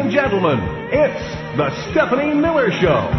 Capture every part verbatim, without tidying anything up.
and gentlemen, it's the Stephanie Miller Show.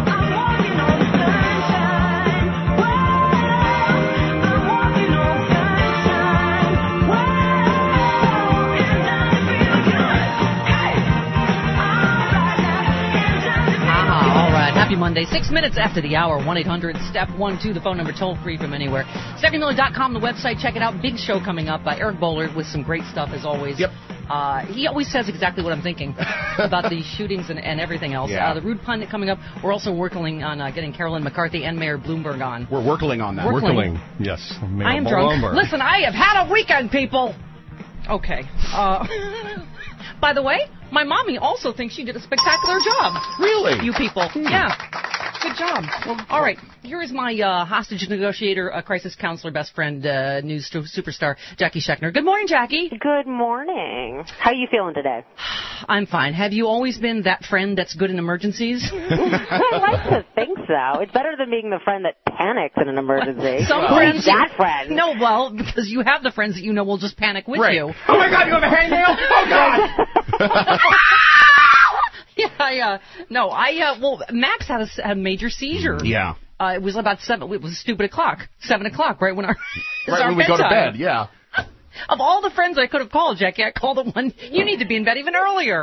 Happy Monday, six minutes after the hour, one eight hundred step one two, the phone number, toll free from anywhere. Stephanie Miller dot com, the website, check it out. Big show coming up. Uh, Eric Bowler with some great stuff as always. Yep. Uh, he always says exactly what I'm thinking about the shootings and, and everything else. Yeah. Uh, the Rude Pundit coming up. We're also working on uh, getting Carolyn McCarthy and Mayor Bloomberg on. We're working on that. Working. Yes. Mayor I am drunk. Bloomberg. Listen, I have had a weekend, people. Okay. Uh, by the way, my mommy also thinks she did a spectacular job. Really? You people. Yeah. Good job. Well, all right. Here is my uh, hostage negotiator, uh, crisis counselor, best friend, uh, news st- superstar, Jackie Schechner. Good morning, Jackie. Good morning. How are you feeling today? I'm fine. Have you always been that friend that's good in emergencies? I like to think so. It's better than being the friend that panics in an emergency. Some well, friends, that friend. No, well, because you have the friends that you know will just panic with right. you. Oh my God, you have a hangnail? Oh God. Yeah, I, uh, no, I, uh, well, Max had a, had a major seizure. Yeah. Uh, it was about seven, it was stupid o'clock, seven o'clock, right when our, right our when we bedtime. go to bed, yeah. Of all the friends I could have called, Jackie, I called the one, you need to be in bed even earlier.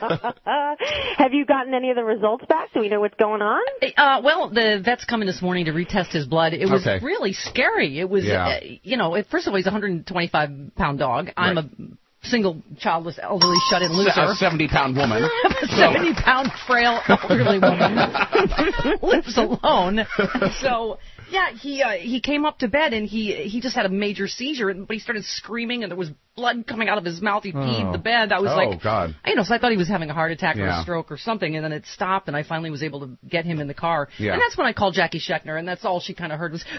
Have you gotten any of the results back? Do we know what's going on? Uh, well, the vet's coming this morning to retest his blood. It was okay. really scary. It was, yeah. uh, you know, it, first of all, he's a one hundred twenty-five pound dog. I'm right. a single, childless, elderly, shut-in loser. A seventy pound woman. a seventy pound, frail, elderly woman lives alone. So, yeah, he uh, he came up to bed and he he just had a major seizure, but he started screaming and there was blood coming out of his mouth. He peed oh. the bed. I was oh, like, God. you know, so I thought he was having a heart attack or yeah. a stroke or something, and then it stopped, and I finally was able to get him in the car. Yeah. And that's when I called Jackie Schechner, and that's all she kind of heard was,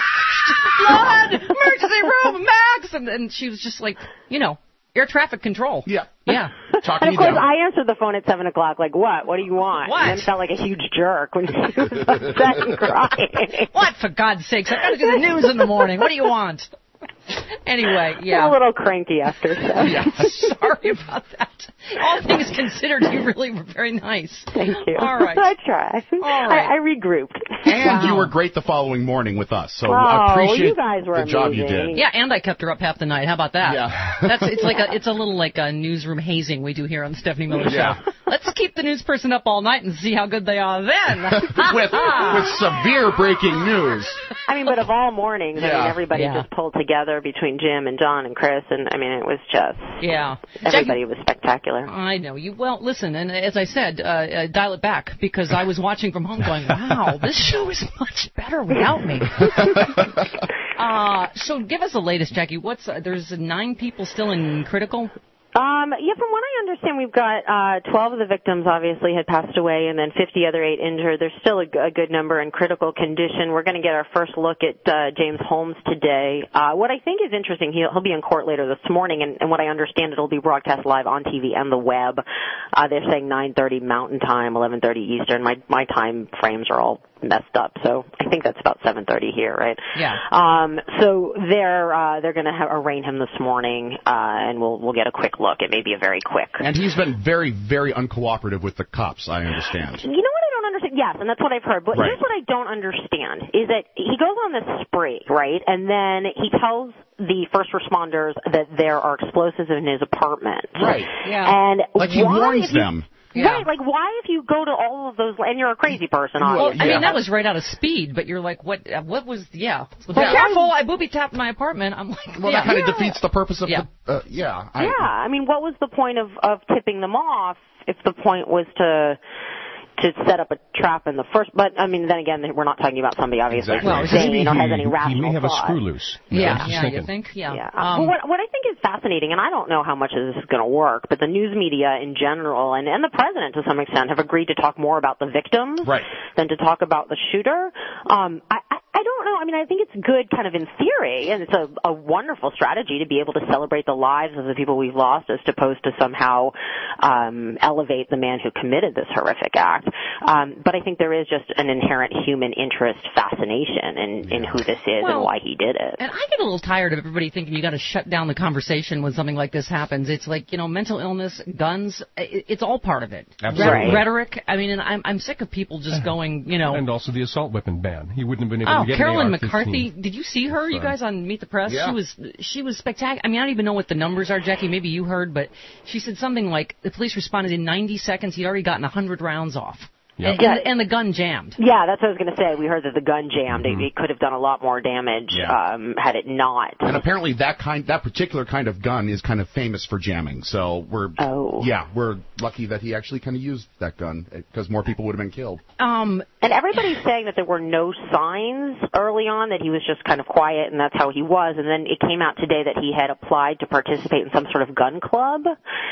blood, emergency room, Max, and, and she was just like, you know, air traffic control. Yeah. Yeah. Talking and of course, down. I answered the phone at seven o'clock. Like, what? What do you want? What? And then felt like a huge jerk when she was upset and crying. What? For God's sakes! I got to do the news in the morning. What do you want? Anyway, yeah. I'm a little cranky after that. Yeah. Sorry about that. All things considered, you really were very nice. Thank you. All right. I tried. All right. I, I regrouped. And wow. you were great the following morning with us, so oh, I appreciate you guys were the job you amazing. did. Yeah, and I kept her up half the night. How about that? Yeah. That's it's like a it's a little like a newsroom hazing we do here on the Stephanie Miller Show. Yeah. Let's keep the news person up all night and see how good they are then. with with severe breaking news. I mean, but of all mornings, I Yeah. mean, everybody Yeah. just pulled together between Jim and John and Chris, and I mean, it was just Yeah. everybody was spectacular. I know you. Well, listen, and as I said, uh, uh, dial it back because I was watching from home, going, "Wow, this show is much better without me." uh, so, give us the latest, Jackie. What's uh, there's nine people still in critical. Um, yeah, from what I understand, we've got uh, twelve of the victims obviously had passed away, and then fifty other eight injured. There's still a, g- a good number in critical condition. We're going to get our first look at uh, James Holmes today. Uh, what I think is interesting, he'll, he'll be in court later this morning, and, and what I understand, it'll be broadcast live on T V and the web. Uh, they're saying nine thirty Mountain Time, eleven thirty Eastern. My my time frames are all messed up, so I think that's about seven thirty here, right? Yeah. Um, so they're uh, they're going to arraign him this morning, uh, and we'll we'll get a quick look. It may be a very quick. And he's been very, very uncooperative with the cops, I understand. You know what I don't understand? Yes, and that's what I've heard. But Right. here's what I don't understand is that he goes on this spree, right? And then he tells the first responders that there are explosives in his apartment. Right. Yeah. And Like he why, warns if you- them. Yeah. Right, like why if you go to all of those, and you're a crazy person, Well, obviously. I Yeah. mean, that was right out of Speed, but you're like, what? uh, What was? Yeah. Well, Yeah. careful! I booby tapped my apartment. I'm like, Well, yeah. that kind of defeats the purpose of Yeah. the... Uh, yeah. I, Yeah, I mean, what was the point of, of tipping them off if the point was to to set up a trap in the first? But, I mean, then again, we're not talking about somebody obviously Exactly. Well, sane Maybe or has he, any rational he may have thought. a screw loose. Yeah, I'm just yeah, thinking. you think? Yeah. Yeah. Um, well, what, what I think is fascinating, and I don't know how much of this is going to work, but the news media in general and, and the president to some extent have agreed to talk more about the victims Right. than to talk about the shooter. Um, I, I, I don't know. I mean, I think it's good kind of in theory, and it's a, a wonderful strategy to be able to celebrate the lives of the people we've lost as opposed to somehow um, elevate the man who committed this horrific act. Um, but I think there is just an inherent human interest fascination in, yeah. in who this is well, and why he did it. And I get a little tired of everybody thinking you got to shut down the conversation when something like this happens. It's like, you know, mental illness, guns, it, it's all part of it. Absolutely. Re- rhetoric. I mean, and I'm, I'm sick of people just going, you know. And also the assault weapon ban. He wouldn't have been able oh, to get Carolyn an A R fifteen. McCarthy. Did you see her, you guys, on Meet the Press? Yeah. She was she was spectacular. I mean, I don't even know what the numbers are, Jackie. Maybe you heard, but she said something like the police responded in ninety seconds. He'd already gotten one hundred rounds off. Yep. And, and, the, and the gun jammed. Yeah, that's what I was going to say. We heard that the gun jammed. Mm-hmm. It, it could have done a lot more damage yeah. um, had it not. And apparently that kind, that particular kind of gun is kind of famous for jamming. So we're, oh. yeah, we're lucky that he actually kind of used that gun because more people would have been killed. Um, and everybody's saying that there were no signs early on, that he was just kind of quiet and that's how he was. And then it came out today that he had applied to participate in some sort of gun club.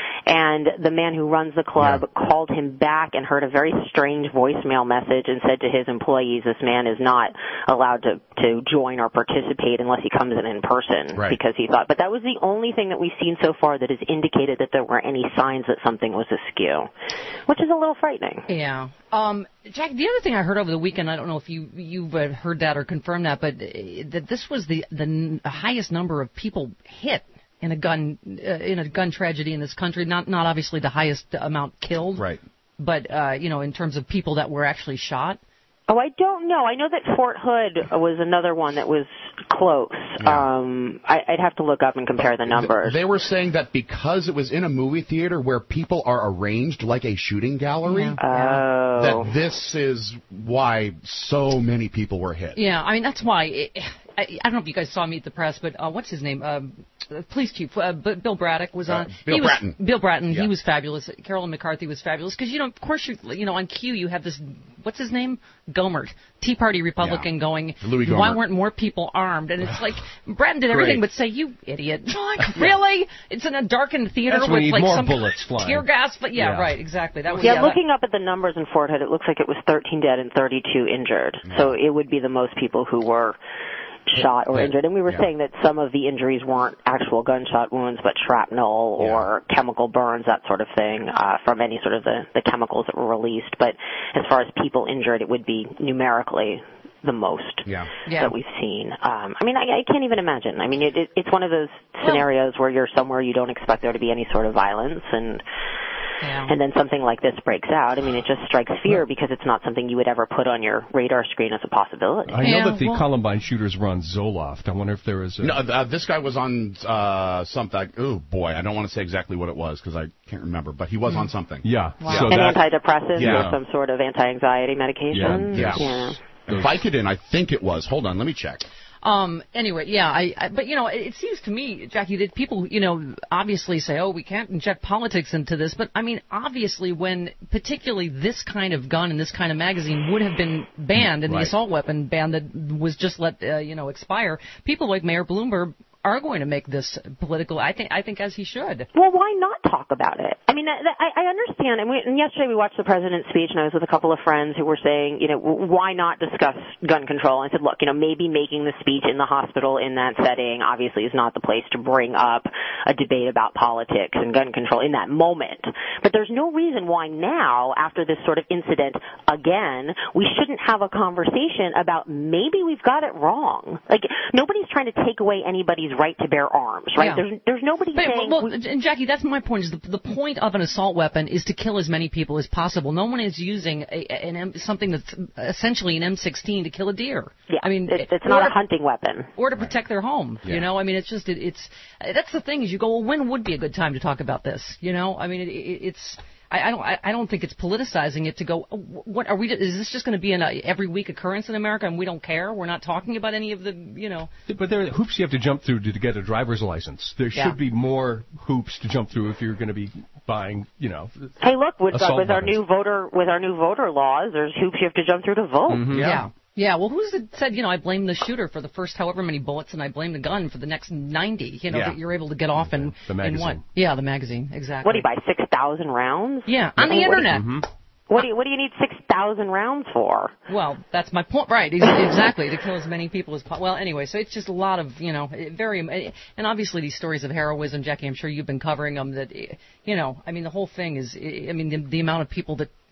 And the man who runs the club yeah. called him back and heard a very strange voicemail message and said to his employees, this man is not allowed to, to join or participate unless he comes in in person, right. because he thought. But that was the only thing that we've seen so far that has indicated that there were any signs that something was askew, which is a little frightening. Yeah. Um, Jack, the other thing I heard over the weekend, I don't know if you, you've uh, heard that or confirmed that, but uh, that this was the, the n- highest number of people hit in a gun uh, in a gun tragedy in this country. Not not obviously the highest amount killed, right? But uh, you know, in terms of people that were actually shot. Oh, I don't know. I know that Fort Hood was another one that was close. Yeah. Um, I, I'd have to look up and compare the numbers. They were saying that because it was in a movie theater where people are arranged like a shooting gallery, Yeah. Oh. that this is why so many people were hit. Yeah, I mean, that's why. It, I, I don't know if you guys saw Meet the Press, but uh, what's his name? Um, police chief, uh, Bill Braddock was on. Uh, Bill he was, Bratton. Bill Bratton. Yeah. He was fabulous. Carolyn McCarthy was fabulous because, you know, of course, you you know, on cue you have this. What's his name? Gomert, Tea Party Republican, yeah. going. Louis Gohmert. Why weren't more people armed? And it's like Bratton did everything but say, "You idiot!" Like, really? It's in a darkened theater That's with when like more some bullets flying. tear gas. But yeah, Yeah. right, exactly. That was Yeah, yeah, looking that, up at the numbers in Fort Hood, it looks like it was thirteen dead and thirty-two injured. Yeah. So it would be the most people who were shot or Yeah. injured. And we were Yeah. saying that some of the injuries weren't actual gunshot wounds, but shrapnel Yeah. or chemical burns, that sort of thing, uh, from any sort of the, the chemicals that were released. But as far as people injured, it would be numerically the most Yeah. Yeah. that we've seen. Um, I mean, I, I can't even imagine. I mean, it, it, it's one of those scenarios where you're somewhere you don't expect there to be any sort of violence, and yeah. and then something like this breaks out. I mean, it just strikes fear because it's not something you would ever put on your radar screen as a possibility. I know Yeah, that the well- Columbine shooters were on Zoloft. I wonder if there was a... No, uh, this guy was on uh, something. Oh boy, I don't want to say exactly what it was because I can't remember, but he was on something. Yeah. Wow. So An that, antidepressant Yeah. or some sort of anti-anxiety medication. Yeah. yeah. Vicodin, I think it was. Hold on, let me check. Um. Anyway, yeah. I, I. But you know, it, it seems to me, Jackie, that people, you know, obviously say, "Oh, we can't inject politics into this." But I mean, obviously, when particularly this kind of gun and this kind of magazine would have been banned, and Right. the assault weapon ban that was just let, uh, you know, expire, people like Mayor Bloomberg are going to make this political. I think. I think as he should. Well, why not talk about it? I mean, I, I understand. And, we, and yesterday we watched the president's speech, and I was with a couple of friends who were saying, you know, why not discuss gun control? And I said, look, you know, maybe making the speech in the hospital in that setting obviously is not the place to bring up a debate about politics and gun control in that moment. But there's no reason why now, after this sort of incident again, we shouldn't have a conversation about maybe we've got it wrong. Like, nobody's trying to take away anybody's right to bear arms, right? Yeah. There's there's nobody But, saying... well, we, and Jackie, that's my point. Is the, the point of an assault weapon is to kill as many people as possible. No one is using a, an M, something that's essentially an M sixteen to kill a deer. yeah, I mean, it, it's not or, a hunting weapon. or to protect their home. Yeah. You know, I mean, it's just it, it's that's the thing is you go, well, when would be a good time to talk about this? You know, I mean, it, it, it's. I, I don't. I, I don't think it's politicizing it to go. What are we? Is this just going to be an uh, every week occurrence in America, and we don't care? We're not talking about any of the, you know. But there are hoops you have to jump through to, to get a driver's license. There Yeah. should be more hoops to jump through if you're going to be buying, you know. Hey, look, with, uh, assault with our weapons. new voter with our new voter laws, there's hoops you have to jump through to vote. Mhm. Yeah. Yeah, well, who's it said, you know, I blame the shooter for the first however many bullets, and I blame the gun for the next ninety, you know, Yeah. that you're able to get off in, The in magazine. what? Yeah, the magazine, exactly. What do you buy? Six thousand rounds? Yeah, on the What- internet. Mm-hmm. What do you What do you need six thousand rounds for? Well, that's my point, right, ex- exactly, to kill as many people as possible. Well, anyway, so it's just a lot of, you know, very, and obviously these stories of heroism, Jackie, I'm sure you've been covering them, that, you know, I mean, the whole thing is, I mean, the, the amount of people that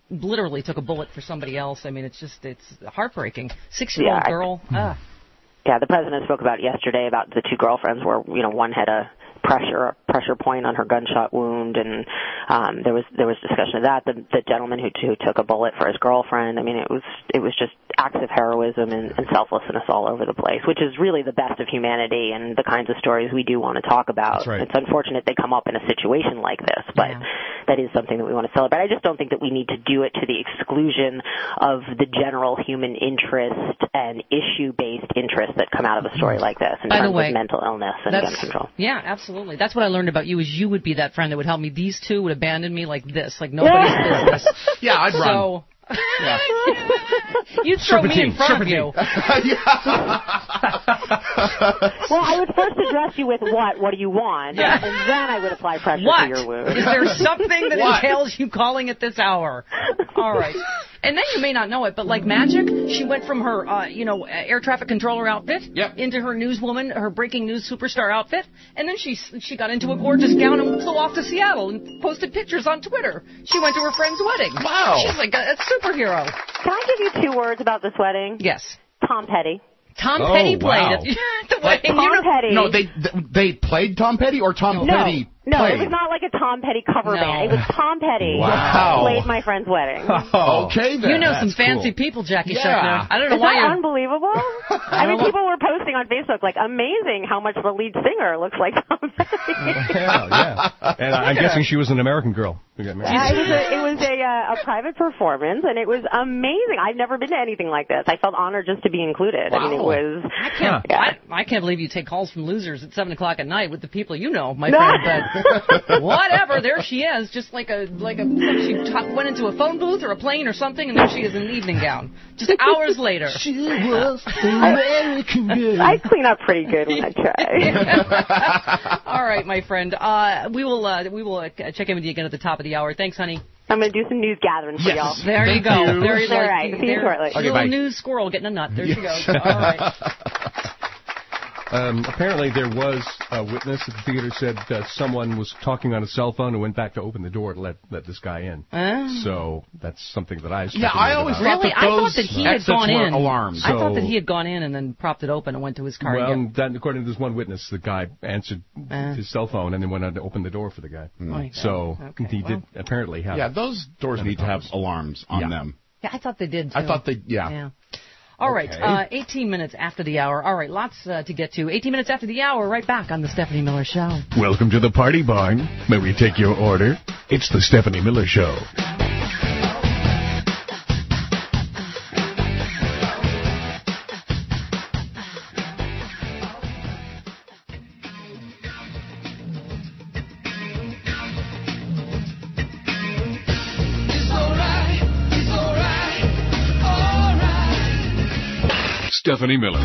literally took a bullet for somebody else. I mean, it's just, it's heartbreaking. Six-year-old Yeah, girl. I, ah. Yeah, the president spoke about it yesterday about the two girlfriends where, you know, one had a pressure pressure point on her gunshot wound, and um, there was there was discussion of that. The, the gentleman who, who took a bullet for his girlfriend. I mean, it was it was just acts of heroism and, and selflessness all over the place, which is really the best of humanity and the kinds of stories we do want to talk about. That's right. It's unfortunate they come up in a situation like this, but Yeah. that is something that we want to celebrate. I just don't think that we need to do it to the exclusion of the general human interest and issue-based interests that come out of a story like this in By the terms way, of mental illness and gun control. Yeah, absolutely. That's what I learned about you, is you would be that friend that would help me. These two would abandon me like this, like nobody's business. Yeah, I'd run. So, you'd throw me in front of you. Well, I would first address you with what? What do you want? Yeah. And then I would apply pressure What? to your wound. Is there something that What? entails you calling at this hour? All right. And then you may not know it, but like magic, she went from her, uh, you know, air traffic controller outfit Yep. into her newswoman, her breaking news superstar outfit, and then she she got into a gorgeous gown and flew off to Seattle and posted pictures on Twitter. She went to her friend's wedding. Wow. She's like a, a superhero. Can I give you two words about this wedding? Yes. Tom Petty. Tom Oh, Petty played wow. at the, the wedding. Tom You know, Petty. No, they they played Tom Petty or Tom No, Petty no, played? it was not like a Tom Petty cover No. band. It was Tom Petty Wow. played my friend's wedding. Okay, then. you know some That's fancy cool. people, Jackie Yeah. Schuckner. I don't know Is why that you're... unbelievable? I mean, people were posting on Facebook, like, amazing how much the lead singer looks like Tom Petty. Yeah, yeah. And I'm guessing she was an American girl who got married. Yeah, it was a, it was a, uh, a private performance, and it was amazing. I've never been to anything like this. I felt honored just to be included. I mean, it Wow. was. I can't. Yeah. I, I can't believe you take calls from losers at seven o'clock at night with the people you know, my friend. But whatever, there she is, just like a like a she t- went into a phone booth or a plane or something, and there she is in an evening gown. Just hours later. She was American girl. I clean up pretty good when I try. All right, my friend. Uh, we will uh, we will uh, check in with you again at the top of the hour. Thanks, honey. I'm going to do some news gathering for Yes. y'all. There you Thank go. you. There you All right, see you there- shortly. Okay, little bye. news squirrel getting a nut. There she goes. All right. Um, apparently there was a witness at the theater said that someone was talking on a cell phone and went back to open the door to let, let this guy in. Oh. So that's something that I Yeah, I always about. thought Really? that I thought those that he had exits gone were in. alarms. I thought that So- he had gone in and then propped it open and went to his car. Well, again. that, according to this one witness, the guy answered Uh. his cell phone and then went on to open the door for the guy. my So God. Okay, he well. did apparently have. Yeah, those doors need to have alarms on Yeah. them. Yeah, I thought they did, too. I thought they, yeah. Yeah. All right, Okay. uh, eighteen minutes after the hour. All right, lots uh, to get to. eighteen minutes after the hour, right back on the Stephanie Miller Show. Welcome to the Party Barn. May we take your order? It's the Stephanie Miller Show. Stephanie Miller.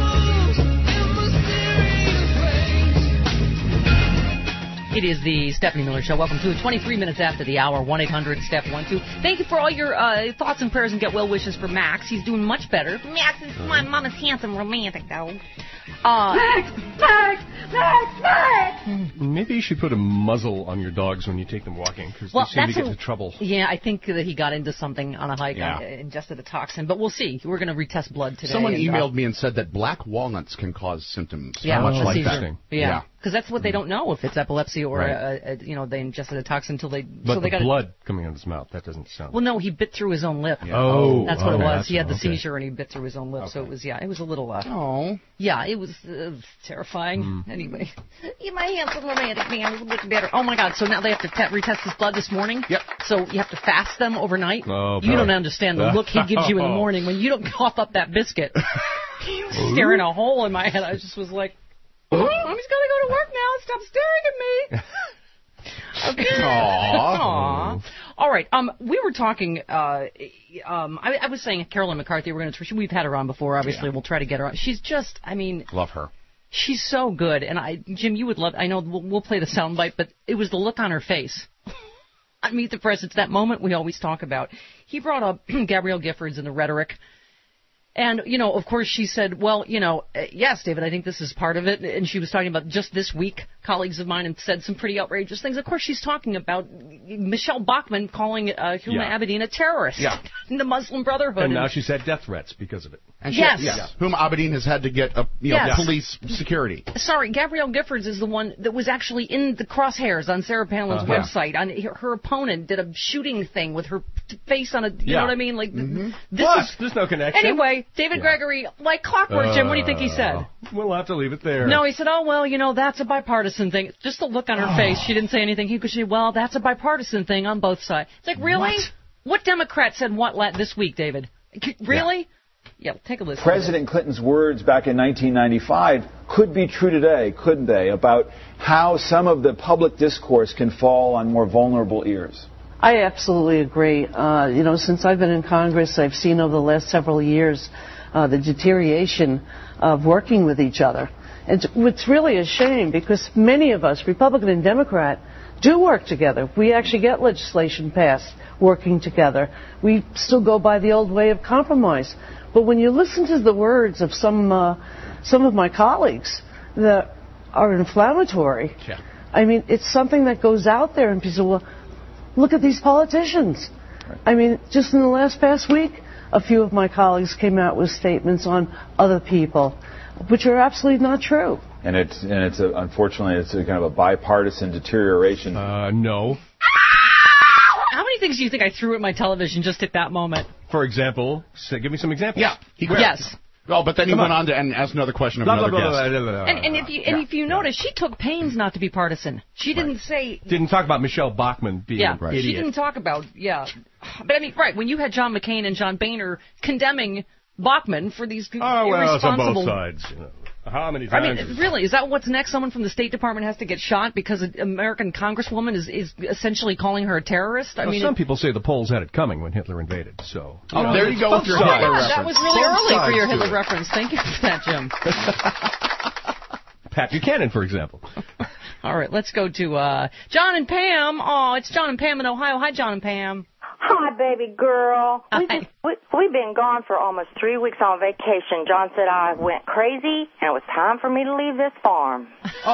It is the Stephanie Miller Show. Welcome to it. twenty-three minutes after the hour, one eight hundred step one two. Thank you for all your uh, thoughts and prayers and get well wishes for Max. He's doing much better. Max is my mama's handsome romantic, though. Uh, Max! Max! Max! Max! Maybe you should put a muzzle on your dogs when you take them walking because well, they seem to that's get a- into trouble. Yeah, I think that he got into something on a hike, Yeah. uh, ingested a toxin. But we'll see. We're going to retest blood today. Someone and, uh, emailed me and said that black walnuts can cause symptoms. Yeah, much a like seizure. that. Yeah, Yeah. because that's what they don't know if it's epilepsy or Right. a, a, you know they ingested a toxin until they. But so they the got blood coming out of his mouth, that doesn't sound... Well, no, he bit through his own lip. Oh, That's what oh, it was. that's He had the okay. seizure and he bit through his own lip. So it was, yeah, it was a little, uh, Oh. yeah, it was uh, terrifying. Hmm. Anyway, yeah, my handsome romantic man was looking better. Oh my God! So now they have to te- retest his blood this morning. Yep. So you have to fast them overnight. Oh, you boy. don't understand the look he gives you in the morning when you don't cough up that biscuit. He was staring a hole in my head. I just was like, "Oh, Mommy's got to go to work now. Stop staring at me." Okay. Aw. Aw. All right. Um, we were talking. Uh, um, I, I was saying Carolyn McCarthy. We're going to. We've had her on before. Obviously, Yeah. we'll try to get her on. She's just. I mean, Love her. she's so good. And I, Jim, you would love. I know we'll, we'll play the soundbite, but it was the look on her face. On Meet the Press, it's that moment we always talk about. He brought up Gabrielle Giffords and the rhetoric. And, you know, of course, she said, well, you know, uh, yes, David, I think this is part of it. And she was talking about just this week, colleagues of mine have said some pretty outrageous things. Of course, she's talking about Michelle Bachmann calling uh, Huma Yeah. Abedin a terrorist Yeah. in the Muslim Brotherhood. And now she's had death threats because of it. And she, Yes. yeah. Huma Abedin has had to get a, you know, Yes. police security. Sorry, Gabrielle Giffords is the one that was actually in the crosshairs on Sarah Palin's Uh-huh. website. On her, her opponent did a shooting thing with her t- face on a, you Yeah. know what I mean? Like, Mm-hmm. this What? is... There's no connection. Anyway, David Gregory, like clockwork, Jim, what do you think he said? Uh, We'll have to leave it there. No, he said, oh, well, you know, that's a bipartisan thing. Just the look on her face. She didn't say anything. He could say, well, that's a bipartisan thing on both sides. It's like, really? What? What Democrat said what la- this week, David? C- Really? Yeah, take a listen. President Clinton's words back in nineteen ninety-five could be true today, couldn't they, about how some of the public discourse can fall on more vulnerable ears? I absolutely agree. Uh, you know, since I've been in Congress, I've seen over the last several years uh, the deterioration of working with each other. It's, it's really a shame because many of us, Republican and Democrat, do work together. We actually get legislation passed working together. We still go by the old way of compromise. But when you listen to the words of some uh, some of my colleagues that are inflammatory, Yeah. I mean, it's something that goes out there and people say, well, look at these politicians. I mean, just in the last past week, a few of my colleagues came out with statements on other people, which are absolutely not true. And it's and it's a, unfortunately it's a kind of a bipartisan deterioration. Uh, no. How many things do you think I threw at my television just at that moment? For example, say, give me some examples. Yeah. He Yes. Oh, but then he Come went on. on to and asked another question of Blah, blah, another blah, guest. blah, blah, blah, blah. And, and if you and if you notice, she took pains not to be partisan. She didn't say. Didn't talk about Michelle Bachmann being Yeah, an she idiot. didn't talk about. Yeah, but I mean, right when you had John McCain and John Boehner condemning Bachmann for these Oh, well, it's on irresponsible. both sides. You know. How many I times? mean, really, is that what's next? Someone from the State Department has to get shot because an American congresswoman is, is essentially calling her a terrorist? I Well, mean, some it, people say the Poles had it coming when Hitler invaded. So. Oh, know, there you go with your both Hitler sides. yeah, that reference. was really Both early for sides your to Hitler it. reference. Thank you for that, Jim. Pat Buchanan, for example. All right, let's go to uh, John and Pam. Oh, it's John and Pam in Ohio. Hi, John and Pam. Hi, baby girl. We Hi. just, we, we've been gone for almost three weeks on vacation. John said I went crazy, and it was time for me to leave this farm.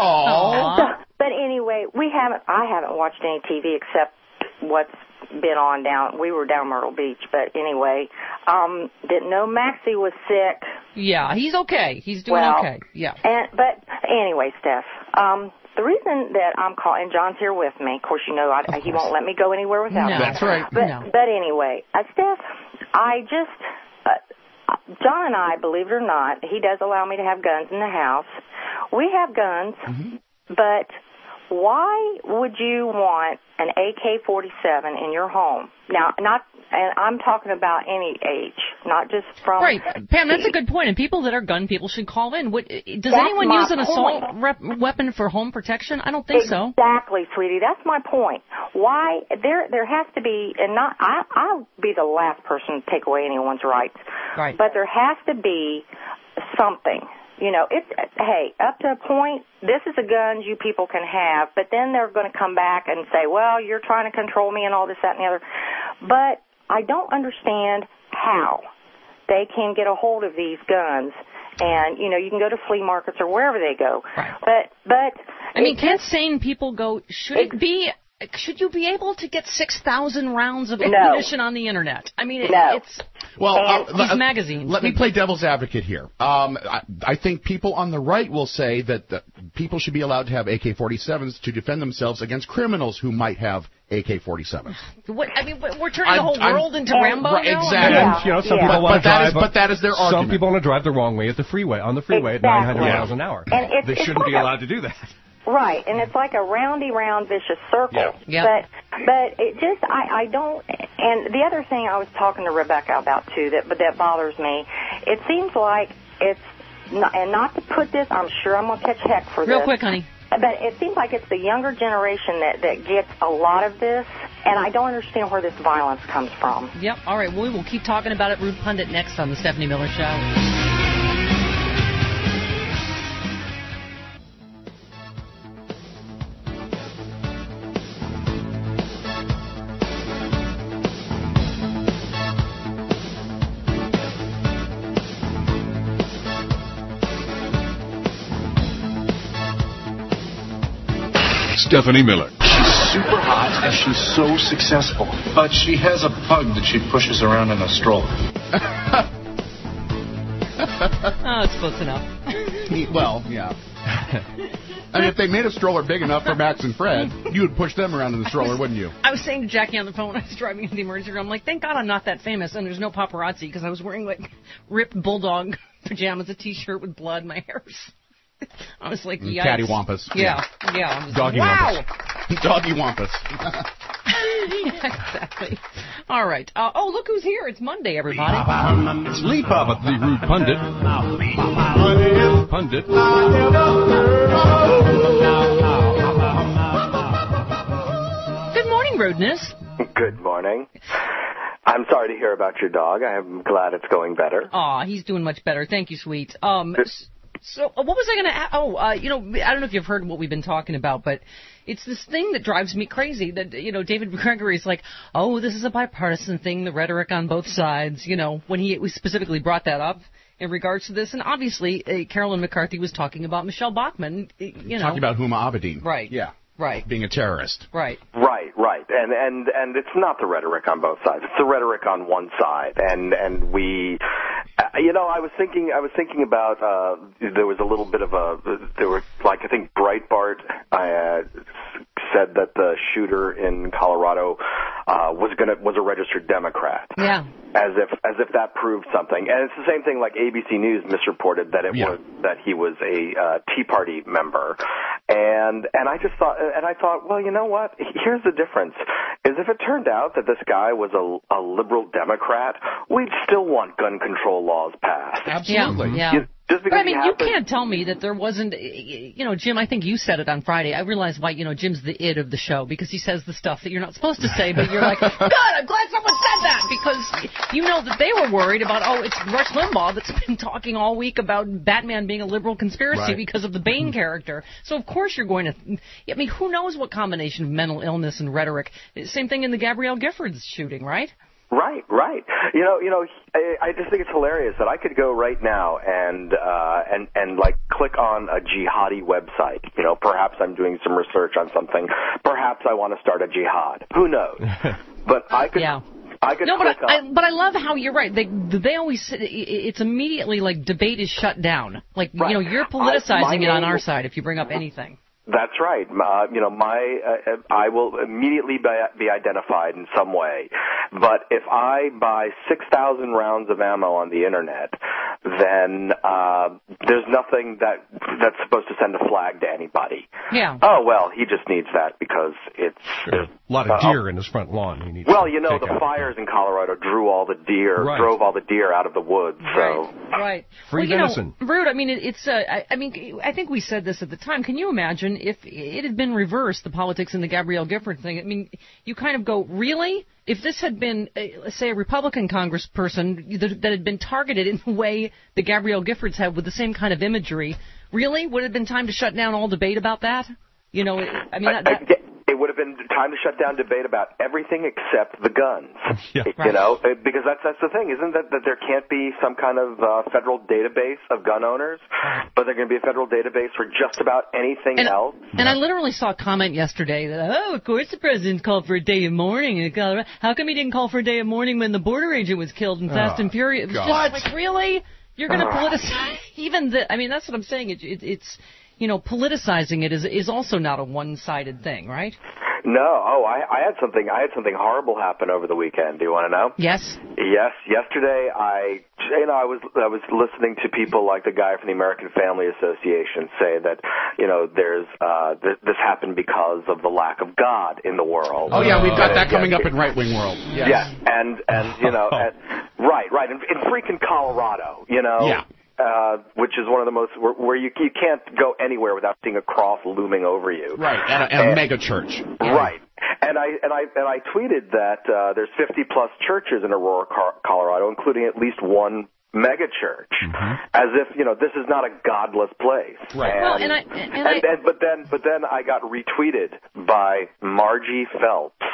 Oh. So, but anyway, we haven't. I haven't watched any T V except what's been on down. We were down Myrtle Beach, but anyway, um, didn't know Maxie was sick. Yeah, he's okay. He's doing Well, okay. Yeah. And but anyway, Steph. Um, the reason that I'm calling, John's here with me. Of course, you know I, he won't let me go anywhere without No. me. That's right. But No. but anyway, uh, Steph, I just uh, John and I, believe it or not, he does allow me to have guns in the house. We have guns, Mm-hmm. but why would you want an A K forty-seven in your home? Now, not, and I'm talking about any age, not just from. Right, Pam, that's a good point. And people that are gun people should call in. What, does That's anyone my use an assault point. rep- weapon for home protection? I don't think so. Exactly, sweetie. That's my point. Why there there has to be, and not I I'll be the last person to take away anyone's rights. Right. But there has to be something. You know, it's hey, up to a point, this is a gun you people can have, but then they're going to come back and say, well, you're trying to control me and all this, that, and the other. But I don't understand how they can get a hold of these guns. And, you know, you can go to flea markets or wherever they go. Right. But, but. I mean, it can't just- sane people go, should it be, should you be able to get six thousand rounds of No. ammunition on the Internet? I mean, it, No. it's, Well, And uh, these uh, magazines. Let me play devil's advocate here. Um, I, I think people on the right will say that the, people should be allowed to have A K forty-sevens to defend themselves against criminals who might have A K forty-sevens. what, I mean, we're turning I'm- the whole I'm- world into oh, Rambo right, now? exactly. Yeah. And, you know, some Yeah. people But- want but to that drive. is- but that is their Some argument. people want to drive the wrong way at the freeway, on the freeway at Exactly. nine hundred miles an hour. And it's- they it's shouldn't be like a- allowed to do that. Right, and it's like a roundy round vicious circle. Yeah. Yeah. But but it just I I don't. And the other thing I was talking to Rebecca about too that but that bothers me. It seems like it's not, and not to put this. I'm sure I'm gonna catch heck for Real this. quick, honey. But it seems like it's the younger generation that that gets a lot of this, and I don't understand where this violence comes from. Yep. All right. Well, we will keep talking about it. Rude Pundit next on the Stephanie Miller Show. Stephanie Miller. She's super hot and she's so successful. But she has a pug that she pushes around in a stroller. Oh, it's close enough. Well, yeah. I mean, if they made a stroller big enough for Max and Fred, you would push them around in the stroller, wouldn't you? I was saying to Jackie on the phone when I was driving into the emergency room, I'm like, thank God I'm not that famous and there's no paparazzi, because I was wearing, like, ripped bulldog pajamas, a T-shirt with blood, my hair's... I was like, yikes. Cattywampus. Yeah, yeah. I was Doggy like, wow. wampus. Doggy wampus. Yeah, exactly. All right. Uh, oh, look who's here. It's Monday, everybody. It's Lee Papa, the rude pundit. Pundit. Good morning, rudeness. Good morning. I'm sorry to hear about your dog. I'm glad it's going better. Aw, he's doing much better. Thank you, sweet. Um, so uh, what was I going to ask? Oh, uh, you know, I don't know if you've heard what we've been talking about, but it's this thing that drives me crazy that, you know, David Gregory's like, oh, this is a bipartisan thing, the rhetoric on both sides, you know, when he specifically brought that up in regards to this. And obviously, uh, Carolyn McCarthy was talking about Michelle Bachmann, you know. Talking about Huma Abedin. Right. Yeah. Right. Being a terrorist. Right. Right, right. And and and it's not the rhetoric on both sides. It's the rhetoric on one side. And and we uh, you know, I was thinking I was thinking about uh there was a little bit of a there were like I think Breitbart uh, said that the shooter in Colorado uh was going to was a registered Democrat. Yeah. As if as if that proved something. And it's the same thing like A B C News misreported that it yeah. was that he was a uh, Tea Party member. And and I just thought and I thought, well, you know what? Here's the difference. Is if it turned out that this guy was a, a liberal Democrat, we'd still want gun control laws passed. Absolutely. Yeah. You, just but I mean, you happened, can't tell me that there wasn't, you know, Jim, I think you said it on Friday. I realize why, you know, Jim's the id of the show because he says the stuff that you're not supposed to say, but you're like, good, I'm glad someone said that because you know that they were worried about, oh, it's Rush Limbaugh that's been talking all week about Batman being a liberal conspiracy right. because of the Bane character. So, of course, you're going to, I mean, who knows what combination of mental illness and rhetoric. Same thing in the Gabrielle Giffords shooting, right? Right, right. You know, you know, I, I just think it's hilarious that I could go right now and uh, and and like click on a jihadi website. You know, perhaps I'm doing some research on something. Perhaps I want to start a jihad. Who knows? But I could. Yeah. I could no, but click I, on. I, but I love how you're right. They they always it's immediately like debate is shut down. Like Right. you know you're politicizing I, it on name, our side if you bring up anything. That's right. Uh, you know, my uh, I will immediately be, be identified in some way. But if I buy six thousand rounds of ammo on the internet, then uh, there's nothing that that's supposed to send a flag to anybody. Yeah. Oh well, he just needs that because it's sure. a lot of deer uh, in his front lawn. He needs well, to you know, take the out. fires in Colorado drew all the deer, right. drove all the deer out of the woods. So right. right. Free well, venison. You know, Rude. I mean, it, it's. Uh, I, I mean, I think we said this at the time. Can you imagine if it had been reversed, the politics in the Gabrielle Giffords thing? I mean, you kind of go, really? If this had been, uh, say, a Republican congressperson that, that had been targeted in the way the Gabrielle Giffords had with the same kind of imagery, really? Would it have been time to shut down all debate about that? You know, I mean, that, that, it would have been time to shut down debate about everything except the guns. Yeah. You right. know, because that's that's the thing, isn't that that there can't be some kind of uh, federal database of gun owners, but there's going to be a federal database for just about anything and, else. And I literally saw a comment yesterday that, oh, of course the president called for a day of mourning in Colorado. How come he didn't call for a day of mourning when the border agent was killed in Fast oh, and Furious? It was God. just like, really? You're going to politicize even the? I mean, that's what I'm saying. It, it, it's you know, politicizing it is is also not a one-sided thing, right? No. Oh, I, I had something. I had something horrible happen over the weekend. Do you want to know? Yes. Yes. Yesterday, I, you know, I was I was listening to people like the guy from the American Family Association say that, you know, there's uh, th- this happened because of the lack of God in the world. Oh yeah, we've got uh, that coming yeah, up in right wing world. Yes. Yeah, and and you know, and, right, right, in, in freaking Colorado, you know. Yeah. Uh, which is one of the most where, where you you can't go anywhere without seeing a cross looming over you. Right, and a, and and, a mega church. Right, and I and I and I tweeted that uh, there's fifty plus churches in Aurora, Colorado, including at least one mega church, mm-hmm. as if you know this is not a godless place. Right. And, well, and I and, and, I, and but then but then I got retweeted by Margie Phelps.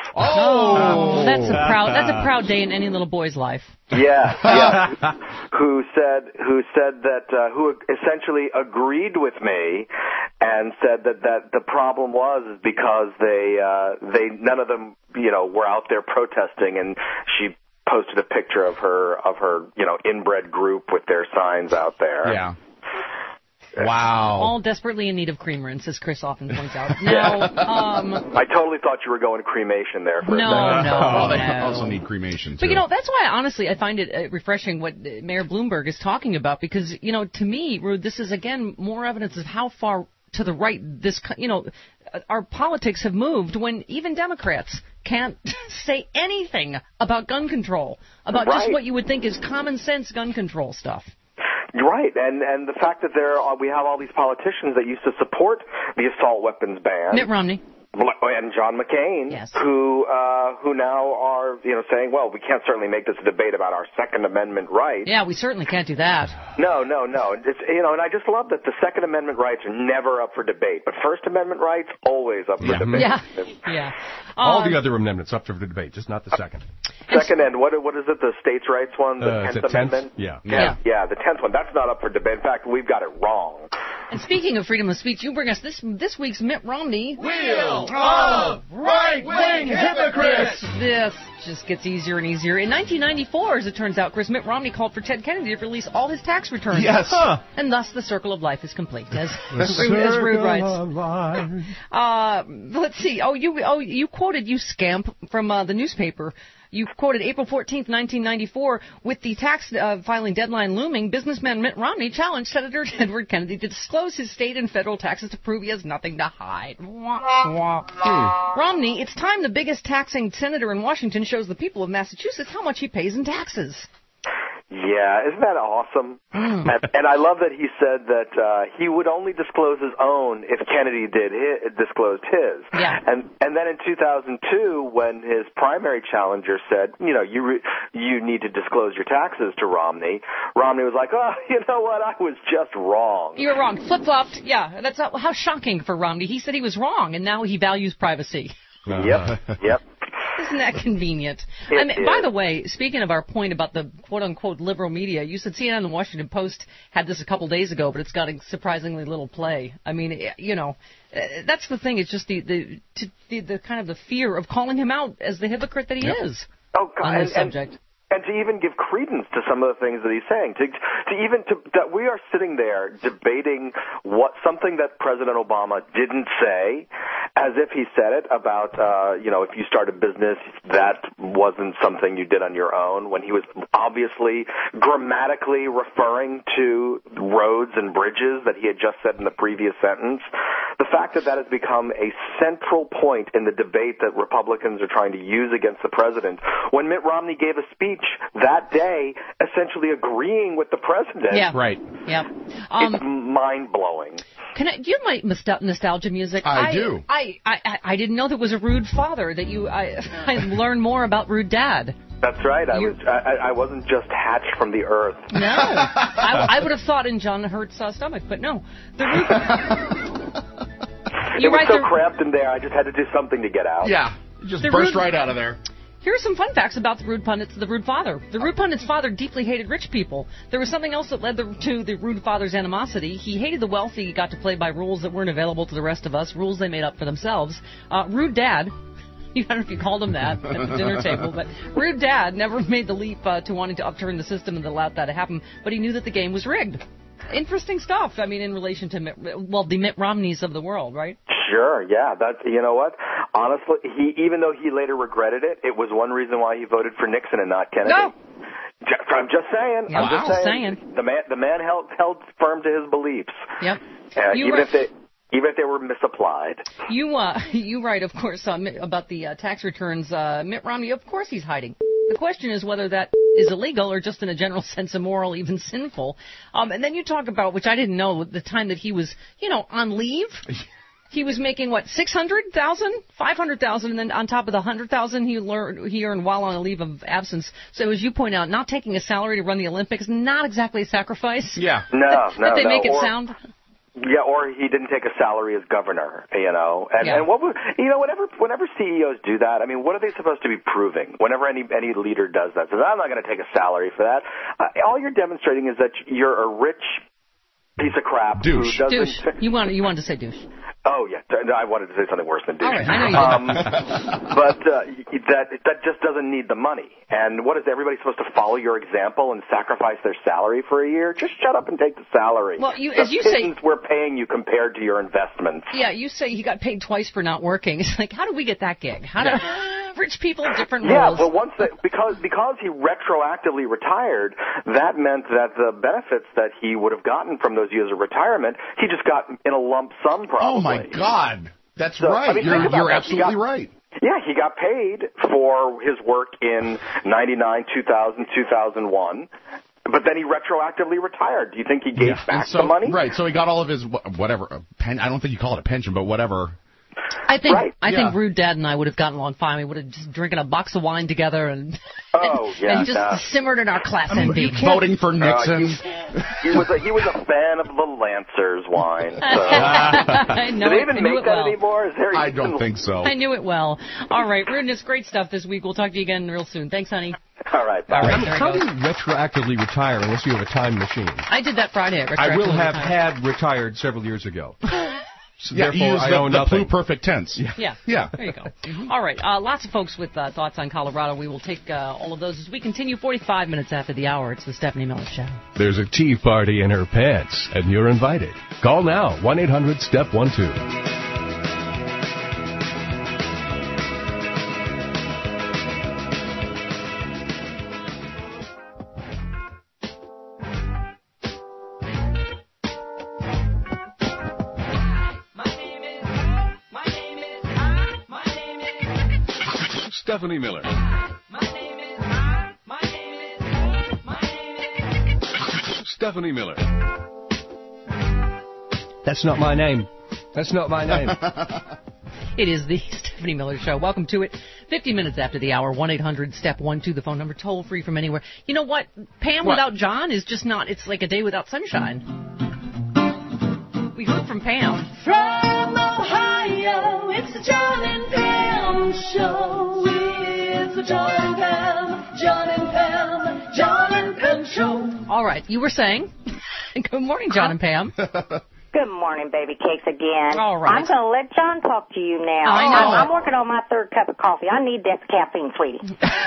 Oh, that's a proud that's a proud day in any little boy's life. Yeah, yeah. who said who said that uh, who essentially agreed with me and said that, that the problem was is because they uh, they none of them you know were out there protesting, and she posted a picture of her of her you know inbred group with their signs out there. Yeah. Wow. All desperately in need of cream rinse, as Chris often points out. Now, um, I totally thought you were going cremation there for no, a second. no, Oh, they no. also need cremation, too. But, you know, that's why, honestly, I find it uh, refreshing what uh, Mayor Bloomberg is talking about, because, you know, to me, Rude, this is, again, more evidence of how far to the right this, you know, our politics have moved when even Democrats can't say anything about gun control, about Right. just what you would think is common sense gun control stuff. Right, and and the fact that there are, we have all these politicians that used to support the assault weapons ban. Mitt Romney. And John McCain, yes. who uh, who now are you know saying, well, we can't certainly make this a debate about our Second Amendment rights. Yeah, we certainly can't do that. No, no, no. It's, you know, and I just love that the Second Amendment rights are never up for debate, but First Amendment rights always up for Yeah. debate. Yeah, yeah. All Um, the other amendments up for the debate, just not the second. Second and what what is it? The states' rights one, the Uh, tenth the tenth? Amendment. Yeah. Yeah. yeah, the tenth one. That's not up for debate. In fact, we've got it wrong. And speaking of freedom of speech, you bring us this this week's Mitt Romney. Wheel of right-wing hypocrites! This just gets easier and easier. In nineteen ninety-four, as it turns out, Chris, Mitt Romney called for Ted Kennedy to release all his tax returns. Yes. Huh. And thus the circle of life is complete, as, The as Rude writes. of life. Uh, let's see. Oh, you oh you quoted, you scamp, from uh, the newspaper. You quoted April fourteenth, nineteen ninety-four, with the tax uh, filing deadline looming, businessman Mitt Romney challenged Senator Edward Kennedy to disclose his state and federal taxes to prove he has nothing to hide. Wah, wah. Hmm. Romney, it's time the biggest taxing senator in Washington shows the people of Massachusetts how much he pays in taxes. Yeah, isn't that awesome? Mm. And, and I love that he said that uh, he would only disclose his own if Kennedy did his, disclosed his. Yeah. And and then in two thousand two, when his primary challenger said, you know, you re- you need to disclose your taxes to Romney, Romney was like, oh, you know what, I was just wrong. You were wrong. Flip-flopped. Yeah, that's how, how shocking for Romney. He said he was wrong, and now he values privacy. Yep, yep. Isn't that convenient? It I mean, by is. the way, speaking of our point about the quote-unquote liberal media, you said C N N and the Washington Post had this a couple days ago, but it's got a surprisingly little play. I mean, it- you know, uh, that's the thing. It's just the the, to, the the kind of the fear of calling him out as the hypocrite that he Yep. is Oh, God. on And, this and, subject. and to even give credence to some of the things that he's saying, to to even to that we are sitting there debating what something that President Obama didn't say, as if he said it about uh, you know if you start a business that wasn't something you did on your own, when he was obviously grammatically referring to roads and bridges that he had just said in the previous sentence. The fact that that has become a central point in the debate that Republicans are trying to use against the president, when Mitt Romney gave a speech that day essentially agreeing with the president. Yeah. Right. Yeah. It's Um, mind-blowing. can I, do you like nostal- nostalgia music? I do. I, I, I, I didn't know there was a rude father. That you, I, I learned more about rude dad. That's right. I, You- was, I, I wasn't just hatched from the earth. No, I, I would have thought in John Hurt's uh, stomach, but no. The rude. It You was write so the- cramped in there, I just had to do something to get out. Yeah. Just The burst rude- right out of there. Here are some fun facts about the rude pundits, the rude father. The rude pundit's father deeply hated rich people. There was something else that led the, to the rude father's animosity. He hated the wealthy. He got to play by rules that weren't available to the rest of us, rules they made up for themselves. Uh, rude dad. I don't know if you called him that at the dinner table, but rude dad never made the leap uh, to wanting to upturn the system and allowed that to happen, but he knew that the game was rigged. Interesting stuff, I mean, in relation to, Mitt, well, the Mitt Romneys of the world, right? Sure, yeah. That you know what? Honestly, he even though he later regretted it, it was one reason why he voted for Nixon and not Kennedy. No. Ju- I'm just saying. Yeah, I'm just wow. saying. saying. The man, the man held held firm to his beliefs. Yep. Uh, You even were- if they. Even if they were misapplied. You uh, you write, of course, uh, Mitt- about the uh, tax returns. Uh, Mitt Romney, of course, he's hiding. The question is whether that is illegal or just in a general sense immoral, even sinful. Um, and then you talk about, which I didn't know, the time that he was, you know, on leave. He was making what, six hundred thousand, five hundred thousand, and then on top of the hundred thousand he learned he earned while on a leave of absence. So as you point out, not taking a salary to run the Olympics, not exactly a sacrifice. Yeah. No, that no, they no. make it or, sound. Yeah, or he didn't take a salary as governor, you know. And, Yeah. and what would, you know, whenever whenever C E Os do that, I mean, what are they supposed to be proving? Whenever any any leader does that, says, I'm not going to take a salary for that. Uh, all you're demonstrating is that you're a rich piece of crap Douche. who doesn't. Douche. You want you wanted to say douche. Oh yeah, I wanted to say something worse than douche. All right, I know you um, but uh, that that just doesn't need the money. And what is everybody supposed to follow your example and sacrifice their salary for a year? Just shut up and take the salary. Well, you, the as you say, pittance we're paying you compared to your investments. yeah, you say he got paid twice for not working. It's like, how do we get that gig? How do rich people have different Yeah, rules? but once they, because because he retroactively retired, that meant that the benefits that he would have gotten from those years of retirement, he just got in a lump sum probably. Oh, my God. That's So, right. I mean, you're think about you're that. absolutely He got- right. Yeah, he got paid for his work in ninety-nine, two thousand, two thousand one, but then he retroactively retired. Do you think he gave Yeah. back And so, the money? Right, so he got all of his, wh- whatever, a pen, I don't think you call it a pension, but whatever. I think Right, I yeah. think Rude Dad and I would have gotten along fine. We would have just drinking a box of wine together and Oh, and, yeah, and just nah. simmered in our class I mean, envy. voting for Uh, Nixon. he, he was a, he was a fan of the Lancers wine. So. I know Do they it- even I knew make it that well. anymore? Is there I even- don't think so. I knew it well. All right, Rudeness, great stuff this week. We'll talk to you again real soon. Thanks, honey. All right, bye. All right, I mean, there how it do goes. you retroactively retire unless you have a time machine? I did that Friday. I, I will retroactively have retired. had retired several years ago. So Yeah, therefore, you use I the, own the nothing. pluperfect tense. Yeah. Yeah. Yeah. There you go. All right. Uh, lots of folks with uh, thoughts on Colorado. We will take uh, all of those as we continue forty-five minutes after the hour. It's the Stephanie Miller Show. There's a tea party in her pants, and you're invited. Call now, one eight hundred step one two. Stephanie Miller. Stephanie Miller. That's not my name. That's not my name. It is the Stephanie Miller Show. Welcome to it. fifty minutes after the hour, one eight hundred step one two, the phone number, toll free from anywhere. You know what? Pam What? without John is just not, it's like a day without sunshine. We heard from Pam. From Ohio, it's the John and Pam Show. It's the John and Pam, John and Pam, John and Pam Show. All right, you were saying. Good morning, John and Pam. Good morning, baby cakes again. All right. I'm going to let John talk to you now. I know. I'm, I'm working on my third cup of coffee. I need that caffeine, sweetie.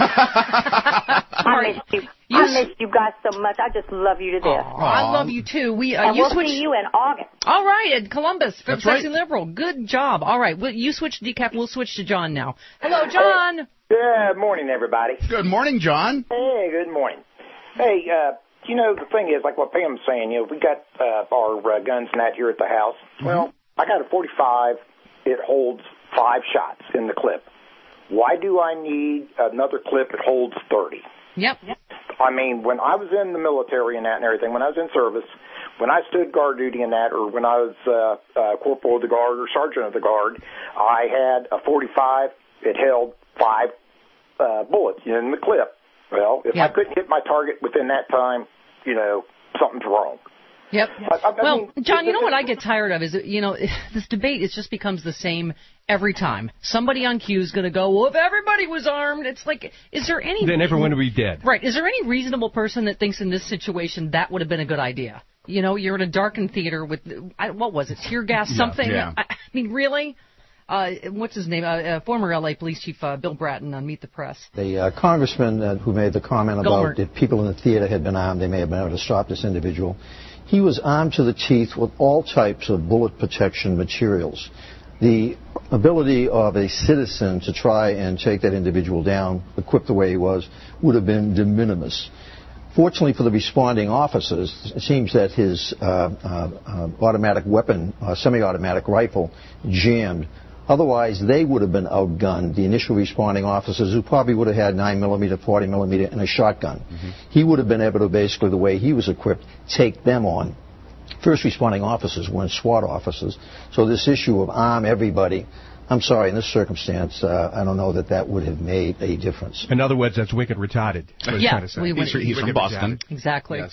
I missed you. You I s- missed you guys so much. I just love you to death. Aw, I love you too. We uh, and you we'll switched. see you in August. All right, in Columbus from That's Sexy right. Liberal. Good job. All right, well, you switched to decaf. We'll switch to John now. Hello, John. Good morning, everybody. Good morning, John. Hey, good morning. Hey, uh, you know, the thing is, like what Pam's saying, you know, we got uh, our uh, guns and that here at the house. Mm-hmm. Well, I got a forty-five. It holds five shots in the clip. Why do I need another clip that holds thirty? Yep. I mean, when I was in the military and that and everything, when I was in service, when I stood guard duty and that, or when I was uh, uh, corporal of the guard or sergeant of the guard, I had a forty-five. It held five uh, bullets in the clip. Well, if Yep. I couldn't hit my target within that time, you know, something's wrong. Yep. I, I, I Well, mean, John, you know it- what I get tired of is, you know, this debate, it just becomes the same every time. Somebody on Q is going to go, well, if everybody was armed, it's like, is there any... Then everyone would be dead. Right. Is there any reasonable person that thinks in this situation that would have been a good idea? You know, you're in a darkened theater with, I, what was it, tear gas, Yeah, something? yeah. I, I mean, really? Uh, what's his name? Uh, uh, former L A Police Chief uh, Bill Bratton on Meet the Press. The uh, congressman uh, who made the comment about Goldberg. if people in the theater had been armed, they may have been able to stop this individual. He was armed to the teeth with all types of bullet protection materials. The ability of a citizen to try and take that individual down, equipped the way he was, would have been de minimis. Fortunately for the responding officers, it seems that his uh, uh, uh, automatic weapon, uh, semi-automatic rifle, jammed. Otherwise, they would have been outgunned, the initial responding officers, who probably would have had nine millimeter, forty millimeter, and a shotgun. Mm-hmm. He would have been able to, basically, the way he was equipped, take them on. First responding officers weren't SWAT officers. So this issue of arm everybody, I'm sorry, in this circumstance, uh, I don't know that that would have made a difference. In other words, that's wicked retarded. That's what he's Yeah, trying to say. we He's, he's from Wicked Boston. retarded. Exactly. Yes.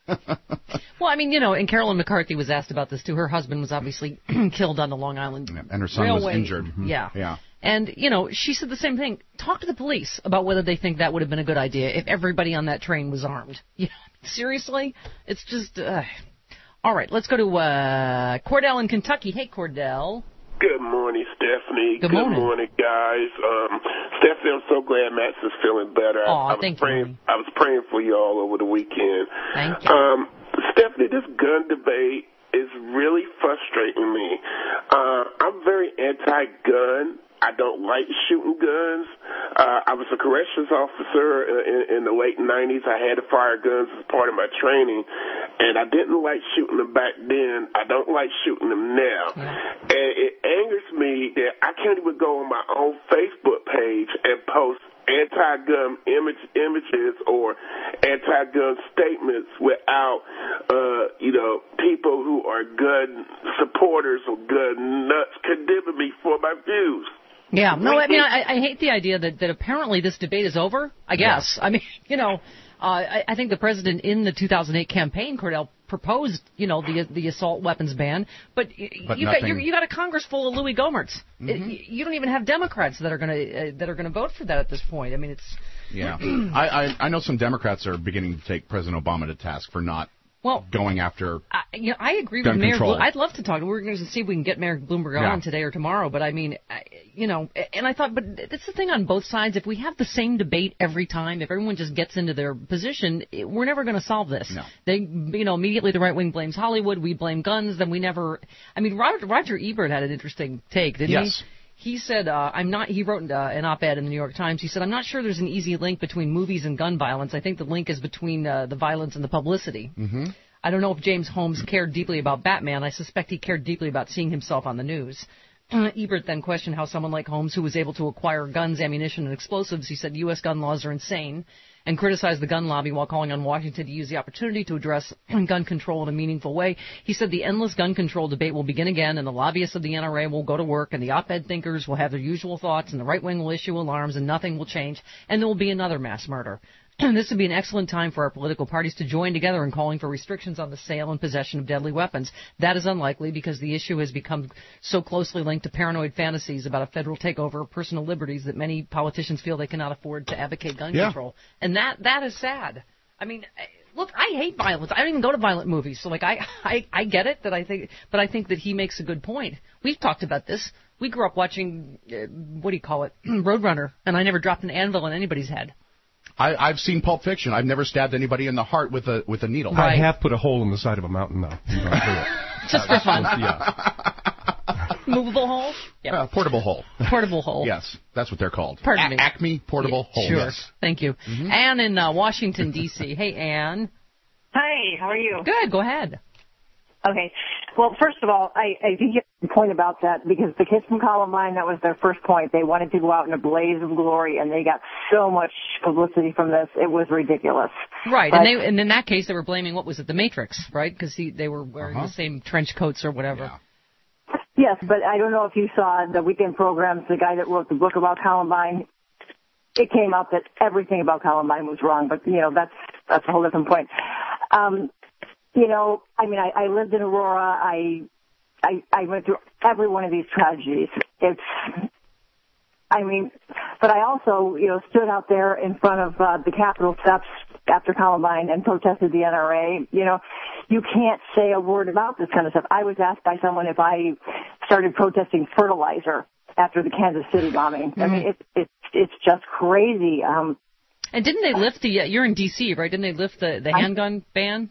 Well, I mean, you know, and Carolyn McCarthy was asked about this too. Her husband was obviously killed on the Long Island yeah, and her son Railway. was injured. Mm-hmm. Yeah. Yeah. And, you know, she said the same thing. Talk to the police about whether they think that would have been a good idea if everybody on that train was armed. Yeah, seriously? It's just... Uh... All right, let's go to uh, Cordell in Kentucky. Hey, Cordell. Good morning, Stephanie. Good morning. Good morning, guys. Um, Stephanie, I'm so glad Max is feeling better. Aw, I, I was thank praying, you. I was praying for you all over the weekend. Thank you. Um, Stephanie, this gun debate is really frustrating me. Uh, I'm very anti-gun. I don't like shooting guns. Uh, I was a corrections officer in, in the late nineties. I had to fire guns as part of my training, and I didn't like shooting them back then. I don't like shooting them now. Yeah. And it angers me that I can't even go on my own Facebook page and post anti-gun image, images or anti-gun statements without, uh, you know, people who are gun supporters or gun nuts condemning me for my views. Yeah, no, I mean, I, I hate the idea that, that apparently this debate is over, I guess. Yeah. I mean, you know, uh, I, I think the president in the two thousand eight campaign, Cordell, proposed, you know, the the assault weapons ban, but, but you got you're, you got a Congress full of Louis Gohmerts. Mm-hmm. It, you don't even have Democrats that are going to uh, that are going to vote for that at this point. I mean, it's yeah. I, I I know some Democrats are beginning to take President Obama to task for not well going after. I, you know, I agree gun with Mayor. control. Blo- I'd love to talk. We're going to see if we can get Mayor Bloomberg yeah. on today or tomorrow. But I mean, I, you know, and I thought, but that's the thing on both sides. If we have the same debate every time, if everyone just gets into their position, it, we're never going to solve this. No. They, you know, immediately the right wing blames Hollywood. We blame guns. Then we never. I mean, Roger, Roger Ebert had an interesting take, didn't yes. he? He said, uh, I'm not, he wrote uh, an op-ed in the New York Times. He said, I'm not sure there's an easy link between movies and gun violence. I think the link is between uh, the violence and the publicity. Mm-hmm. I don't know if James Holmes cared deeply about Batman. I suspect he cared deeply about seeing himself on the news. Uh, Ebert then questioned how someone like Holmes, who was able to acquire guns, ammunition, and explosives, he said U S gun laws are insane, and criticized the gun lobby while calling on Washington to use the opportunity to address gun control in a meaningful way. He said the endless gun control debate will begin again, and the lobbyists of the N R A will go to work, and the op-ed thinkers will have their usual thoughts, and the right wing will issue alarms, and nothing will change, and there will be another mass murder. This would be an excellent time for our political parties to join together in calling for restrictions on the sale and possession of deadly weapons. That is unlikely because the issue has become so closely linked to paranoid fantasies about a federal takeover of personal liberties that many politicians feel they cannot afford to advocate gun yeah. control. And that that is sad. I mean, look, I hate violence. I don't even go to violent movies. So, like, I, I, I get it, that I think, but I think that he makes a good point. We've talked about this. We grew up watching, uh, what do you call it, Roadrunner, and I never dropped an anvil on anybody's head. I, I've seen Pulp Fiction. I've never stabbed anybody in the heart with a with a needle. I have put a hole in the side of a mountain, though. Just for fun. Yeah. Movable hole? Yep. Uh, portable hole. Portable hole. Yes, that's what they're called. Pardon A- me. Acme portable yeah, hole. Sure. Yes. Thank you. Mm-hmm. Ann in uh, Washington, D C Hey, Ann. Hi, how are you? Good, go ahead. Okay. Well, first of all, I, I think you have a point about that because the kids from Columbine, that was their first point. They wanted to go out in a blaze of glory, and they got so much publicity from this. It was ridiculous. Right, but, and they and in that case, they were blaming, what was it, the Matrix, right? Because they were wearing uh-huh. the same trench coats or whatever. Yeah. Yes, but I don't know if you saw the weekend programs, the guy that wrote the book about Columbine. It came out that everything about Columbine was wrong, but, you know, that's that's a whole different point. Um, you know, I mean, I, I lived in Aurora. I, I I went through every one of these tragedies. It's, I mean, but I also, you know, stood out there in front of uh, the Capitol steps after Columbine and protested the N R A. You know, you can't say a word about this kind of stuff. I was asked by someone if I started protesting fertilizer after the Kansas City bombing. Mm-hmm. I mean, it's it's it's just crazy. Um, and didn't they lift the? Uh, you're in D C, right? Didn't they lift the the handgun ban?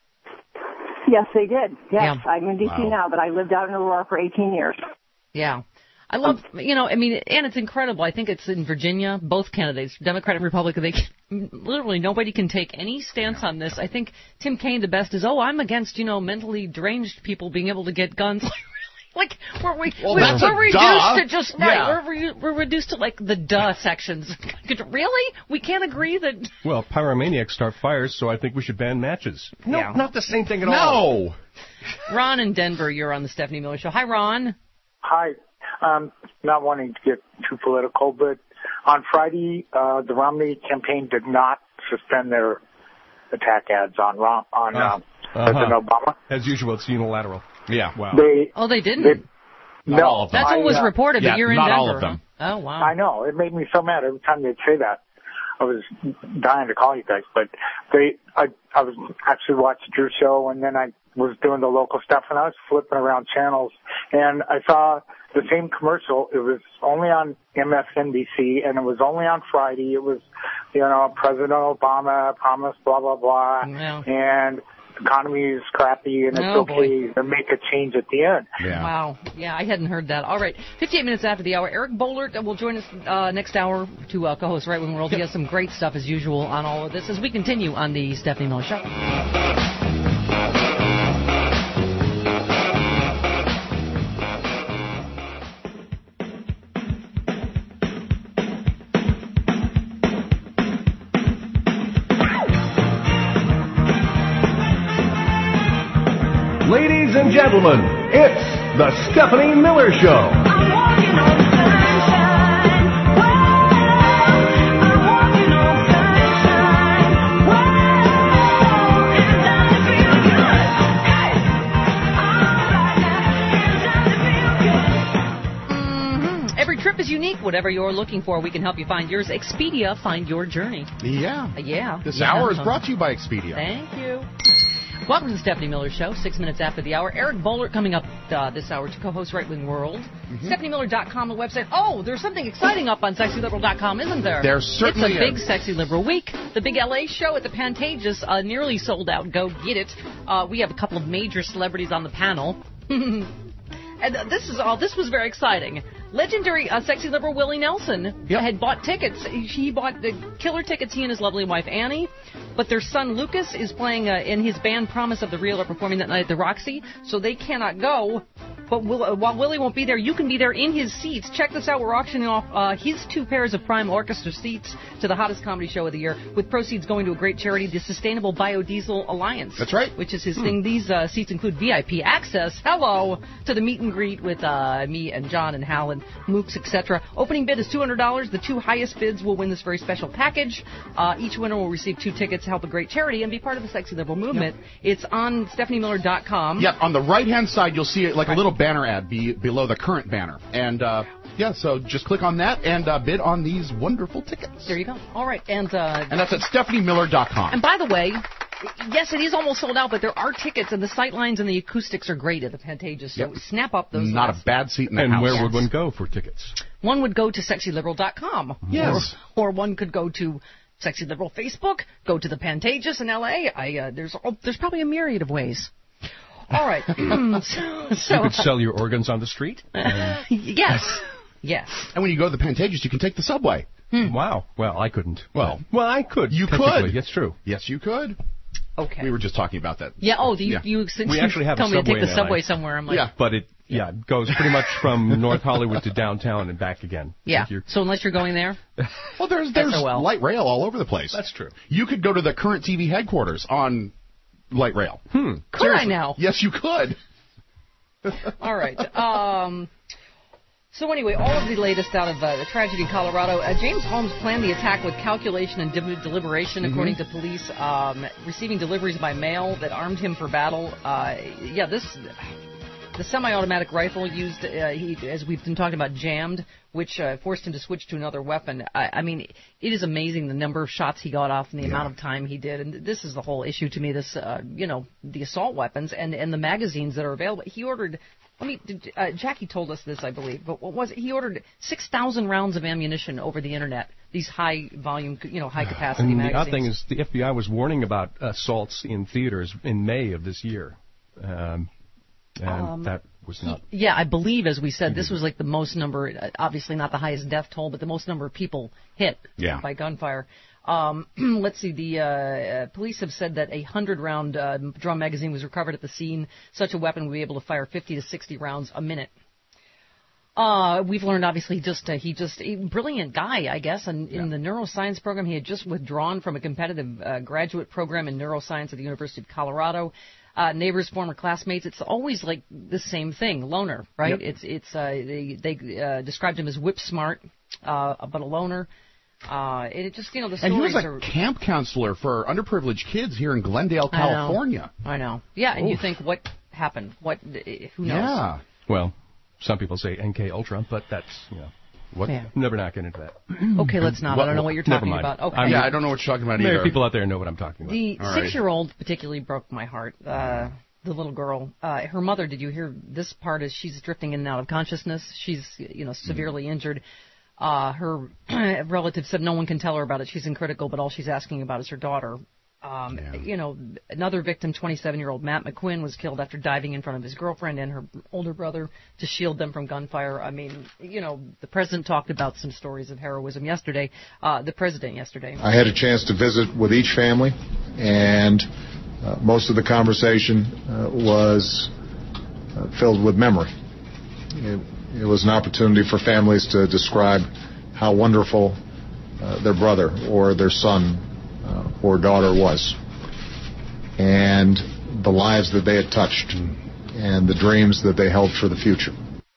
Yes, they did. Yes, Yeah. I'm in D C Wow. now, but I lived out in Aurora for eighteen years. Yeah. I love, you know, I mean, and it's incredible. I think it's in Virginia, both candidates, Democrat and Republican, they can, literally nobody can take any stance on this. I think Tim Kaine, the best, is, oh, I'm against, you know, mentally deranged people being able to get guns. Like, we're, we, well, we're, we're reduced duh. to just, right, Yeah. we're, re, we're reduced to, like, the duh sections. Really? We can't agree that... Well, pyromaniacs start fires, so I think we should ban matches. No, Yeah. not the same thing at No. all. Ron in Denver, you're on the Stephanie Miller Show. Hi, Ron. Hi. Um, not wanting to get too political, but on Friday, uh, the Romney campaign did not suspend their attack ads on Rom- on Uh, um, uh-huh. President Obama. As usual, it's unilateral. Yeah. Wow. They Oh, they didn't? They, Not no, all of them. That's what I, was uh, reported, yeah, but you're in not Denver. all of them. Huh? Oh, wow. I know. It made me so mad every time they'd say that. I was dying to call you guys, but they, I, I was actually watching your show, and then I was doing the local stuff, and I was flipping around channels, and I saw the same commercial. It was only on M S N B C, and it was only on Friday. It was, you know, President Obama promised blah, blah, blah, Yeah. and the economy is crappy, and it's Oh, okay to make a change at the end. Yeah. Wow. Yeah, I hadn't heard that. All right. fifty-eight minutes after the hour. Eric Bollert will join us uh, next hour to uh, co-host Right Wing World. He has some great stuff, as usual, on all of this as we continue on the Stephanie Miller Show. Ladies and gentlemen, it's the Stephanie Miller Show. Mm-hmm. Every trip is unique. Whatever you're looking for, we can help you find yours. Expedia, find your journey. Yeah. Uh, yeah. This Yeah. hour is brought to you by Expedia. Thank you. Welcome to the Stephanie Miller Show, six minutes after the hour. Eric Bollert coming up uh, this hour to co-host Right Wing World. Mm-hmm. Stephanie Miller dot com, the website. Oh, there's something exciting up on Sexy Liberal dot com, isn't there? There certainly It's a big is. Sexy Liberal week. The big L A show at the Pantages, uh, nearly sold out. Go get it. Uh, we have a couple of major celebrities on the panel. And uh, this is all. This was very exciting. Legendary uh, sexy liberal Willie Nelson Yep. had bought tickets. He bought the killer tickets. He and his lovely wife Annie, but their son Lucas is playing uh, in his band Promise of the Real are performing that night at the Roxy, so they cannot go. But Will, uh, while Willie won't be there, you can be there in his seats. Check this out. We're auctioning off uh, his two pairs of Prime Orchestra seats to the hottest comedy show of the year, with proceeds going to a great charity, the Sustainable Biodiesel Alliance. That's right. Which is his Hmm. thing. These uh, seats include V I P access, hello, to the meet and greet with uh, me and John and Hal and Mooks, et cetera. Opening bid is two hundred dollars. The two highest bids will win this very special package. Uh, each winner will receive two tickets to help a great charity and be part of the Sexy Liberal movement. It's on Stephanie Miller dot com. Yep, on the right-hand side, you'll see it like a little banner ad be, below the current banner. And, uh, yeah, so just click on that and uh, bid on these wonderful tickets. There you go. All right. And, uh, And that's at Stephanie Miller dot com. and by the way, yes, it is almost sold out, but there are tickets, and the sight lines and the acoustics are great at the Pantages. So Yep. snap up those. Not last. a bad seat in the And house. where would one go for tickets? One would go to Sexy Liberal dot com. Yes. Or, or one could go to Sexy Liberal Facebook, go to the Pantages in L A. I, uh, there's, oh, there's probably a myriad of ways. All right. so, so You could sell your organs on the street? yes. Yes. And when you go to the Pantages, you can take the subway. Wow. Well, I couldn't. Well, well, I could. You technically. could. That's true. Yes, you could. Okay. We were just talking about that. Yeah. Oh, you Yeah. you since We you actually have a told me to take subway the in L A. subway somewhere. I'm like, Yeah. But it, yeah, it goes pretty much from North Hollywood to downtown and back again. yeah. If you're- So unless you're going there, Well, there's there's S O L. light rail all over the place. That's true. You could go to the current T V headquarters on light rail. Hmm. could Seriously. I now? Yes, you could. All right. Um, so anyway, all of the latest out of uh, the tragedy in Colorado. Uh, James Holmes planned the attack with calculation and de- deliberation, according to police. Um, receiving deliveries by mail that armed him for battle. Uh, yeah, this the semi-automatic rifle used, uh, he, as we've been talking about, jammed, which uh, forced him to switch to another weapon. I, I mean, it is amazing the number of shots he got off and the Yeah. amount of time he did. And this is the whole issue to me. This, uh, you know, the assault weapons and and the magazines that are available. He ordered. I mean, did, uh, Jackie told us this, I believe, but what was it? He ordered six thousand rounds of ammunition over the internet. These high volume, you know, high capacity And the magazines. odd thing is, the F B I was warning about assaults in theaters in May of this year, um, and Um, that was not. Yeah, I believe, as we said, this was like the most number, uh, obviously not the highest death toll, but the most number of people hit Yeah. by gunfire. Um, let's see, the uh, uh, police have said that a hundred-round uh, drum magazine was recovered at the scene. Such a weapon would be able to fire fifty to sixty rounds a minute. Uh, we've learned, obviously, just uh, he just a brilliant guy, I guess. And in the neuroscience program, he had just withdrawn from a competitive uh, graduate program in neuroscience at the University of Colorado. Uh, neighbors, former classmates. It's always like the same thing, loner, right? Yep. It's it's uh, they they uh, described him as whip smart, uh, but a loner. Uh, it just, you know, the And stories he was a are... camp counselor for underprivileged kids here in Glendale, I know. California. I know. Yeah, and Oof. you think, what happened? What? Who knows? Yeah. Well, some people say N K Ultra, but that's, you know, what? Yeah. Never not get into that. Okay, let's not. I don't know what you're Never talking mind. about. Okay. I mean, yeah, I don't know what you're talking about Maybe either. people out there know what I'm talking about. The All right. six-year-old particularly broke my heart. Uh, the little girl, uh, her mother. Did you hear this part? As she's drifting in and out of consciousness, she's you know severely injured. Uh, her relative said no one can tell her about it. She's in critical, but all she's asking about is her daughter. Um, Yeah. You know, another victim, twenty-seven-year-old Matt McQuinn, was killed after diving in front of his girlfriend and her older brother to shield them from gunfire. I mean, you know, the president talked about some stories of heroism yesterday. Uh, the president yesterday. I had a chance to visit with each family, and uh, most of the conversation uh, was uh, filled with memory. It, it was an opportunity for families to describe how wonderful uh, their brother or their son uh, or daughter was, and the lives that they had touched, and the dreams that they held for the future.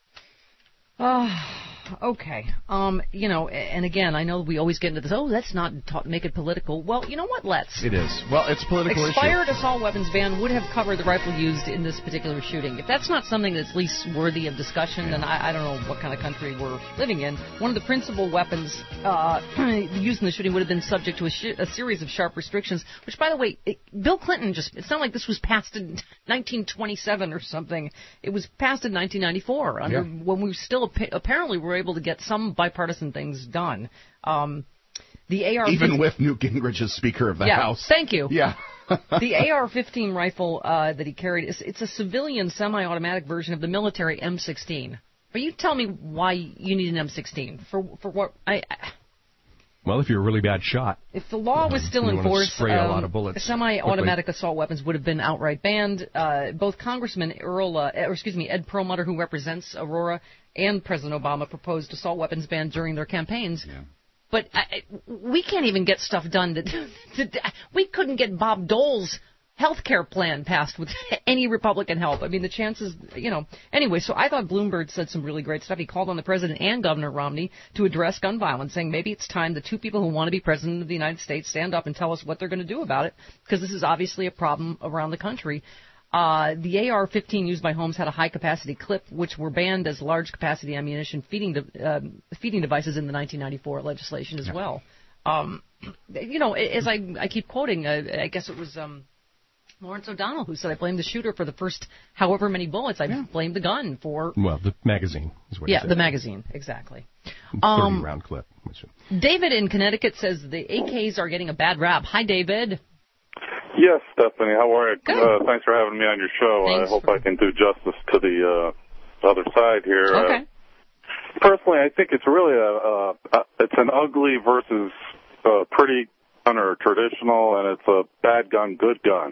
Oh, okay. Um, you know, and again, I know we always get into this, oh, let's not talk, make it political. Well, you know what? Let's. It is. Well, it's a political Expired issue. assault weapons ban would have covered the rifle used in this particular shooting. If that's not something that's least worthy of discussion, yeah. then I, I don't know what kind of country we're living in. One of the principal weapons uh, used in the shooting would have been subject to a, sh- a series of sharp restrictions, which, by the way, it, Bill Clinton just, it's not like this was passed in nineteen twenty-seven or something. It was passed in nineteen ninety-four, under, yeah. when we still apparently were able to get some bipartisan things done. Um, the A R Even with Newt Gingrich as Speaker of the yeah, House. Thank you. Yeah. The A R fifteen rifle uh, that he carried, is, it's a civilian semi-automatic version of the military M sixteen. But you tell me why you need an M sixteen. For for what? I, I Well, if you're a really bad shot. If the law was still in force, spray a lot of bullets semi-automatic quickly. assault weapons would have been outright banned. Uh, both Congressman Earl, uh, or excuse me, Ed Perlmutter, who represents Aurora, and President Obama proposed assault weapons ban during their campaigns. Yeah. But I, we can't even get stuff done. That, that we couldn't get Bob Dole's health care plan passed with any Republican help. I mean, the chances, you know. Anyway, so I thought Bloomberg said some really great stuff. He called on the president and Governor Romney to address gun violence, saying maybe it's time the two people who want to be president of the United States stand up and tell us what they're going to do about it, because this is obviously a problem around the country. Uh, the A R fifteen used by Holmes had a high-capacity clip, which were banned as large-capacity ammunition feeding de- uh, feeding devices in the nineteen ninety-four legislation as well. Um, you know, as I, I keep quoting, uh, I guess it was um, Lawrence O'Donnell who said, I blame the shooter for the first however many bullets. I yeah. blame the gun for... Well, the magazine is what Yeah, he said. the magazine, exactly. thirty-round um, clip. Which... David in Connecticut says the A Ks are getting a bad rap. Hi, David. Yes, Stephanie. How are you? Good. Uh, thanks for having me on your show. Thanks I hope for... I can do justice to the uh, other side here. Okay. Uh, personally, I think it's really a, a, a it's an ugly versus a pretty gun or traditional, and it's a bad gun, good gun.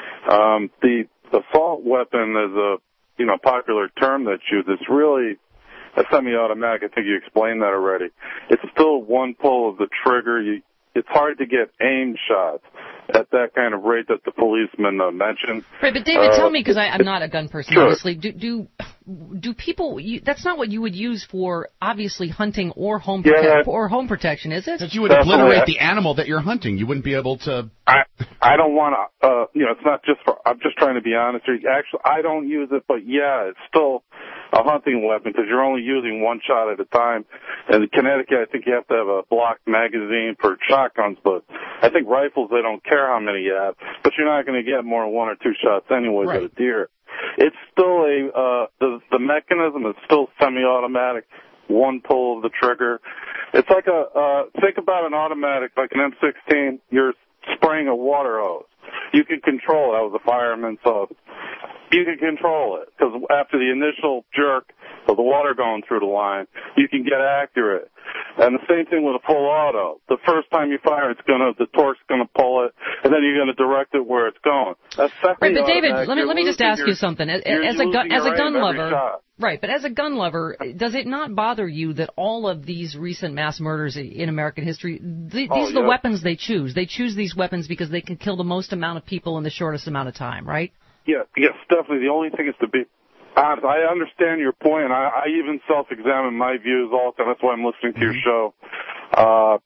Um, the assault weapon is a you know popular term that's used. It's really a semi-automatic. I think you explained that already. It's still one pull of the trigger. You, it's hard to get aim shots at that kind of rate that the policeman uh, mentioned. Right, but David, uh, tell me, because I'm not a gun person, sure. obviously. Do do do people? You, that's not what you would use for obviously hunting or home yeah, prote- or home protection, is it? Because you would obliterate the animal that you're hunting. You wouldn't be able to. I I don't want to. Uh, you know, it's not just for. I'm just trying to be honest here. Actually, I don't use it, but yeah, it's still a hunting weapon because you're only using one shot at a time. And in Connecticut, I think you have to have a blocked magazine for shotguns, but I think rifles, they don't care how many you have. But you're not going to get more than one or two shots anyways right. at a deer. It's still a, uh, the, the mechanism is still semi-automatic, one pull of the trigger. It's like a, uh, think about an automatic, like an M sixteen, you're spraying a water hose. You can control it. That was a fireman, so you can control it because after the initial jerk of the water going through the line, you can get accurate. And the same thing with a full auto. The first time you fire, it's gonna the torque's gonna pull it, and then you're gonna direct it where it's going. That's right, but David, let me you're let me just ask your, you something. As, as a gun as a gun lover, right? But as a gun lover, does it not bother you that all of these recent mass murders in American history, th- these oh, are the yeah. weapons they choose? They choose these weapons because they can kill the most amount of people in the shortest amount of time, right? Yeah, yes, definitely. The only thing is to be honest. I understand your point, and I, I even self-examine my views also. That's why I'm listening to your show. Uh,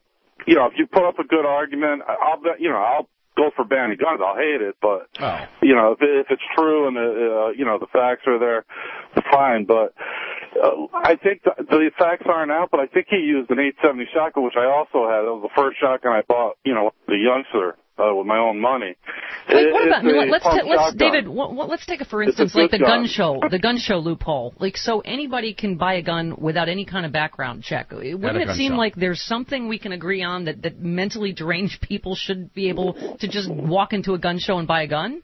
you know, if you put up a good argument, I'll bet, you know, I'll go for banning guns. I'll hate it, but, oh. you know, if, if it's true and, the, uh, you know, the facts are there, fine. But uh, I think the, the facts aren't out, but I think he used an eight seventy shotgun, which I also had. That was the first shotgun I bought, you know, the youngster. Uh, with my own money. Wait, what about, I mean, let's, ta- let's David, what, what, let's take a, for instance, a like the gun gun. show, the gun show loophole. Like, so anybody can buy a gun without any kind of background check. Wouldn't it seem shop. like there's something we can agree on that, that mentally deranged people should be able to just walk into a gun show and buy a gun?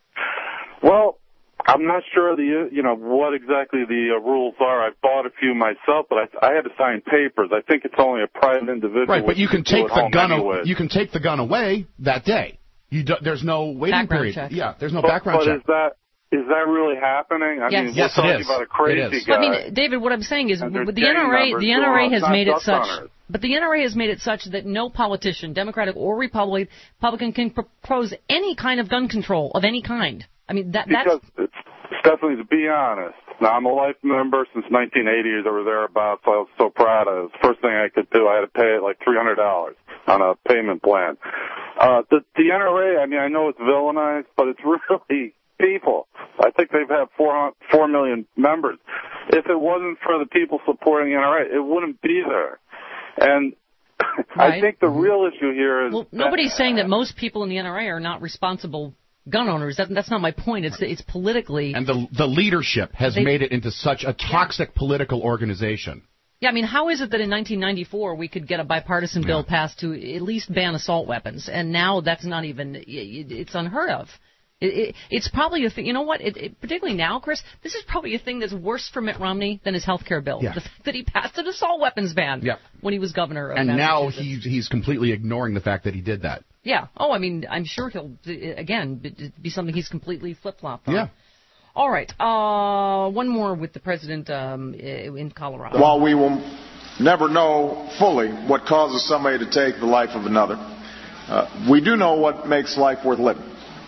Well, I'm not sure the you know what exactly the uh, rules are. I bought a few myself, but I, I had to sign papers. I think it's only a private individual. Right, but you can do take at the home gun. anyway. You can take the gun away that day. You do, there's no waiting Background period. check. Yeah, there's no but, background but check. is that is that really happening? I Yes. mean, Yes, we're it talking is. about a crazy It is. guy. I mean, David, what I'm saying is, And with there's the gang N R A, members the who N R A are has not made it duck such. hunters. But the N R A has made it such that no politician, Democratic or Republican, Republican, can propose any kind of gun control of any kind. I mean, that that's. Because it's, Stephanie, to be honest, now I'm a life member since nineteen eighty or thereabouts. So I was so proud of it. The first thing I could do, I had to pay like three hundred dollars on a payment plan. Uh, the, the N R A, I mean, I know it's villainized, but it's really people. I think they've had four, four million members. If it wasn't for the people supporting the N R A, it wouldn't be there. And Right. I think the real issue here is... Well, nobody's saying that most people in the N R A are not responsible gun owners. That, that's not my point. It's it's politically... And the the leadership has They- made it into such a toxic yeah. political organization. Yeah, I mean, how is it that in nineteen ninety-four we could get a bipartisan bill Yeah. passed to at least ban assault weapons, and now that's not even... It's unheard of. It, it, it's probably a thing. You know what? It, it, particularly now, Chris, this is probably a thing that's worse for Mitt Romney than his health care bill. Yeah. The fact that he passed an assault weapons ban Yep. when he was governor of And now Massachusetts. he's he's completely ignoring the fact that he did that. Yeah. Oh, I mean, I'm sure he'll, again, be, be something he's completely flip-flopped on. Yeah. All right. Uh, one more with the president um, in Colorado. While we will never know fully what causes somebody to take the life of another, uh, we do know what makes life worth living.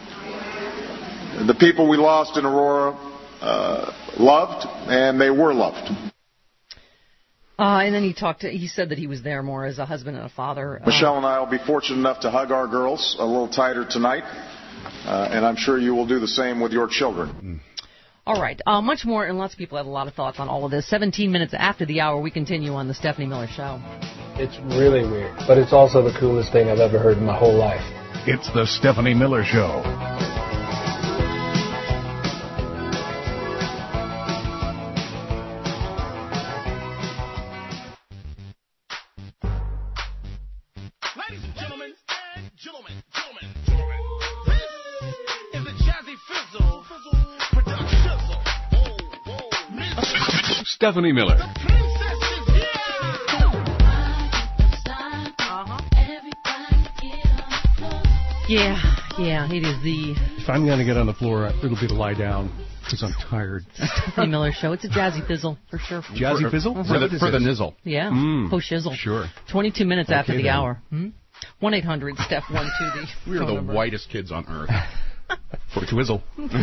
The people we lost in Aurora uh, loved, and they were loved. Uh, and then he talked. To, he said that he was there more as a husband and a father. Michelle uh, and I will be fortunate enough to hug our girls a little tighter tonight, uh, and I'm sure you will do the same with your children. All right. Uh, much more, and lots of people have a lot of thoughts on all of this. seventeen minutes after the hour, we continue on the Stephanie Miller Show. It's really weird, but it's also the coolest thing I've ever heard in my whole life. It's the Stephanie Miller Show. Ladies and gentlemen, and gentlemen, gentlemen, gentlemen, this is the Jazzy Fizzle, Fizzle production. Oh, oh, Miss Stephanie Miller. Princess is here. Yeah, yeah, it is the If I'm going to get on the floor, it'll be to lie down because I'm tired. Stephanie Miller Show. It's a jazzy fizzle, for sure. Jazzy fizzle? For the, for the nizzle. Yeah, Mm. po shizzle. Sure. twenty-two minutes Okay, after the then. hour. Hmm? one eight hundred Steph one two the We are phone the number. whitest kids on earth. For the twizzle.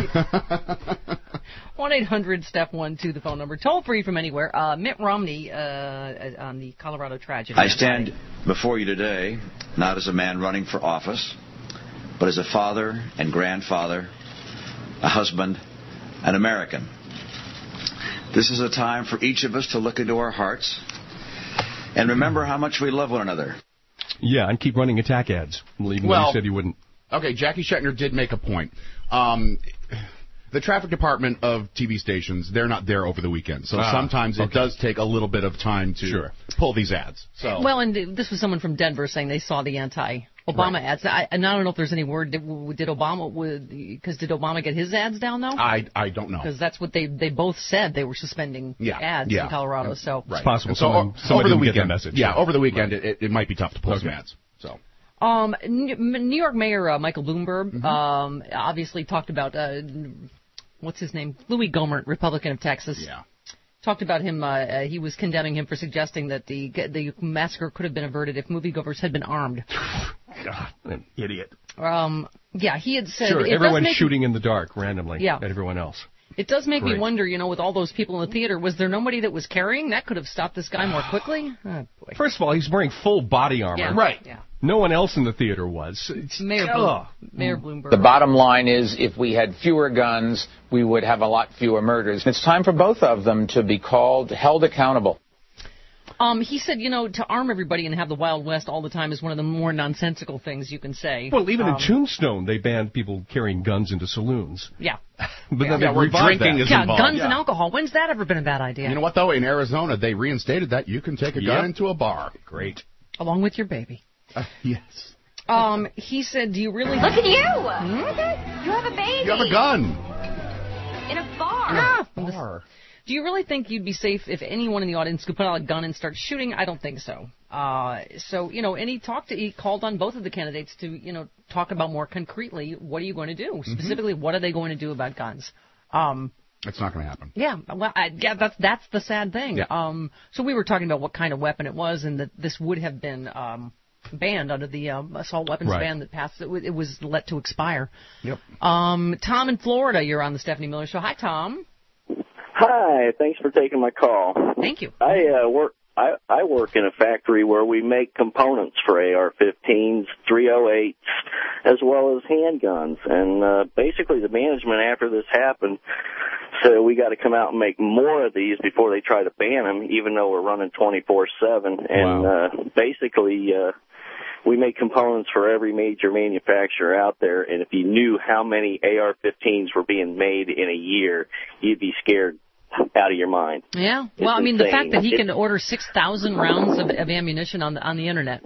one eight hundred Steph one two the phone number. Toll free from anywhere. Uh, Mitt Romney uh, on the Colorado tragedy. I stand before you today not as a man running for office, but as a father and grandfather, a husband, an American. This is a time for each of us to look into our hearts and remember how much we love one another. Yeah, and keep running attack ads. Even Well- though you said you wouldn't. Okay, Jackie Shetner did make a point. Um, the traffic department of T V stations, they're not there over the weekend. So Ah, sometimes it okay. does take a little bit of time to Sure. pull these ads. So Well, and this was someone from Denver saying they saw the anti-Obama Right. ads. I, and I don't know if there's any word. Did, did Obama? Because did Obama get his ads down though? I I don't know. Because that's what they they both said. They were suspending Yeah, ads yeah. in Colorado. So Right. It's possible And so someone, o- someone over the didn't get weekend, that message. yeah, over the weekend it, it might be tough to pull some Okay. ads. So. Um, New York Mayor uh, Michael Bloomberg Mm-hmm. um, obviously talked about uh, what's his name, Louis Gohmert, Republican of Texas. Yeah. Talked about him. Uh, uh, he was condemning him for suggesting that the the massacre could have been averted if moviegoers had been armed. God, an idiot. Um, yeah, he had said Sure, it does everyone's make- shooting in the dark randomly Yeah. at everyone else. It does make Great. me wonder, you know, with all those people in the theater, was there nobody that was carrying? That could have stopped this guy more quickly. Oh, boy. First of all, he's wearing full body armor. Yeah. Right. Yeah. No one else in the theater was. It's, Mayor, ugh. Bloom, Mayor Bloomberg. The bottom line is, if we had fewer guns, we would have a lot fewer murders. It's time for both of them to be called, held accountable. Um, he said, you know, to arm everybody and have the Wild West all the time is one of the more nonsensical things you can say. Well, even um, in Tombstone, they banned people carrying guns into saloons. Yeah. But yeah, then yeah, they where revived drinking that. is Yeah, involved. guns yeah. and alcohol. When's that ever been a bad idea? You know what, though? In Arizona, they reinstated that. You can take a Yep. gun into a bar. Great. Along with your baby. Uh, yes. Um, he said, do you really... Look at you! Hmm? You have a baby. You have a gun. In a bar. Ah, bar. Do you really think you'd be safe if anyone in the audience could put out a gun and start shooting? I don't think so. Uh, so, you know, and he talked to, he called on both of the candidates to, you know, talk about more concretely, what are you going to do? Mm-hmm. Specifically, what are they going to do about guns? Um, It's not going to happen. Yeah, well, I, yeah, that's that's the sad thing. Yeah. Um, so we were talking about what kind of weapon it was, and that this would have been um, banned under the um, assault weapons Right. ban that passed. It, w- it was let to expire. Yep. Um, Tom in Florida, you're on the Stephanie Miller Show. Hi, Tom. Hi, thanks for taking my call. Thank you. I uh, work. I, I work in a factory where we make components for A R fifteens, three oh eights, as well as handguns. And uh, basically, the management after this happened said we got to come out and make more of these before they try to ban them, even though we're running twenty-four seven. And Wow. uh, basically, uh, we make components for every major manufacturer out there. And if you knew how many A R fifteens were being made in a year, you'd be scared out of your mind. Yeah. It's Well, I mean, the insane. fact that he It- can order six thousand rounds of, of ammunition on the on the internet.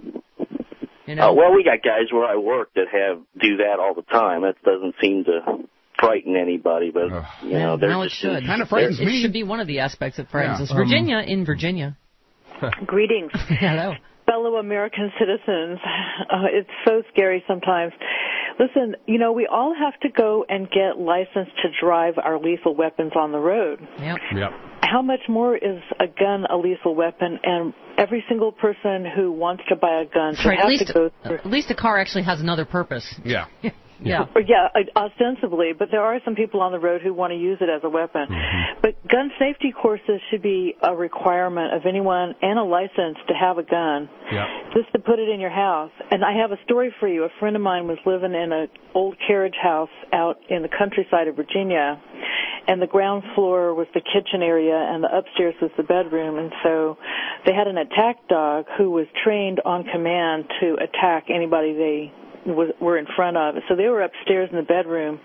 You know. Uh, well, we got guys where I work that have do that all the time. That doesn't seem to frighten anybody, but you know, Yeah, they're now it just should. Kind of frightens it, me. It should be one of the aspects that frightens Yeah. us. Um, Virginia, in Virginia. Greetings. Hello. Fellow American citizens. Uh, it's so scary sometimes. Listen, you know, we all have to go and get licensed to drive our lethal weapons on the road. Yep. Yep. How much more is a gun a lethal weapon? And every single person who wants to buy a gun That's should right. At have least, to go through. at least a car actually has another purpose. Yeah. Yeah. Or, yeah, ostensibly, but there are some people on the road who want to use it as a weapon. Mm-hmm. But gun safety courses should be a requirement of anyone and a license to have a gun, Yeah. just to put it in your house. And I have a story for you. A friend of mine was living in an old carriage house out in the countryside of Virginia, and the ground floor was the kitchen area and the upstairs was the bedroom. And so they had an attack dog who was trained on command to attack anybody they was, were in front of. So they were upstairs in the bedroom,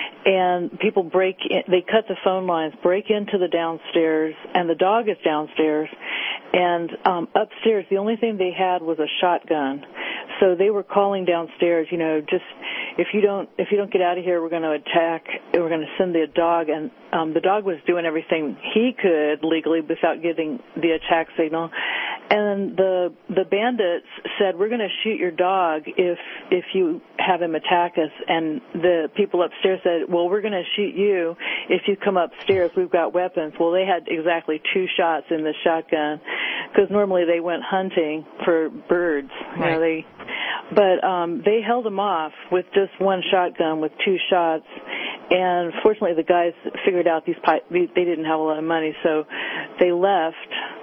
and people break in, they cut the phone lines, break into the downstairs, and the dog is downstairs. And um, upstairs, the only thing they had was a shotgun. So they were calling downstairs, you know, just if you don't if you don't get out of here, we're going to attack. We're going to send the dog. And um, the dog was doing everything he could legally without getting the attack signal. And the the bandits said, "We're going to shoot your dog if if you have him attack us." And the people upstairs said, "Well, we're going to shoot you if you come upstairs. We've got weapons." Well, they had exactly two shots in the shotgun, because normally they went hunting for birds. You know, they, but um, they held them off with just one shotgun with two shots. And fortunately, the guys figured out these pi- they didn't have a lot of money, so they left.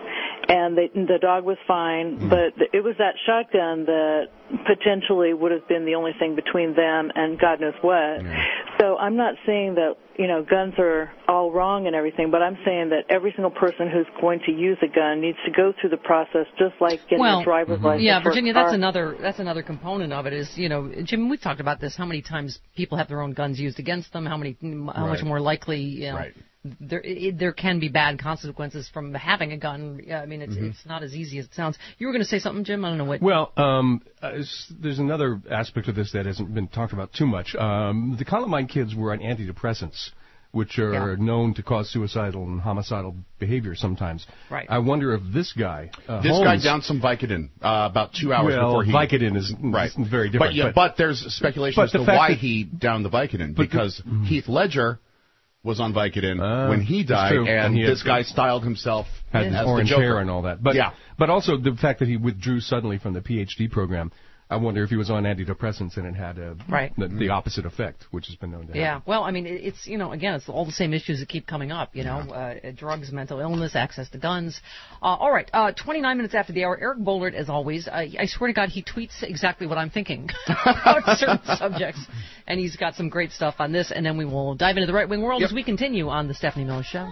And they, the dog was fine, but it was that shotgun that potentially would have been the only thing between them and God knows what. Yeah. So I'm not saying that, you know, guns are all wrong and everything, but I'm saying that every single person who's going to use a gun needs to go through the process, just like getting well, a driver's license. Yeah, for Virginia, a car. that's another that's another component of it. Is, you know, Jim, we've talked about this. How many times people have their own guns used against them? How many? How right. much more likely? You know, right. There, it, there can be bad consequences from having a gun. I mean, it's mm-hmm. it's not as easy as it sounds. You were going to say something, Jim? I don't know what. Well, um, uh, there's another aspect of this that hasn't been talked about too much. Um, the Columbine kids were on antidepressants, which are yeah. known to cause suicidal and homicidal behavior sometimes. Right. I wonder if this guy, uh, this Holmes, guy downed some Vicodin uh, about two hours well, before he. Vicodin is right. very different. But, yeah, but, but there's speculation as to why he downed the Vicodin, because the, Heath Ledger was on Vicodin uh, when he died, and, and he this guy styled himself had as orange the Joker. hair and all that. But yeah. but also the fact that he withdrew suddenly from the PhD program. I wonder if he was on antidepressants and it had a, right. the, the opposite effect, which has been known to happen. Yeah, well, I mean, it- it's, you know, again, it's all the same issues that keep coming up, you know, uh, drugs, mental illness, access to guns. Uh, all right, uh, twenty-nine minutes after the hour, Eric Bollert, as always, uh, I swear to God, he tweets exactly what I'm thinking about certain subjects, and he's got some great stuff on this, and then we will dive into the right-wing world Yep. as we continue on the Stephanie Miller Show.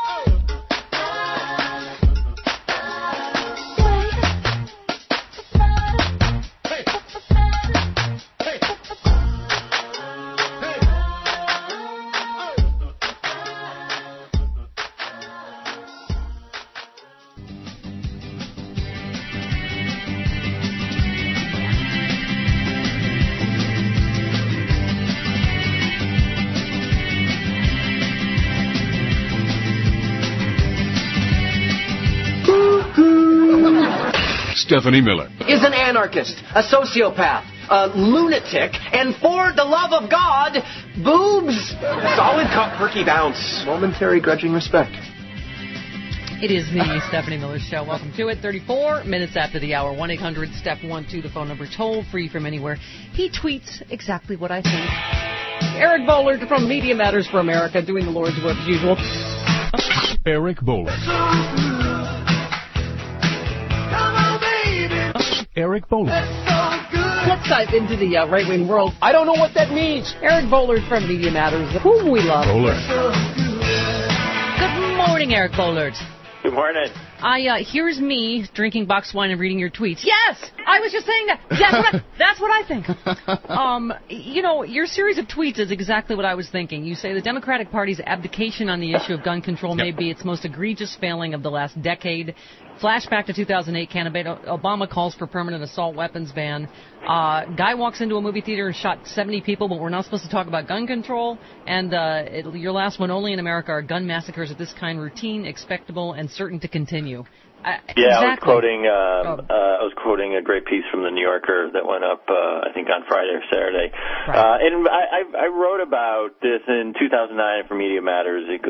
Stephanie Miller. Is an anarchist, a sociopath, a lunatic, and for the love of God, boobs. Solid cut, perky bounce. Momentary grudging respect. It is the Stephanie Miller Show. Welcome to it. thirty-four minutes after the hour. one eight hundred step one two, the phone number, toll free from anywhere. He tweets exactly what I think. Eric Bollert from Media Matters for America, doing the Lord's work as usual. Eric Bollert. Eric Bollert. Let's dive into the uh, right-wing world. I don't know what that means. Eric Bollert from Media Matters, whom we love. Bollert. Good morning, Eric Bollert. Good morning. I uh, here's me drinking box wine and reading your tweets. Yes, I was just saying that. That's what I, that's what I think. Um, you know, your series of tweets is exactly what I was thinking. You say the Democratic Party's abdication on the issue of gun control may be its most egregious failing of the last decade. Flashback to two thousand eight, candidate Obama calls for permanent assault weapons ban. Uh, guy walks into a movie theater and shot seventy people, but we're not supposed to talk about gun control. And uh, it, your last one, only in America are gun massacres of this kind routine, expectable, and certain to continue. Uh, yeah, exactly. I was quoting. Um, oh. uh, I was quoting a great piece from the New Yorker that went up, uh, I think, on Friday or Saturday. Right. Uh, and I, I, I wrote about this in two thousand nine for Media Matters. It,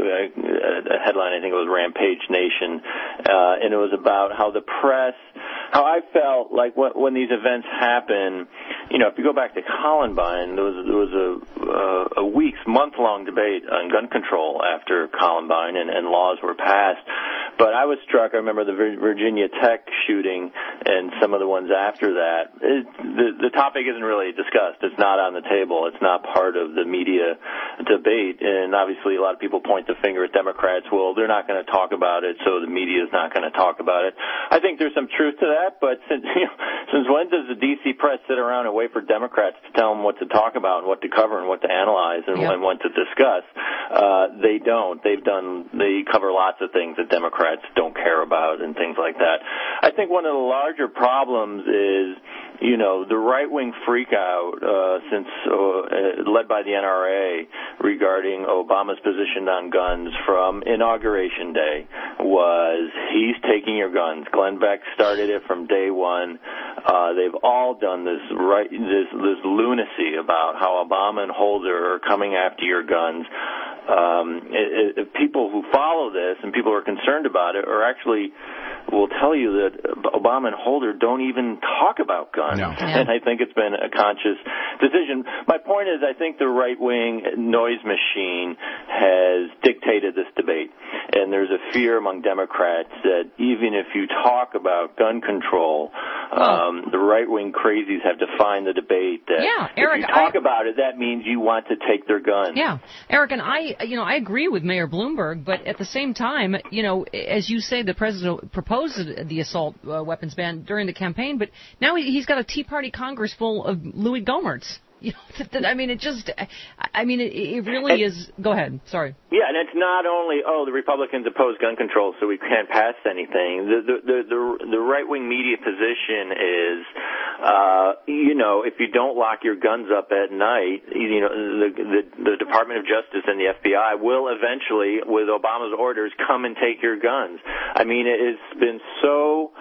a headline, I think it was Rampage Nation, uh, and it was about how the press, how I felt like when, when these events happen. You know, if you go back to Columbine, there was there was a uh, a week's, month-long debate on gun control after Columbine, and, and laws were passed. But I was struck. I remember the Virginia Tech shooting and some of the ones after that. It, the, the topic isn't really discussed. It's not on the table. It's not part of the media debate. And obviously, a lot of people point the finger at Democrats. Well, they're not going to talk about it, so the media is not going to talk about it. I think there's some truth to that. But since you know, since when does the D C press sit around and wait for Democrats to tell them what to talk about and what to cover and what to analyze and, yep. and what to discuss? Uh, they don't. They've done. They cover lots of things that Democrats don't care about and things like that. I think one of the larger problems is, you know, the right-wing freakout uh, since uh, led by the N R A regarding Obama's position on guns from Inauguration Day was he's taking your guns. Glenn Beck started it from day one. Uh, they've all done this right this this lunacy about how Obama and Holder are coming after your guns. Um, it, it, people who follow this and people who are concerned about it are actually will tell you that Obama and Holder don't even talk about guns. No. Yeah. And I think it's been a conscious decision. My point is I think the right-wing noise machine has dictated this debate. And there's a fear among Democrats that even if you talk about gun control, um, the right-wing crazies have defined the debate that yeah, Eric, if you talk I, about it, that means you want to take their guns. Yeah, Eric, and I, you know, I agree with Mayor Bloomberg, but at the same time, you know, as you say, the president proposed the assault uh, weapons ban during the campaign, but now he, he's got a Tea Party Congress full of Louis Gohmerts. You know, I mean, it just, I mean, it, it really and, is. Go ahead. Sorry. Yeah, and it's not only, oh, the Republicans oppose gun control, so we can't pass anything. The the the, the, the right-wing media position is, uh, you know, if you don't lock your guns up at night, you know, the, the the Department of Justice and the F B I will eventually, with Obama's orders, come and take your guns. I mean, it has been so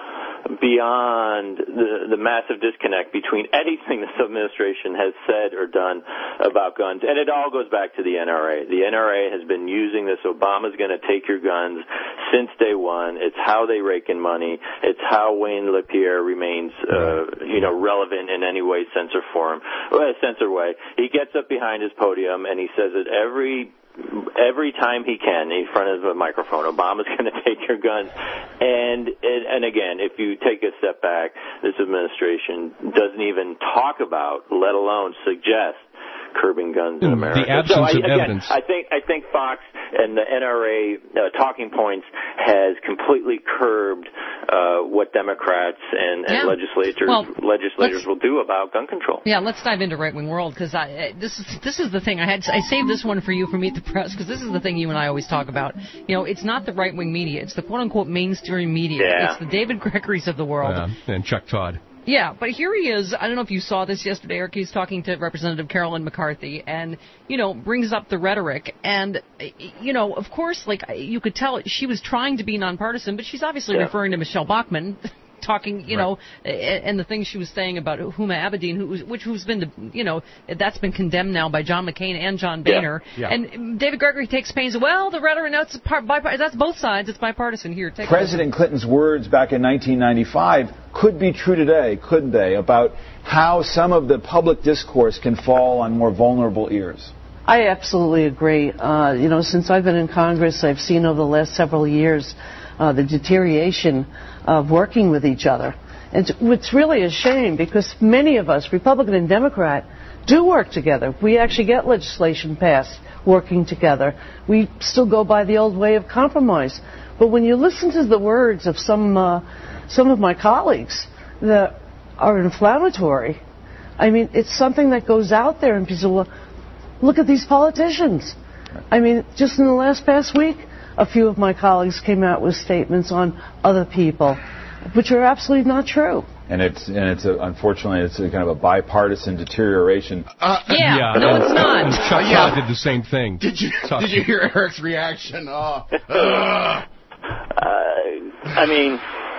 beyond the, the massive disconnect between anything this administration has said or done about guns. And it all goes back to the N R A. The N R A has been using this, Obama's going to take your guns, since day one. It's how they rake in money. It's how Wayne LaPierre remains, uh, you know, relevant in any way, sense, or form, uh, sense or way. He gets up behind his podium and he says it every Every time he can, in front of a microphone, Obama's going to take your guns. And, and and again, if you take a step back, this administration doesn't even talk about, let alone suggest, curbing guns in America. The absence so I, of again, evidence. I think I think Fox and the N R A uh, talking points has completely curbed uh, what Democrats and, and Yeah. legislators Well, legislators will do about gun control. Yeah, let's dive into right wing world because I this is this is the thing I had. I saved this one for you for Meet the Press because this is the thing you and I always talk about. You know, it's not the right wing media; it's the quote unquote mainstream media. Yeah. It's the David Gregorys of the world. Uh, and Chuck Todd. Yeah, but here he is. I don't know if you saw this yesterday, Eric. He's talking to Representative Carolyn McCarthy and, you know, brings up the rhetoric. And, you know, of course, like, you could tell she was trying to be nonpartisan, but she's obviously Yeah. referring to Michelle Bachmann. Talking, you Right. know, and the things she was saying about Huma Abedin, who, which who's been, you know, that's been condemned now by John McCain and John Boehner. Yeah. Yeah. And David Gregory takes pains. Well, the rhetoric, that's part, bipartisan. That's both sides. It's bipartisan. Here, take President Clinton's words back in nineteen ninety-five could be true today, couldn't they, about how some of the public discourse can fall on more vulnerable ears? I absolutely agree. Uh, you know, since I've been in Congress, I've seen over the last several years uh, the deterioration of working with each other. And it's really a shame because many of us, Republican and Democrat, do work together. We actually get legislation passed working together. We still go by the old way of compromise. But when you listen to the words of some uh, some of my colleagues that are inflammatory, I mean, it's something that goes out there and people, well, look at these politicians. I mean, just in the last past week, a few of my colleagues came out with statements on other people, which are absolutely not true. And it's and it's a, unfortunately it's a kind of a bipartisan deterioration. Uh, yeah, yeah, no, it's not. And Chuck yeah. Todd did the same thing. Did you Talk Did you hear Eric's reaction? Oh, uh. Uh, I mean,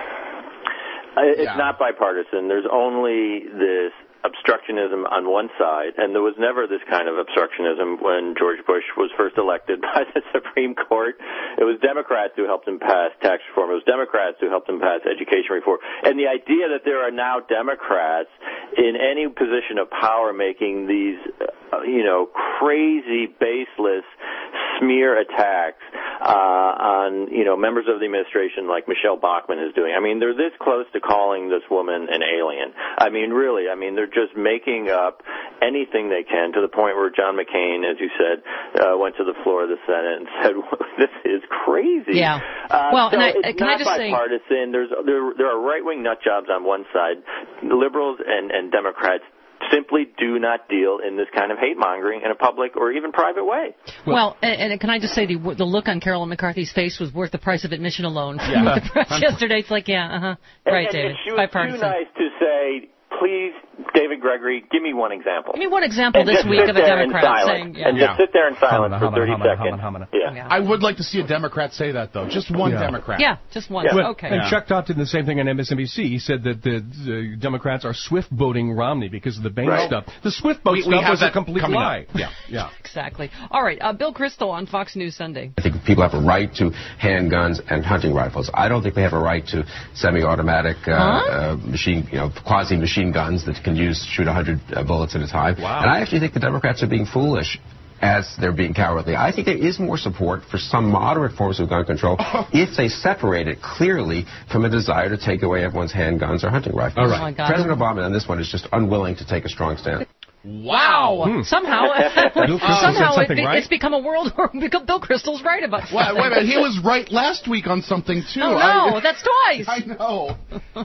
it's Yeah. not bipartisan. There's only this obstructionism on one side, and there was never this kind of obstructionism when George Bush was first elected by the Supreme Court. It was Democrats who helped him pass tax reform. It was Democrats who helped him pass education reform. And the idea that there are now Democrats in any position of power making these, uh, you know, crazy, baseless smear attacks uh, on, you know, members of the administration like Michelle Bachmann is doing. I mean, they're this close to calling this woman an alien. I mean, really, I mean, they're just making up anything they can to the point where John McCain, as you said, uh, went to the floor of the Senate and said, this is crazy. Yeah. Uh, well, so and I, it's can not I just say... bipartisan. There's, there, there are right-wing nut jobs on one side. Liberals and, and Democrats simply do not deal in this kind of hate-mongering in a public or even private way. Well, well and, and can I just say the the look on Carolyn McCarthy's face was worth the price of admission alone. Yeah. With the press yesterday, it's like, yeah, uh-huh. Right, and, David. And she was bipartisan. too nice to say, please, David Gregory, give me one example. Give me one example and this week of a Democrat saying, yeah. and just sit there in silence Hamana, for hamana, thirty hamana, seconds. hamana, hamana. Yeah. I would like to see a Democrat say that, though. Just one Yeah. Democrat. Yeah, just one. Well, Okay. And Yeah. Chuck Todd did the same thing on M S N B C. He said that the, the Democrats are swift voting Romney because of the Bain Right. stuff. The swift vote We- we stuff have was a that complete coming up. lie. Yeah. Yeah. Exactly. All right, uh, Bill Kristol on Fox News Sunday. I think people have a right to handguns and hunting rifles. I don't think they have a right to semi-automatic uh, Huh? uh, machine, you know, quasi-machine guns that can use shoot one hundred uh, bullets at a time. Wow. And I actually think the Democrats are being foolish as they're being cowardly. I think there is more support for some moderate forms of gun control if they separate it clearly from a desire to take away everyone's handguns or hunting rifles. All right. Oh my God. President Obama on this one is just unwilling to take a strong stand. Wow! Hmm. Somehow, Bill Kristol said somehow it, something be- right? it's become a world where Bill Kristol's right about Wait, something. wait a minute. He was right last week on something, too. Oh, no, I, that's twice. I know.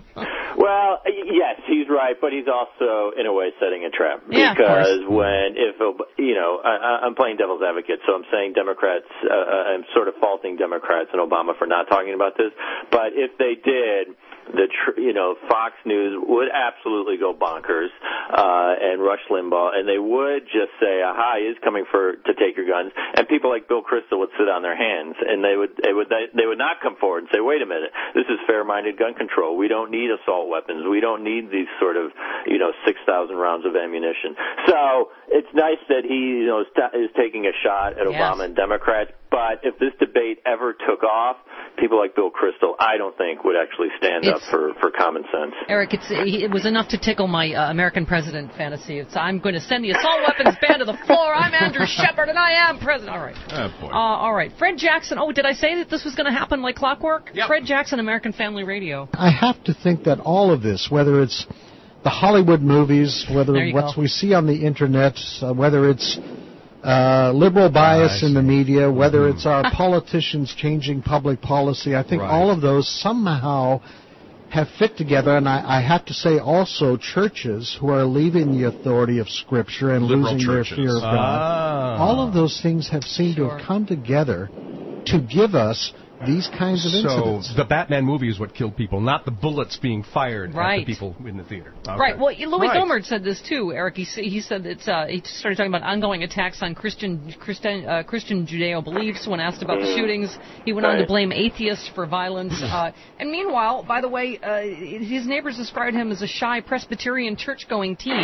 Well, yes, he's right, but he's also, in a way, setting a trap. Yeah, of because when, if, you know, I, I'm playing devil's advocate, so I'm saying Democrats, uh, I'm sort of faulting Democrats and Obama for not talking about this, but if they did, the tr- you know Fox News would absolutely go bonkers uh, and Rush Limbaugh, and they would just say, "Aha, he is coming for to take your guns," and people like Bill Kristol would sit on their hands, and they would they would they, they would not come forward and say, "Wait a minute, this is fair-minded gun control. We don't need assault weapons. We don't need these sort of you know six thousand rounds of ammunition." So it's nice that he you know is, ta- is taking a shot at Yes. Obama and Democrats. But if this debate ever took off, people like Bill Kristol, I don't think, would actually stand It's- up for, for common sense. Eric, it's, it was enough to tickle my uh, American president fantasy. It's I'm going to send the assault weapons ban to the floor. I'm Andrew Shepard, and I am president. All right. Oh, boy. Uh, all right. Fred Jackson. Oh, did I say that this was going to happen like clockwork? Yep. Fred Jackson, American Family Radio. I have to think that all of this, whether it's the Hollywood movies, whether There you what go. we see on the internet, uh, whether it's uh, liberal bias I in the media, whether Mhm. it's our politicians changing public policy, I think Right. all of those somehow have fit together. And I, I have to say also churches who are leaving the authority of Scripture and Liberal losing churches. their fear of God. Ah. All of those things have seemed to have come together to give us these kinds of So incidents. the Batman movie is what killed people, not the bullets being fired Right. at the people in the theater. Okay. Right. Well, Louis Right. Gohmert said this too, Eric. He, s- he said it's. Uh, he started talking about ongoing attacks on Christian Christian uh, Christian Judeo beliefs. When asked about the shootings, he went on to Right. blame atheists for violence. Uh, and meanwhile, by the way, uh, his neighbors described him as a shy Presbyterian church-going teen.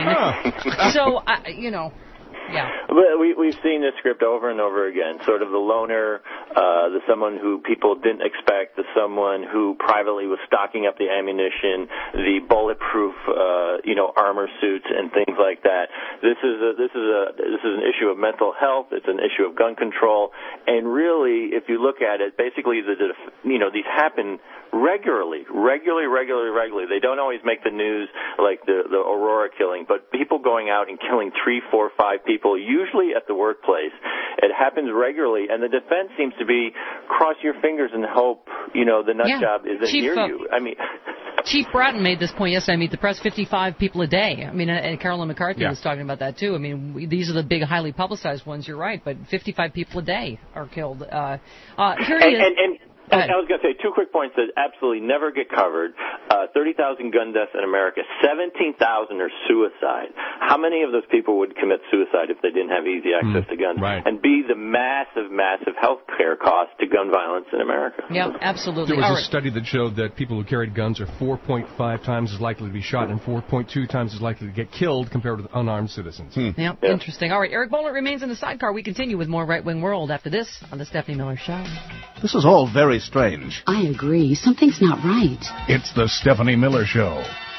So, uh, you know. Yeah. But we, we've seen this script over and over again. Sort of the loner, uh, the someone who people didn't expect, the someone who privately was stocking up the ammunition, the bulletproof, uh, you know, armor suits and things like that. This is a, this is a, this is an issue of mental health. It's an issue of gun control. And really, if you look at it, basically, the, the you know, these happen regularly, regularly, regularly, regularly. They don't always make the news like the, the Aurora killing, but people going out and killing three, four, five people, usually at the workplace. It happens regularly, and the defense seems to be cross your fingers and hope, you know, the nut Yeah. job isn't Chief, near uh, you. I mean... Chief Bratton made this point yesterday. I mean, the press, fifty-five people a day. I mean, and Carolyn McCarthy Yeah. was talking about that too. I mean, we, these are the big, highly publicized ones. You're right, but fifty-five people a day are killed. Uh, uh, here he And, is. and, and Go ahead. I was going to say two quick points that absolutely never get covered. Uh, thirty thousand gun deaths in America. seventeen thousand are suicide. How many of those people would commit suicide if they didn't have easy access Mm, to guns? right. And B, the massive, massive health care cost to gun violence in America. Yeah, absolutely. There was All a right. study that showed that people who carried guns are four point five times as likely to be shot and four point two times as likely to get killed compared with unarmed citizens. Yeah, interesting. All right, Eric Boland remains in the sidecar. We continue with more Right Wing World after this on the Stephanie Miller Show. This is all very strange. I agree. Something's not right. It's the Stephanie Miller Show.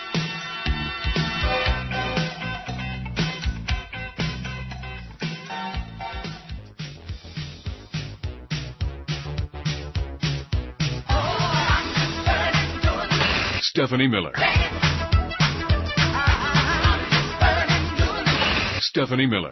Stephanie Miller. Stephanie Miller.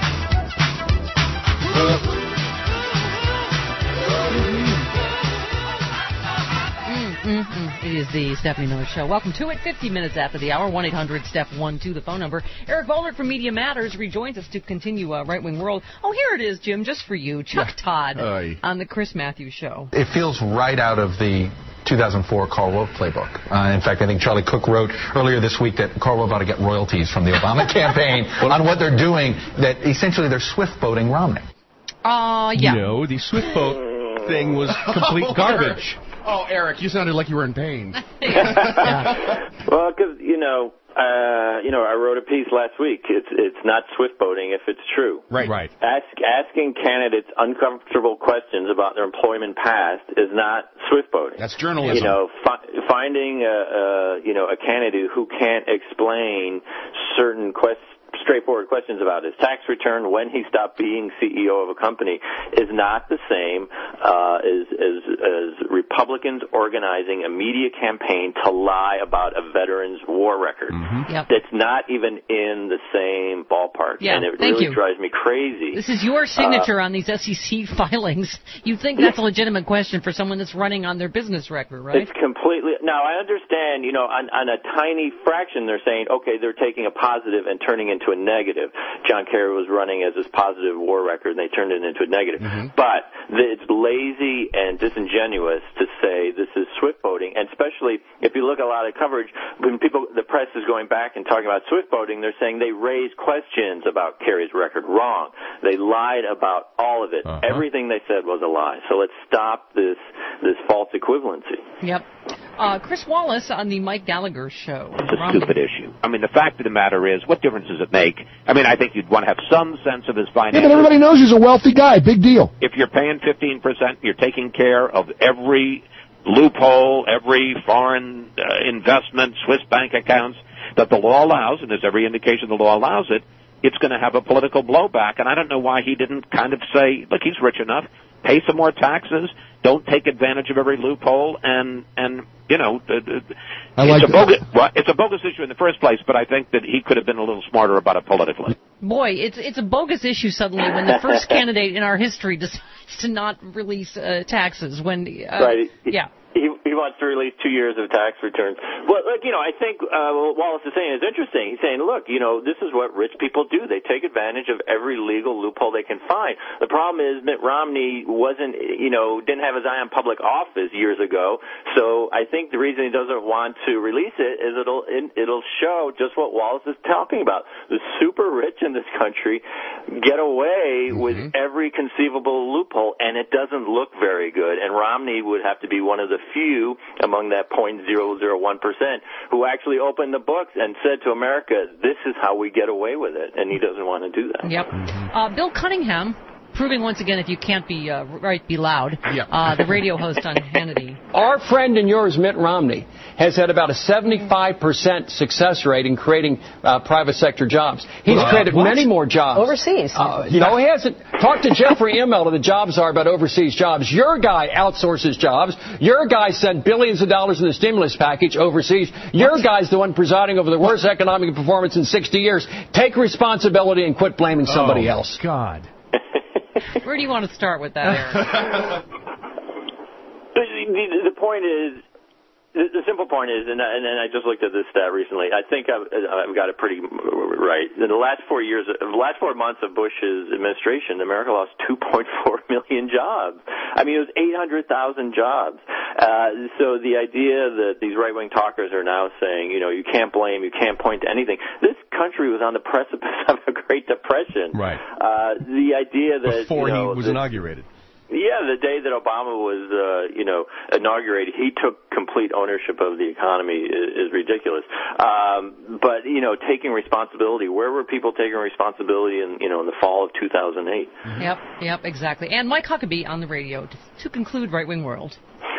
Mm-mm. It is the Stephanie Miller Show. Welcome to it. fifty minutes after the hour. one eight hundred steph one two, the phone number. Eric Boland from Media Matters rejoins us to continue uh, Right Wing World. Oh, here it is, Jim, just for you. Chuck Todd Aye. on the Chris Matthews Show. It feels right out of the two thousand four Karl Rove playbook. Uh, in fact, I think Charlie Cook wrote earlier this week that Karl Rove ought to get royalties from the Obama campaign on what they're doing, that essentially they're swift boating Romney. Uh, yeah. No, the Swift boat thing was complete garbage. Oh, Eric, you sounded like you were in pain. Well, because, you know, uh, you know, I wrote a piece last week. It's it's not swift boating if it's true. Right. Right. Ask, asking candidates uncomfortable questions about their employment past is not swift boating. That's journalism. You know, fi- finding a, a you know a candidate who can't explain certain questions. Straightforward questions about his tax return, when he stopped being C E O of a company, is not the same uh, as, as, as Republicans organizing a media campaign to lie about a veteran's war record. Mm-hmm. Yep. It's not even in the same ballpark, Yeah, and it thank really you. drives me crazy. This is your signature Uh, on these S E C filings. You think that's a legitimate question for someone that's running on their business record, right? It's completely. Now, I understand, you know, on, on a tiny fraction, they're saying, okay, they're taking a positive and turning it into a negative. John Kerry was running as his positive war record, and they turned it into a negative. Mm-hmm. But the, it's lazy and disingenuous to say this is Swift voting, and especially if you look at a lot of coverage, when people, the press is going back and talking about Swift voting, they're saying they raised questions about Kerry's record wrong. They lied about all of it. Uh-huh. Everything they said was a lie. So let's stop this this false equivalency. Yep. Uh, Chris Wallace on the Mike Gallagher show. It's a stupid issue. I mean, the fact of the matter is, what difference does it make? I mean, I think you'd want to have some sense of his finances. Yeah, but everybody knows he's a wealthy guy. Big deal. If you're paying fifteen percent, you're taking care of every loophole, every foreign uh, investment, Swiss bank accounts that the law allows, and there's every indication the law allows it, it's going to have a political blowback. And I don't know why he didn't kind of say, look, he's rich enough, pay some more taxes, don't take advantage of every loophole, and, and you know, uh, I like it's, a bogus, well, it's a bogus issue in the first place, but I think that he could have been a little smarter about it politically. Boy, it's it's a bogus issue suddenly when the first candidate in our history decides to not release uh, taxes. When uh, right. Yeah. He, he wants to release two years of tax returns. Well, look, you know, I think uh, what Wallace is saying is interesting. He's saying, look, you know, this is what rich people do. They take advantage of every legal loophole they can find. The problem is Mitt Romney wasn't, you know, didn't have his eye on public office years ago. So I think the reason he doesn't want to release it is it'll it'll show just what Wallace is talking about. The super rich in this country get away mm-hmm. with every conceivable loophole, and it doesn't look very good. And Romney would have to be one of the few among that zero point zero zero one percent who actually opened the books and said to America, this is how we get away with it, and he doesn't want to do that. Yep. Uh, Bill Cunningham, proving once again if you can't be uh, right, be loud, yep. uh, the radio host on Hannity. Our friend and yours, Mitt Romney, has had about a seventy-five percent success rate in creating uh, private sector jobs. He's uh, created what? many more jobs. Overseas. Uh, you know, he hasn't. Talk to Jeffrey Immel of the Jobs Czar about overseas jobs. Your guy outsources jobs. Your guy sent billions of dollars in the stimulus package overseas. Your what? guy's the one presiding over the worst what? economic performance in sixty years. Take responsibility and quit blaming somebody oh, else. God. Where do you want to start with that, Eric? the, the, the point is, the, the simple point is, and, and, and I just looked at this stat recently, I think I've, I've got it pretty right. In the last four years, the last four months of Bush's administration, America lost two point four million jobs. I mean, it was eight hundred thousand jobs. Uh, so the idea that these right-wing talkers are now saying, you know, you can't blame, you can't point to anything. This country was on the precipice of a Great Depression. Right. Uh, the idea that, Before you know, he was that, inaugurated. Yeah, the day that Obama was, uh, you know, inaugurated, he took complete ownership of the economy is, is ridiculous. Um, but, you know, taking responsibility, where were people taking responsibility in, you know, in the fall of two thousand eight? Mm-hmm. Yep, yep, exactly. And Mike Huckabee on the radio to, to conclude Right Wing World.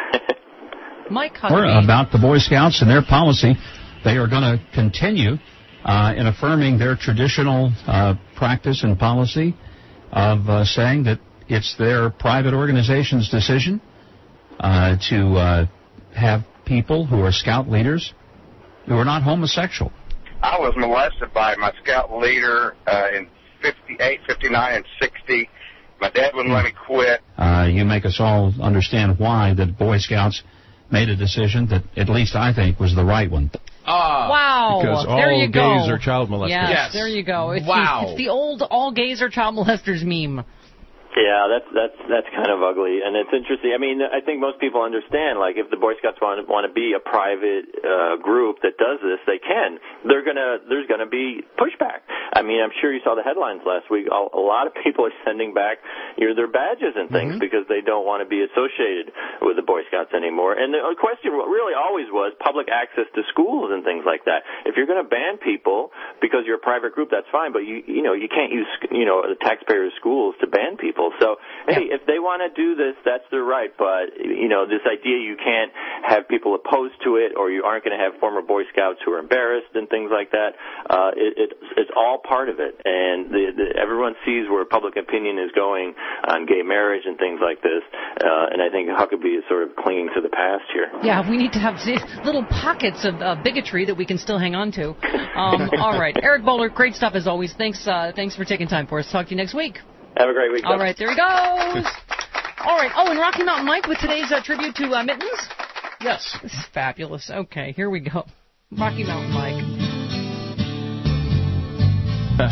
Mike Huckabee. Or about the Boy Scouts and their policy. They are going to continue uh, in affirming their traditional uh, practice and policy of uh, saying that it's their private organization's decision uh, to uh, have people who are scout leaders who are not homosexual. I was molested by my scout leader uh, in fifty-eight, fifty-nine, and sixty. My dad wouldn't let me quit. Uh, you make us all understand why the Boy Scouts made a decision that, at least I think, was the right one. Uh, wow. Because all there you gays go. are child molesters. Yes, yes. There you go. It's wow. The, it's the old all gays are child molesters meme. Yeah, that's that's that's kind of ugly, and it's interesting. I mean, I think most people understand. Like, if the Boy Scouts want want to be a private uh, group that does this, they can. They're gonna there's gonna be pushback. I mean, I'm sure you saw the headlines last week. A, a lot of people are sending back you know, their badges and things mm-hmm. because they don't want to be associated with the Boy Scouts anymore. And the question really always was public access to schools and things like that. If you're going to ban people because you're a private group, that's fine, but you you know you can't use you know the taxpayers' schools to ban people. So, hey, if they want to do this, that's their right. But, you know, this idea you can't have people opposed to it or you aren't going to have former Boy Scouts who are embarrassed and things like that, uh, it, it, it's all part of it. And the, the, everyone sees where public opinion is going on gay marriage and things like this. Uh, and I think Huckabee is sort of clinging to the past here. Yeah, we need to have little pockets of uh, bigotry that we can still hang on to. Um, all right. Eric Bowler, great stuff as always. Thanks, uh, thanks for taking time for us. Talk to you next week. Have a great week. All right, there he goes. All right. Oh, and Rocky Mountain Mike with today's uh, tribute to uh, Mittens? Yes. This is fabulous. Okay, here we go. Rocky Mountain Mike.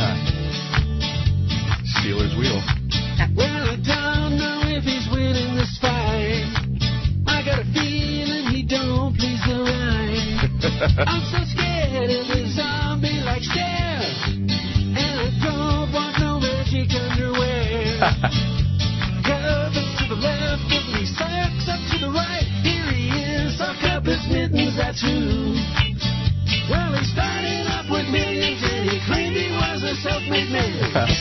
Steelers wheel. Well, I don't know if he's winning this too. Well, he started up with millions and he claimed he was a self-made man.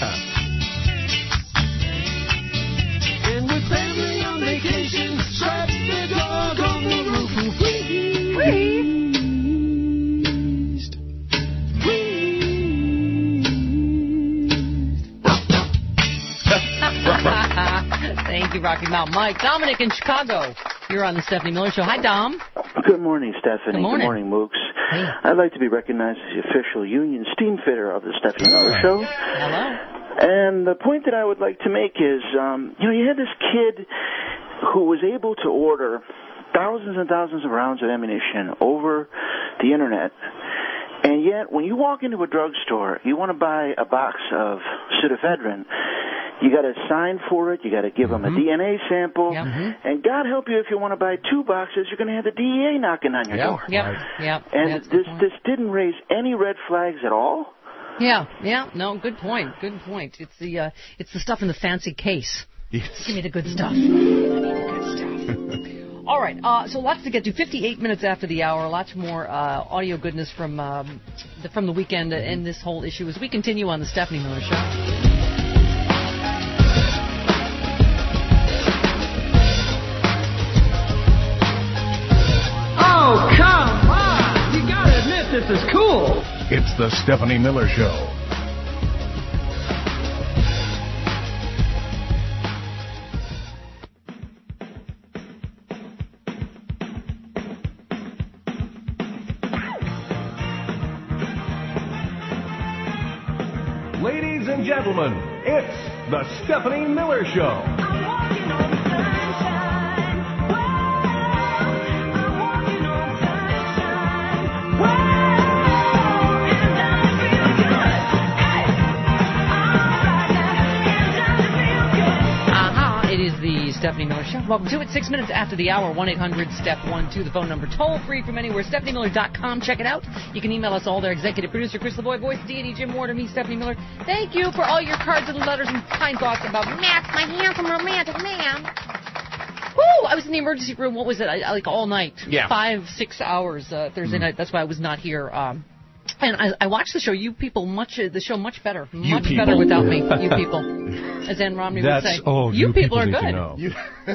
And with family on vacation, strapped the dog on the roof and wheezed. Wheezed. Thank you, Rocky Mountain Mike. Dominic in Chicago. You're on the Stephanie Miller Show. Hi, Dom. Good morning, Stephanie. Good morning. Good morning, Mooks. Hey. I'd like to be recognized as the official union steam fitter of the Stephanie Miller Show. Hello. And the point that I would like to make is, um, you know, you had this kid who was able to order thousands and thousands of rounds of ammunition over the Internet. And yet, when you walk into a drugstore, you want to buy a box of pseudoephedrine, you got to sign for it, you got to give them a D N A sample, Yep. and God help you if you want to buy two boxes, you're going to have the D E A knocking on your Yep. door. Yep. Yep. And That's a this good point. this didn't raise any red flags at all. Yeah, yeah, no, good point, good point. It's the uh, it's the stuff in the fancy case. Yes. Give me the good stuff. Give me the good stuff. All right, uh, so lots to get to. fifty-eight minutes after the hour, lots more uh, audio goodness from um, the, from the weekend and this whole issue as we continue on the Stephanie Miller Show. Oh, come on! You gotta admit this is cool. It's the Stephanie Miller Show. Ladies and gentlemen, it's the Stephanie Miller Show. It is the Stephanie Miller Show. Welcome to it. Six minutes after the hour, one eight hundred step one two, the phone number, toll free from anywhere, stephanie miller dot com. Check it out. You can email us all there. Executive producer Chris LaVoy, voice D and E Jim Ward, and me, Stephanie Miller. Thank you for all your cards and letters and kind thoughts about Matt, my handsome romantic man. Woo! I was in the emergency room, what was it, I, like all night. Yeah. Five, six hours uh, Thursday mm. night. That's why I was not here. Um, And I, I watched the show. You people, much uh, the show much better, You much people. better without me. You people, as Ann Romney That's, would say. oh, you, you people, people are need to good. know. You-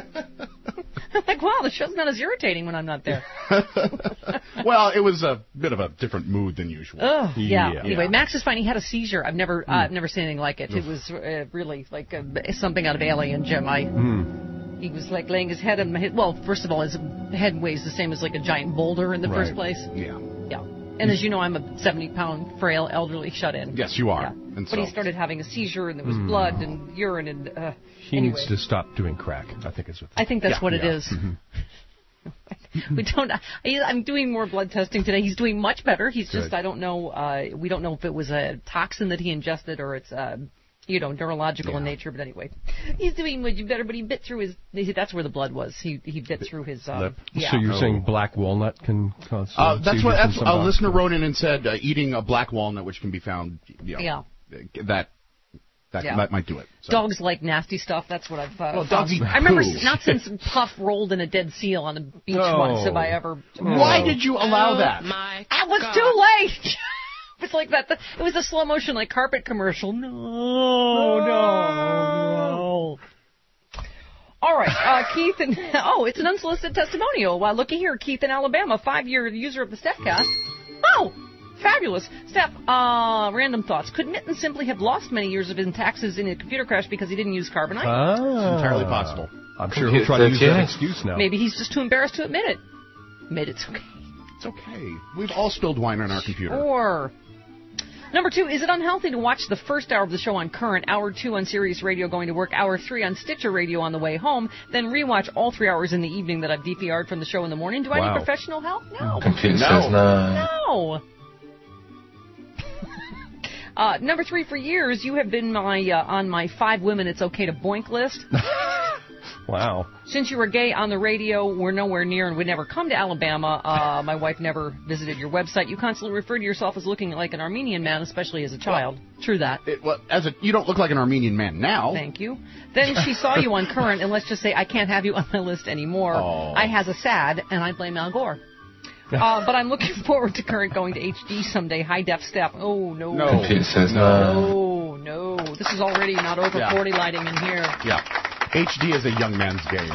I'm like, wow, the show's not as irritating when I'm not there. Well, it was a bit of a different mood than usual. Oh, yeah. Yeah. Anyway, Yeah. Max is fine. He had a seizure. I've never, uh, I've never seen anything like it. It was uh, really like uh, something out of Alien, Jim. I. Hmm. He was like laying his head on my head. Well, first of all, his head weighs the same as like a giant boulder in the Right. first place. Yeah. Yeah. And as you know, I'm a seventy-pound, frail, elderly shut-in. Yes, you are. Yeah. And But so- he started having a seizure, and there was Hmm. blood and urine, and uh, He anyway. needs to stop doing crack. I think it's what. I think that's Yeah, what it yeah. is. Mm-hmm. We don't. I, I'm doing more blood testing today. He's doing much better. He's just. Good. I don't know. Uh, we don't know if it was a toxin that he ingested or it's. Uh, you know, neurological in nature, but anyway, he's doing much better. But he bit through his. That's where the blood was. He he bit through his. Um, Lip. yeah. So you're Oh. saying black walnut can cause. Uh, that's seizures what in that's, some a dogs? listener wrote in and said uh, eating a black walnut, which can be found, you know, Yeah. that that, Yeah. that might do it. So. Dogs like nasty stuff. That's what I've. Uh, Well, dogs found. eat I remember poo. not since Puff rolled in a dead seal on the beach No. once have I ever. Why did you allow that? My I was God. too late. It's like that. It was a slow motion like carpet commercial. No, no, no. All right, uh, Keith and oh, it's an unsolicited testimonial. Well, looky here, Keith in Alabama, five-year user of the StephCast. Oh, fabulous, Steph. Uh, random thoughts. Could Mitten simply have lost many years of his taxes in a computer crash because he didn't use carbonite? Ah. It's entirely possible. I'm sure he'll try to use that excuse now. Maybe he's just too embarrassed to admit it. Admit it's okay. It's okay. We've all spilled wine on our computer. Or number two, is it unhealthy to watch the first hour of the show on Current, hour two on Sirius Radio going to work, hour three on Stitcher Radio on the way home, then rewatch all three hours in the evening that I've D V R'd from the show in the morning? Do I Wow. need professional help? No. Computer No. says no. No. uh, number three, for years you have been my uh, on my five women it's okay to boink list. Wow. Since you were gay on the radio, we're nowhere near and would never come to Alabama. Uh, my wife never visited your website. You constantly refer to yourself as looking like an Armenian man, especially as a child. True that. It, well, as a, you don't look like an Armenian man now. Thank you. Then she saw you on Current, and let's just say I can't have you on my list anymore. Oh. I has a sad, and I blame Al Gore. Uh, but I'm looking forward to Current going to H D someday. High def step. Oh no. No. It says No, no. This is already not over Yeah. forty lighting in here. Yeah. H D is a young man's game.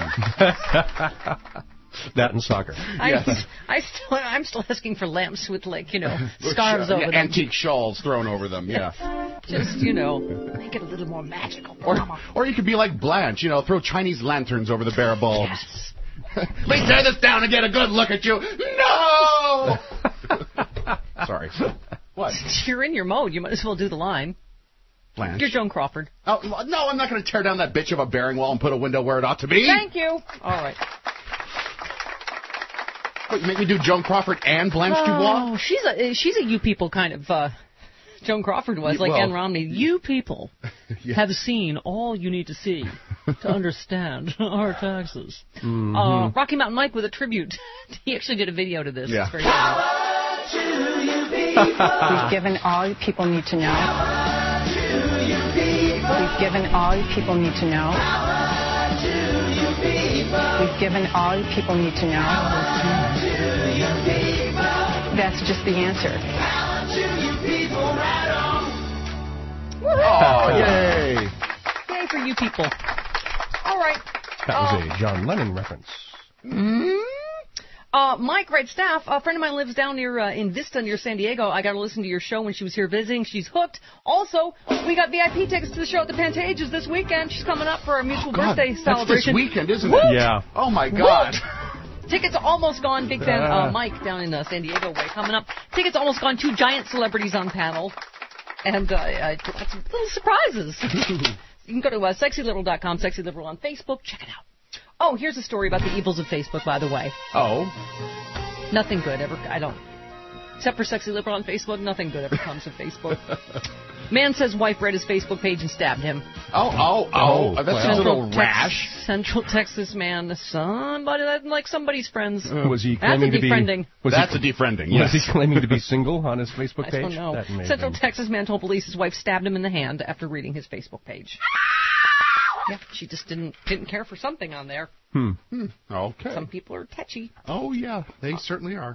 That and soccer. I, Yes. I still, I'm still asking for lamps with, like, you know, scarves Yeah, over them. antique shawls thrown over them, yeah. Just, you know, make it a little more magical. Or, Mama. or you could be like Blanche, you know, throw Chinese lanterns over the bare bulbs. Yes. Please tear this down and get a good look at you. No! Sorry. What? Since you're in your mode, you might as well do the line. Blanche. You're Joan Crawford. Oh, no, I'm not going to tear down that bitch of a bearing wall and put a window where it ought to be. Thank you. All right. What, you make me do Joan Crawford and Blanche Dubois? Oh, she's a she's a you people kind of. Uh, Joan Crawford was, like Well, Ann Romney. You people Yeah. have seen all you need to see to understand our taxes. Mm-hmm. Uh, Rocky Mountain Mike with a tribute. He actually did a video to this. Yeah. It's very funny. We've given all you people need to know. We've given all you people need to know. We've given all you people need to know. That's just the answer. Oh, yay. Yay for you people. All right. That was a John Lennon reference. Mm-hmm. Uh, Mike, right staff, a friend of mine lives down near uh, in Vista near San Diego. I got to listen to your show when she was here visiting. She's hooked. Also, we got V I P tickets to the show at the Pantages this weekend. She's coming up for our mutual God, birthday that's celebration. this weekend, isn't Woot! it? Yeah. Oh, my God. Woot! Tickets almost gone. Big fan, uh, Mike down in uh, San Diego way coming up. Tickets almost gone. Two giant celebrities on panel. And uh, I got some little surprises. You can go to uh, sexy liberal dot com, Sexy Liberal on Facebook. Check it out. Oh, here's a story about the evils of Facebook, by the way. Oh. Nothing good ever. I don't. Except for Sexy Liberal on Facebook, nothing good ever comes of Facebook. Man says wife read his Facebook page and stabbed him. Oh, oh, oh. That's Central a little Tex- rash. Central Texas man, somebody like somebody's friends. Uh, was he That's claiming a to be? defriending. Was That's he, a defriending, Was yes. he claiming to be single on his Facebook I page? don't know. That may have Central been. Texas man told police his wife stabbed him in the hand after reading his Facebook page. Yeah, she just didn't didn't care for something on there. Hmm. Hmm. Okay. Some people are touchy. Oh, yeah. They certainly are.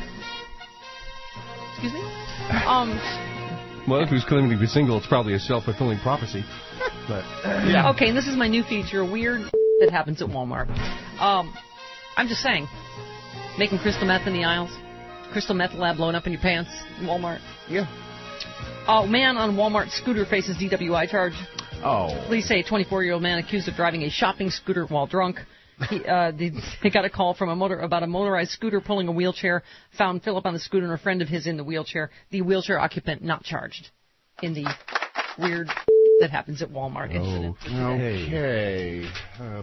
Excuse me? Um. Well, if he was claiming to be single, it's probably a self-fulfilling prophecy. But yeah. Okay, and this is my new feature, weird that happens at Walmart. Um, I'm just saying, making crystal meth in the aisles, crystal meth lab blowing up in your pants in Walmart. Yeah. Oh, man on Walmart scooter faces D W I charge. Oh. Police say a twenty-four-year-old man accused of driving a shopping scooter while drunk. He, uh, they, they got a call from a motor about a motorized scooter pulling a wheelchair. Found Philip on the scooter and a friend of his in the wheelchair. The wheelchair occupant not charged in the weird that happens at Walmart incident. Okay. Uh,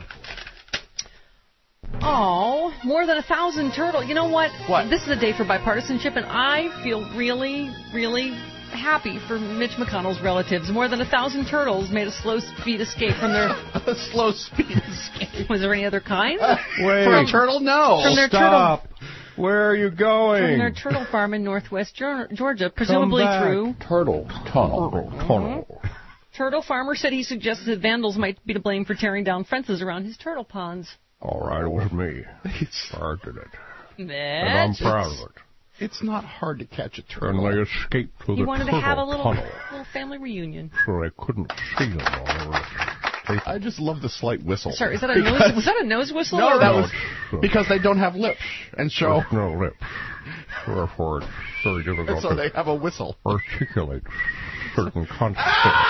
Oh, more than a thousand turtles. You know what? What? This is a day for bipartisanship, and I feel really, really happy for Mitch McConnell's relatives. More than a thousand turtles made a slow speed escape from their... a slow speed escape. Was there any other kind? Wait. For a turtle? No. From their Stop. Where are you going? From their turtle farm in northwest Geor- Georgia, presumably back. through... Turtle tunnel. Tunnel. Turtle farmer said he suggested that vandals might be to blame for tearing down fences around his turtle ponds. All right, it was me. I did it. Mitch, And I'm proud of it. It's not hard to catch a And turtle. they escaped to he the wanted to turtle have a little, tunnel, little family reunion. so they couldn't see them all over the I just love the slight whistle. Sorry, is that a nose? Was that a nose whistle? No, or that a- was because they don't have lips and show. There's no lips. Therefore, it's very difficult So they to have a whistle. articulate certain concepts.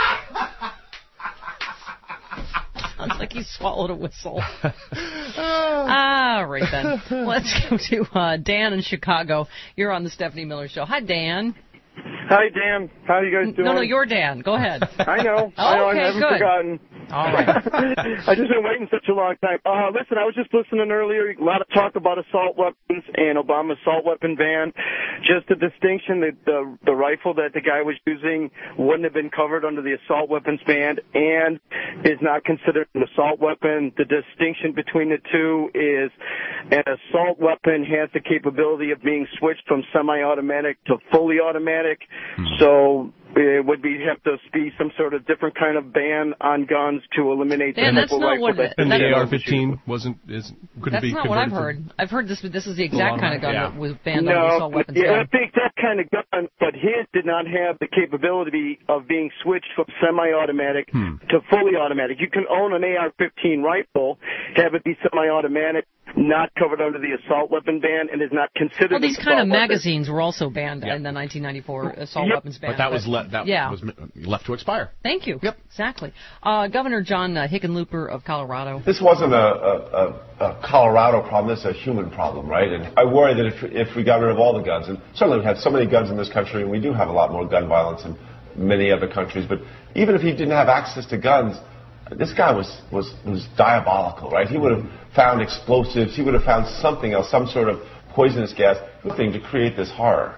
Sounds like he swallowed a whistle. All right, then. Let's go to uh, Dan in Chicago. You're on the Stephanie Miller Show. Hi, Dan. Hi, Dan. How are you guys doing? No, no, you're Dan. Go ahead. I know. I know. Okay, I haven't good. forgotten. All right. I just been waiting such a long time. Uh, listen, I was just listening earlier. A lot of talk about assault weapons and Obama's assault weapon ban. Just a distinction that the the rifle that the guy was using wouldn't have been covered under the assault weapons ban and is not considered an assault weapon. The distinction between the two is an assault weapon has the capability of being switched from semi-automatic to fully automatic. So it would be have to be some sort of different kind of ban on guns to eliminate Dan, the that's type of not rifle what that And that the is- A R fifteen wasn't is couldn't That's be not what I've converted heard. I've heard this. This is the exact kind of gun Yeah. that was banned on the No, assault weapons yeah, I ban. think that kind of gun, but his did not have the capability of being switched from semi-automatic Hmm. to fully automatic. You can own an A R fifteen rifle, have it be semi-automatic, not covered under the assault weapon ban, and is not considered. Well, these an kind of assault weapon. magazines were also banned in the nineteen ninety-four assault Yep. weapons ban. But that was le- that yeah. was left to expire. Thank you. Yep. Exactly. Uh, Governor John uh, Hickenlooper of Colorado. This wasn't a, a, a, a Colorado problem. This is a human problem, right? And I worry that if, if we got rid of all the guns, and certainly we have so many guns in this country, and we do have a lot more gun violence than many other countries, but even if he didn't have access to guns, this guy was, was, was diabolical, right? He would have found explosives. He would have found something else, some sort of poisonous gas, thing to create this horror.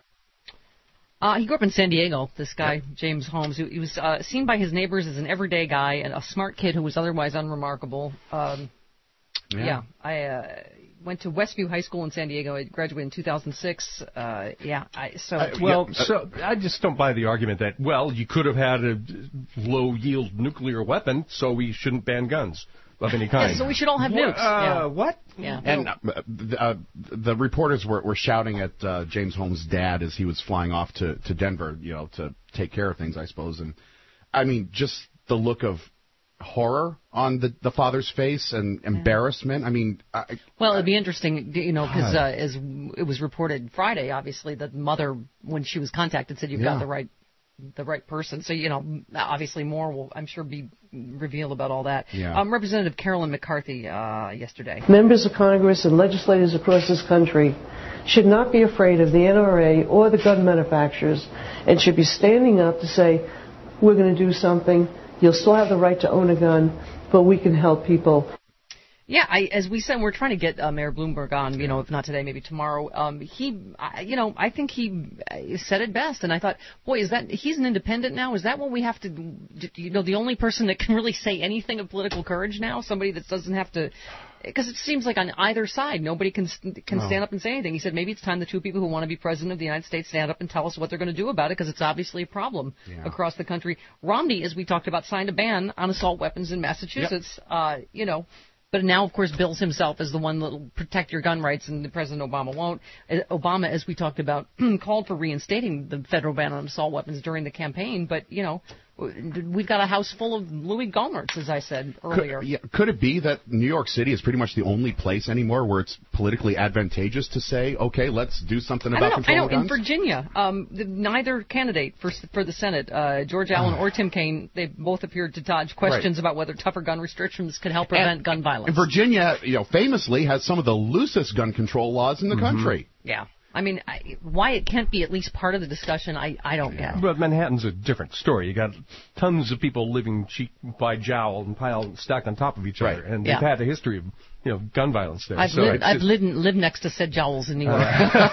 Uh, he grew up in San Diego, this guy, James Holmes. He, he was uh, seen by his neighbors as an everyday guy and a smart kid who was otherwise unremarkable. Um, yeah. yeah, I uh, went to Westview High School in San Diego. I graduated in two thousand six. Uh, yeah, I, so... Uh, well, so I just don't buy the argument that, well, you could have had a low-yield nuclear weapon, so we shouldn't ban guns of any kind. Yeah, so we should all have What? nukes. Uh, yeah. What? Yeah. And uh, the, uh, the reporters were, were shouting at uh, James Holmes' dad as he was flying off to, to Denver, you know, to take care of things, I suppose. And I mean, just the look of horror on the, the father's face and embarrassment. I mean, I, Well, it'd be interesting, you know, because uh, as it was reported Friday, obviously, the mother, when she was contacted, said you've Yeah. got the right the right person. So, you know, obviously more will, I'm sure, be revealed about all that. Yeah. Um, Representative Carolyn McCarthy uh, yesterday. Members of Congress and legislators across this country should not be afraid of the N R A or the gun manufacturers and should be standing up to say, we're going to do something. You'll still have the right to own a gun, but we can help people. Yeah, I, as we said, we're trying to get uh, Mayor Bloomberg on, you know, if not today, maybe tomorrow. Um, he, I, you know, I think he said it best, and I thought, boy, is that, he's an independent now? Is that what we have to, you know, the only person that can really say anything of political courage now? Somebody that doesn't have to, because it seems like on either side, nobody can can No. stand up and say anything. He said maybe it's time the two people who want to be president of the United States stand up and tell us what they're going to do about it, because it's obviously a problem Yeah. across the country. Romney, as we talked about, signed a ban on assault weapons in Massachusetts, uh, you know, but now, of course, bills himself as the one that will protect your gun rights, and President Obama won't. Uh, Obama, as we talked about, called for reinstating the federal ban on assault weapons during the campaign, but, you know, we've got a house full of Louis Gohmerts, as I said earlier. Could, yeah, could it be that New York City is pretty much the only place anymore where it's politically advantageous to say, okay, let's do something I about don't know. I know. controlling In guns? Virginia, um, the, neither candidate for for the Senate, uh, George Allen or Tim Kaine, they both appeared to dodge questions Right. about whether tougher gun restrictions could help prevent And- gun violence. And Virginia, you know, famously has some of the loosest gun control laws in the Mm-hmm. country. Yeah. I mean, I, why it can't be at least part of the discussion, I, I don't get. But Manhattan's a different story. You got tons of people living cheek by jowl and piled stacked on top of each other, and Yeah. they've had a history of you know gun violence there. I've, so lived, it's I've just- lived, lived next to said jowls in New York.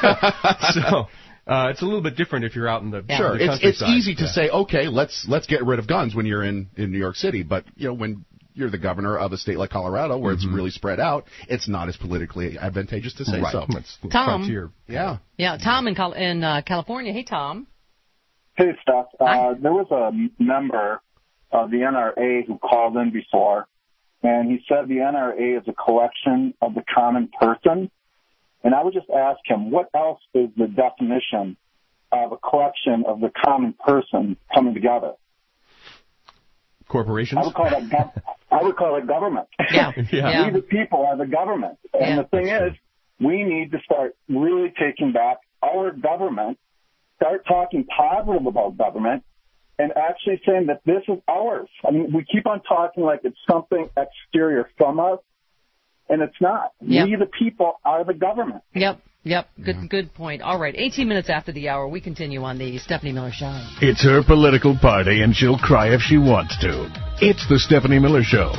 so uh, it's a little bit different if you're out in the Sure, the it's it's countryside. easy to Yeah. say, okay, let's let's get rid of guns when you're in, in New York City, but you know when you're the governor of a state like Colorado where it's really spread out, it's not as politically advantageous to say Mm-hmm. Right. so. It's the Tom. frontier. Yeah. Yeah, Tom in, Cal- in uh, California. Hey, Tom. Hey, Steph. Uh, there was a member of the N R A who called in before, and he said the N R A is a collection of the common person. And I would just ask him, what else is the definition of a collection of the common person coming together? Corporations? I would call that gov- I would call it government. Yeah. yeah. We, the people, are the government. And Yeah. the thing is, we need to start really taking back our government, start talking positive about government, and actually saying that this is ours. I mean, we keep on talking like it's something exterior from us, and it's not. Yep. We, the people, are the government. Yep. Yep. Good. Good point. All right. eighteen minutes after the hour, we continue on the Stephanie Miller Show. It's her political party, and she'll cry if she wants to. It's the Stephanie Miller Show.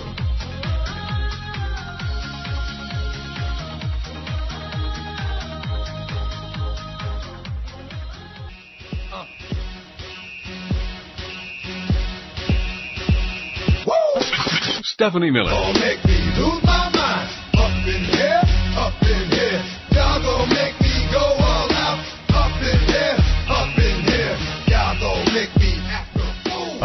Stephanie Miller. Don't make me lose my mind. Up in here, up in here. Y'all gon' make me go all out. Up in here, up in here. Y'all gon' make me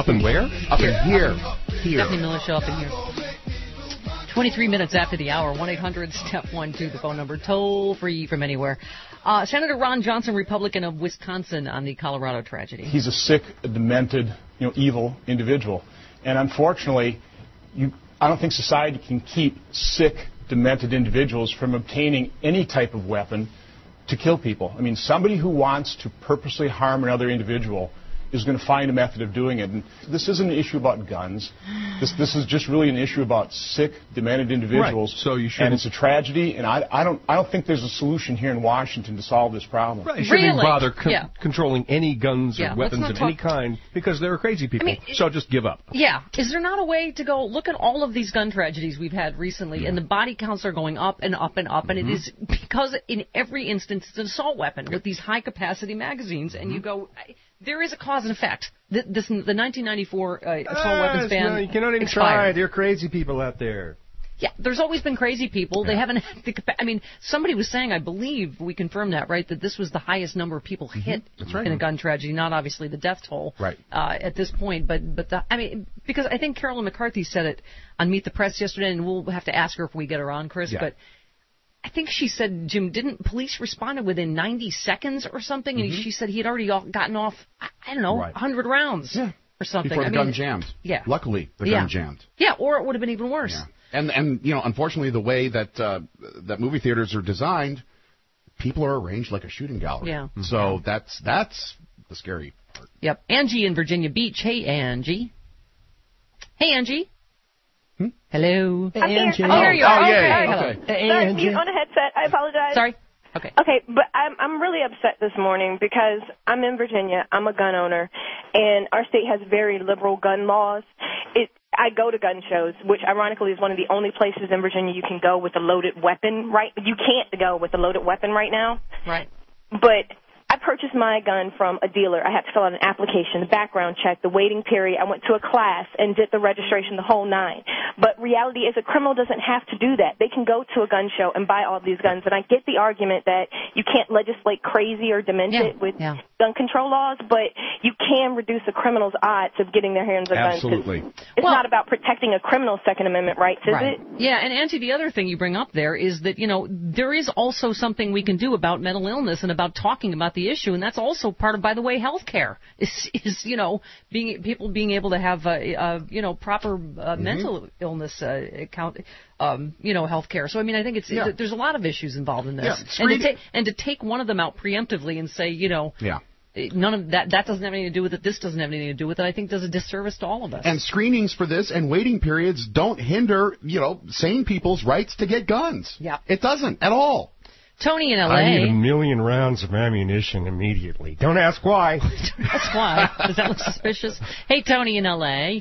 Up in where? Up in here. Here. Stephanie Miller Show up in here. twenty-three minutes after the hour, one eight hundred step one two, the phone number, toll free from anywhere. Uh, Senator Ron Johnson, Republican of Wisconsin, on the Colorado tragedy. He's a sick, a demented, you know, evil individual. And unfortunately, you, I don't think society can keep sick, demented individuals from obtaining any type of weapon to kill people. I mean, somebody who wants to purposely harm another individual is going to find a method of doing it. And this isn't an issue about guns. This this is just really an issue about sick, demented individuals. Right. So you shouldn't. And it's a tragedy. And I, I don't I don't think there's a solution here in Washington to solve this problem. Right. You shouldn't Really? bother con- Yeah. controlling any guns Yeah, or let's weapons not of talk- any kind because there are crazy people. I mean, so just give up. Yeah. Is there not a way to go look at all of these gun tragedies we've had recently, yeah. and the body counts are going up and up and up, mm-hmm. and it is because in every instance it's an assault weapon with these high-capacity magazines, mm-hmm. and you go, there is a cause and effect. The, this, the nineteen ninety-four uh, assault Ah, weapons ban no, you cannot even expired. try. There are crazy people out there. Yeah, there's always been crazy people. Yeah. They haven't had the capa- I mean, somebody was saying, I believe, we confirmed that, right, that this was the highest number of people hit That's right. in a gun tragedy, not obviously the death toll right. uh, at this point, but, but the, I mean, because I think Carolyn McCarthy said it on Meet the Press yesterday, and we'll have to ask her if we get her on, Chris, yeah. but I think she said, Jim, didn't police respond within ninety seconds or something? And mm-hmm. she said he had already gotten off, I don't know, right. one hundred rounds yeah. or something. Before the I mean, gun jammed. Yeah. Luckily, the yeah. gun jammed. Yeah, or it would have been even worse. Yeah. And, and you know, unfortunately, the way that uh, that movie theaters are designed, people are arranged like a shooting gallery. Yeah. Mm-hmm. So that's that's the scary part. Yep. Angie in Virginia Beach. Hey, Angie. Hey, Angie. Hmm? Hello. Hey, Angie. Oh, here you are. Oh, okay. yay. Hello. Okay. Hey, Sorry, mute on a headset. I apologize. Sorry. Okay. Okay, but I'm I'm really upset this morning because I'm in Virginia. I'm a gun owner, and our state has very liberal gun laws. It I go to gun shows, which ironically is one of the only places in Virginia you can go with a loaded weapon. Right? You can't go with a loaded weapon right now. Right. But I purchased my gun from a dealer. I had to fill out an application, the background check, the waiting period. I went to a class and did the registration, the whole nine. But reality is a criminal doesn't have to do that. They can go to a gun show and buy all these guns. And I get the argument that you can't legislate crazy or demented yeah, with yeah. gun control laws, but you can reduce a criminal's odds of getting their hands on guns. Absolutely. It's well, not about protecting a criminal's Second Amendment rights, is right. it? Yeah, and Auntie, the other thing you bring up there is that, you know, there is also something we can do about mental illness and about talking about the issue, and that's also part of, by the way, health care is, is, you know, being people being able to have, uh, uh, you know, proper uh, mm-hmm. mental illness uh, account, um, you know, health care. So, I mean, I think it's yeah. there's a lot of issues involved in this. Yeah, and, to ta- and to take one of them out preemptively and say, you know, yeah. none of that, that doesn't have anything to do with it, this doesn't have anything to do with it, I think does a disservice to all of us. And screenings for this and waiting periods don't hinder, you know, sane people's rights to get guns. Yeah. It doesn't at all. Tony in L A. I need a million rounds of ammunition immediately. Don't ask why. Don't ask why. Does that look suspicious? Hey, Tony in L A.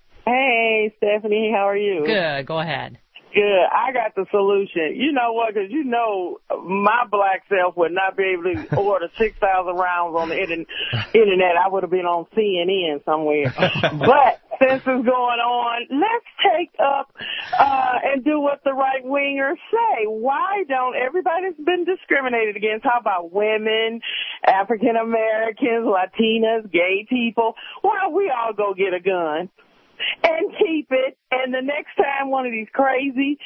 Hey, Stephanie, how are you? Good. Go ahead. Good. I got the solution. You know what? Because you know my black self would not be able to order six thousand rounds on the internet. I would have been on C N N somewhere. But since it's going on, let's take up uh, and do what the right-wingers say. Why don't everybody's been discriminated against? How about women, African-Americans, Latinas, gay people? Why don't we all go get a gun and keep it, and the next time one of these crazy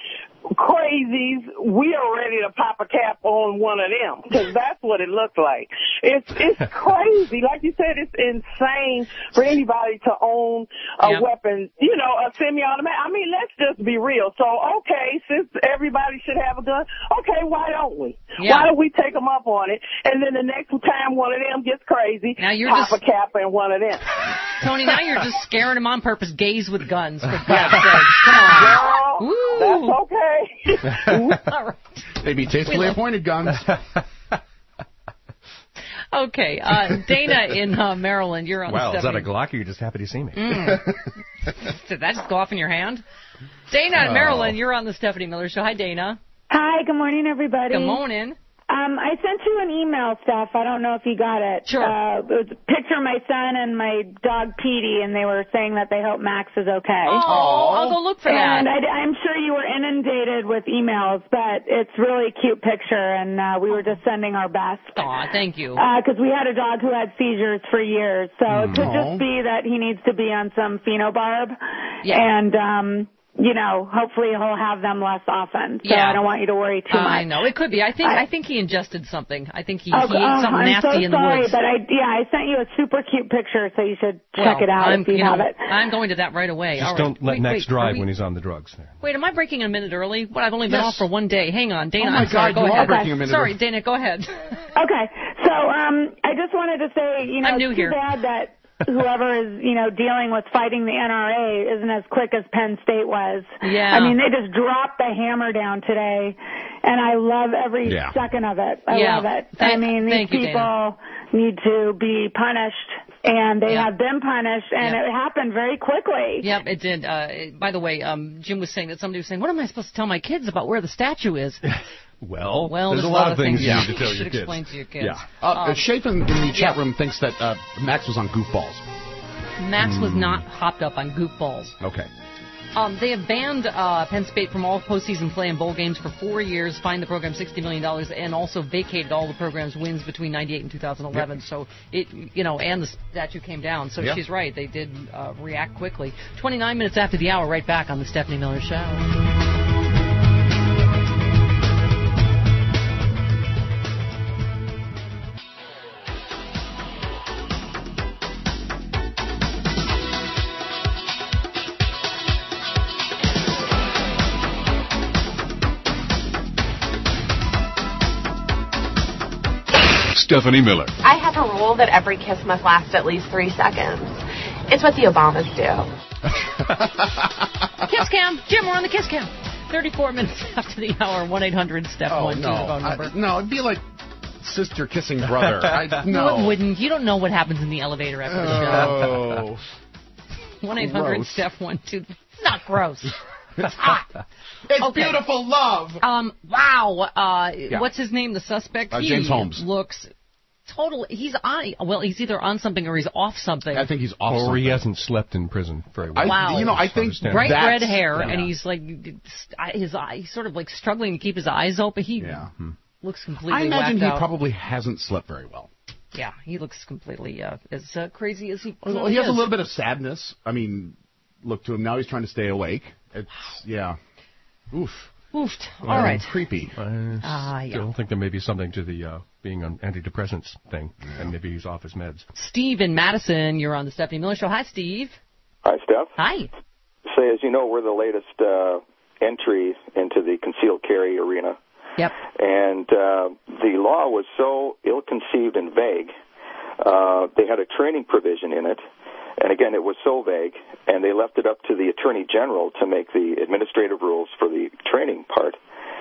crazies, we are ready to pop a cap on one of them, because that's what it looked like. It's it's crazy. Like you said, it's insane for anybody to own a yep. weapon, you know, a semi-automatic. I mean, let's just be real. So, okay, since everybody should have a gun, okay, why don't we? Yeah. Why don't we take them up on it, and then the next time one of them gets crazy, now you're pop just... a cap on one of them. Tony, now you're just scaring them on purpose. Gays with guns, for God's sakes. Come on. Girl, that's okay. All right. They be tastefully appointed guns. Okay, uh, Dana in uh, Maryland, you're on wow, the is that a Stephanie. Glock or you're just happy to see me? Mm. Did that just go off in your hand? Dana in Oh. Maryland, you're on the Stephanie Miller Show. Hi, Dana. Hi, good morning, everybody. Good morning. Um, I sent you an email, Steph. I don't know if you got it. Sure. Uh, it was a picture of my son and my dog Petey, and they were saying that they hope Max is okay. Oh, I'll go look for that. And I, I'm sure you were inundated with emails, but it's really a cute picture, and uh, we were just sending our best. Aw, thank you. Because we had a dog who had seizures for years, so it could Aw. just be that he needs to be on some phenobarb, Yeah. and um, you know, hopefully he'll have them less often. So Yeah. I don't want you to worry too much. I know it could be. I think I- I think he ingested something. I think he, Oh, he ate oh, something I'm nasty so in the sorry, woods. but I yeah, I sent you a super cute picture, so you should check Well, it out I'm, if you, you have know, it. I'm going to that right away. Just All right. don't let wait, Max wait, drive are we- when he's on the drugs. Wait, am I breaking a minute early? What? I've only been Yes. off for one day. Hang on, Dana. Oh, my I'm sorry. God, Go you are ahead. breaking a minute Sorry, early. Dana. Go ahead. Okay, so um, I just wanted to say, you know, I'm new it's too here. bad that whoever is, you know, dealing with fighting the N R A isn't as quick as Penn State was. Yeah. I mean, they just dropped the hammer down today, and I love every Yeah. second of it. I Yeah. love it. I Thank- mean, these thank you, people Dana. need to be punished, and they Yeah. have been punished, and Yeah. it happened very quickly. Yep, it did. Uh, it- by the way, um, Jim was saying that somebody was saying, "What am I supposed to tell my kids about where the statue is?" Well, Well, there's, there's a lot of things you you need to tell should your kids. explain to your kids. Yeah. Uh, Um, Chafin in the chat room thinks that uh, Max was on Goofballs. Max was Hmm. not hopped up on goofballs. Okay. Um, they have banned uh, Penn State from all postseason play in bowl games for four years, fined the program sixty million dollars, and also vacated all the program's wins between ninety-eight and two thousand eleven. Yep. So it, you know, and the statue came down. So Yep. she's right; they did uh, react quickly. twenty-nine minutes after the hour, right back on the Stephanie Miller Show. Stephanie Miller. I have a rule that every kiss must last at least three seconds. It's what the Obamas do. Kiss Cam, Jim, we're on the Kiss Cam. thirty-four minutes after the hour, one eight hundred step Oh, one no. two phone number. I- no, it'd be like sister kissing brother. I, No, no. it wouldn't. You don't know what happens in the elevator after Oh. the show. one eight hundred Gross. step one two. It's not gross. It's hot. It's Okay. beautiful love. Um. Wow. Uh. Yeah. What's his name? The suspect. Uh, He James Holmes. looks totally. He's on. Well, he's either on something or he's off something. I think he's off Or he something. hasn't slept in prison very well. Wow. You know, I think bright that's- red hair, yeah. and he's like his eye. He's sort of like struggling to keep his eyes open. He Yeah. looks completely. I imagine whacked he out. probably hasn't slept very well. Yeah, he looks completely uh, as uh, crazy as he. Well, he has a little bit of sadness. I mean, look to him now. He's trying to stay awake. It's yeah. Oof. Oofed. Well, All right. Creepy. I Ah, yeah. still think there may be something to the uh, being on antidepressants thing, and maybe he's off his meds. Steve in Madison, you're on the Stephanie Miller Show. Hi, Steve. Hi, Steph. Hi. Say, as you know, we're the latest uh, entry into the concealed carry arena. Yep. And uh, the law was so ill-conceived and vague. Uh, they had a training provision in it. And again, it was so vague, and they left it up to the Attorney General to make the administrative rules for the training part.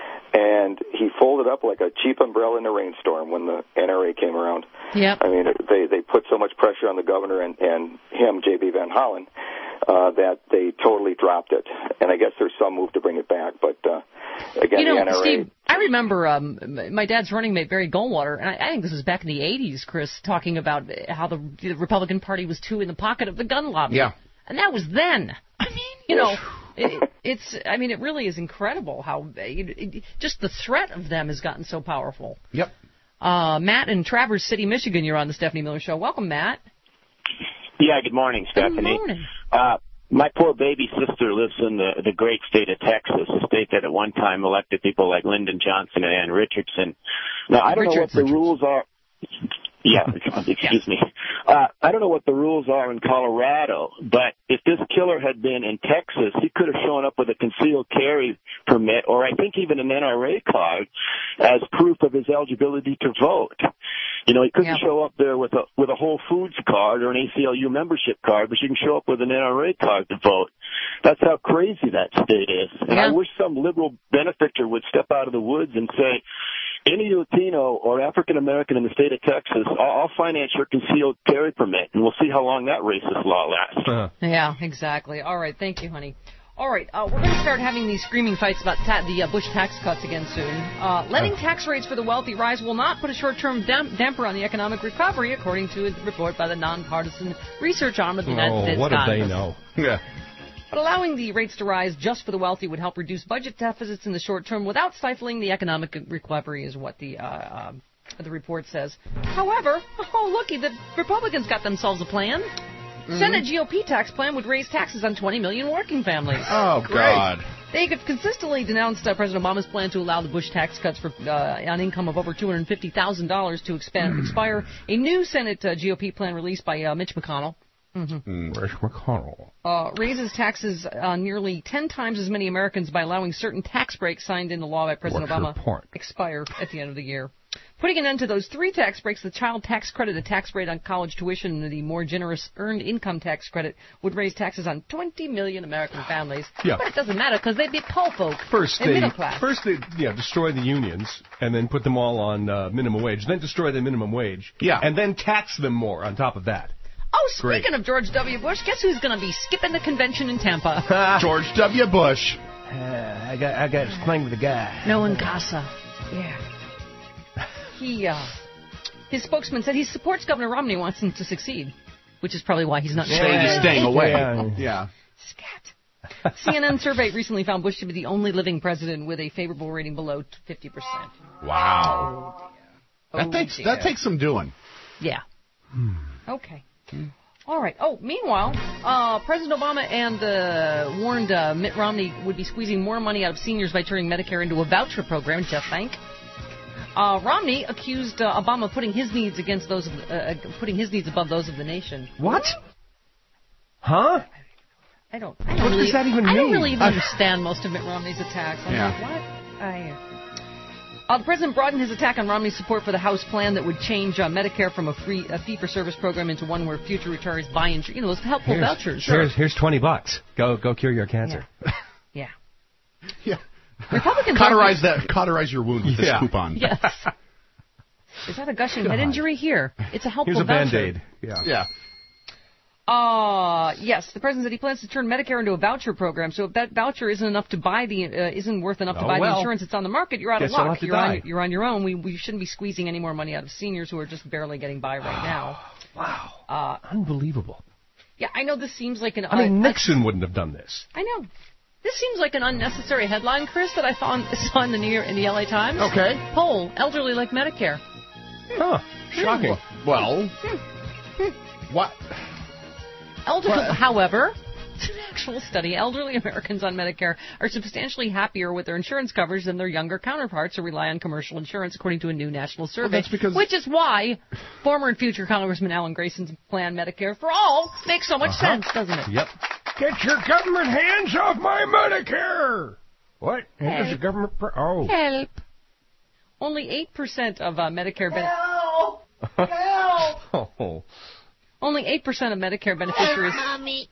And he folded up like a cheap umbrella in a rainstorm when the N R A came around. Yep. I mean, they they put so much pressure on the governor and, and him, J B. Van Hollen, uh, that they totally dropped it. And I guess there's some move to bring it back, but uh, again, You know, the N R A... Steve, I remember um, m- my dad's running mate, Barry Goldwater, and I, I think this was back in the eighties, Chris, talking about how the, the Republican Party was too in the pocket of the gun lobby. Yeah. And that was then. I mean, you know, it, it's, I mean, it really is incredible how, it, it, just the threat of them has gotten so powerful. Yep. Uh, Matt in Traverse City, Michigan, you're on the Stephanie Miller Show. Welcome, Matt. Yeah, good morning, Stephanie. Good morning. Uh, my poor baby sister lives in the, the great state of Texas, a state that at one time elected people like Lyndon Johnson and Ann Richardson. Now, I don't know what the rules are. Yeah, excuse me. Uh, I don't know what the rules are in Colorado, but if this killer had been in Texas, he could have shown up with a concealed carry permit, or I think even an N R A card, as proof of his eligibility to vote. You know, he couldn't Yeah. show up there with a with a Whole Foods card or an A C L U membership card, but you can show up with an N R A card to vote. That's how crazy that state is. And I Yeah. wish some liberal benefactor would step out of the woods and say, any Latino or African American in the state of Texas, I'll, I'll finance your concealed carry permit, and we'll see how long that racist law lasts. Yeah, exactly. All right, thank you, honey. All right, uh, we're going to start having these screaming fights about ta- the uh, Bush tax cuts again soon. Uh, letting tax rates for the wealthy rise will not put a short-term dam- damper on the economic recovery, according to a report by the nonpartisan research arm of the United Oh, States what do Congress. they know? Yeah. But allowing the rates to rise just for the wealthy would help reduce budget deficits in the short term without stifling the economic recovery, is what the uh, um, the report says. However, oh, looky, the Republicans got themselves a plan. Mm-hmm. Senate G O P tax plan would raise taxes on twenty million working families. Oh, God. They have consistently denounced uh, President Obama's plan to allow the Bush tax cuts for uh, on income of over two hundred fifty thousand dollars to expand, expire. A new Senate uh, G O P plan released by uh, Mitch McConnell. Mm-hmm. Mitch McConnell. Uh, raises taxes on nearly ten times as many Americans by allowing certain tax breaks signed into law by President What's Obama your point? expire at the end of the year. Putting an end to those three tax breaks, the child tax credit, a tax rate on college tuition, and the more generous earned income tax credit would raise taxes on twenty million American families. Yeah. But it doesn't matter because they'd be poor folk First, and they middle class. first they yeah destroy the unions and then put them all on uh, minimum wage. Then destroy the minimum wage. Yeah. And then tax them more on top of that. Oh, speaking Great. of George W. Bush, guess who's going to be skipping the convention in Tampa? George W. Bush. Uh, I got I got to claim with the guy. No one casa. Yeah. He, uh, his spokesman said he supports Governor Romney, wants him to succeed, which is probably why he's not Staying, he's staying away. Yeah. Yeah. Scat. C N N survey recently found Bush to be the only living president with a favorable rating below fifty percent. Wow. Oh, that takes dear. that takes some doing. Yeah. Okay. All right. Oh, meanwhile, uh, President Obama and uh, warned uh, Mitt Romney would be squeezing more money out of seniors by turning Medicare into a voucher program. Jeff Bank. Uh, Romney accused uh, Obama of putting his needs against those of the, uh, putting his needs above those of the nation. What? Huh? I don't. I don't What really, does that even I don't mean? really even understand most of Mitt Romney's attacks. I'm Yeah. like, what? I. Uh, the president broadened his attack on Romney's support for the House plan that would change uh, Medicare from a free a fee-for-service program into one where future retirees buy insurance. You know, those helpful Here's, vouchers. here's, here's twenty bucks. Go go cure your cancer. Yeah. Yeah. Republicans Cauterize that. Cauterize your wound with this Yeah. coupon. Yes. Is that a gushing head God. injury? Here. It's a helpful Here's a voucher. Band-Aid. Yeah. Yeah. Uh, yes, the president said he plans to turn Medicare into a voucher program. So if that voucher isn't enough to buy the, uh, isn't worth enough to Oh, buy well. the insurance that's on the market, you're out Guess of I'll luck. have to You're die. on, you're on your own. We we shouldn't be squeezing any more money out of seniors who are just barely getting by right now. Wow. Uh, Unbelievable. yeah, I know this seems like an. I mean, uh, Nixon wouldn't have done this. I know. This seems like an unnecessary headline, Chris, that I saw in, saw in the New York, in the L A Times. Okay. Poll: elderly like Medicare. Huh. Shocking. Well, what? Elderly, What? however, it's an actual study. Elderly Americans on Medicare are substantially happier with their insurance coverage than their younger counterparts who rely on commercial insurance, according to a new national survey. that's because- Which is why former and future Congressman Alan Grayson's plan, Medicare for All, makes so much Uh-huh. sense, doesn't it? Yep. Get your government hands off my Medicare! What? Here's Hey. the government. Pro- oh. Help. Only eight percent of uh, Medicare benefits. Help! Help! Oh. Only eight percent of Medicare beneficiaries Mommy.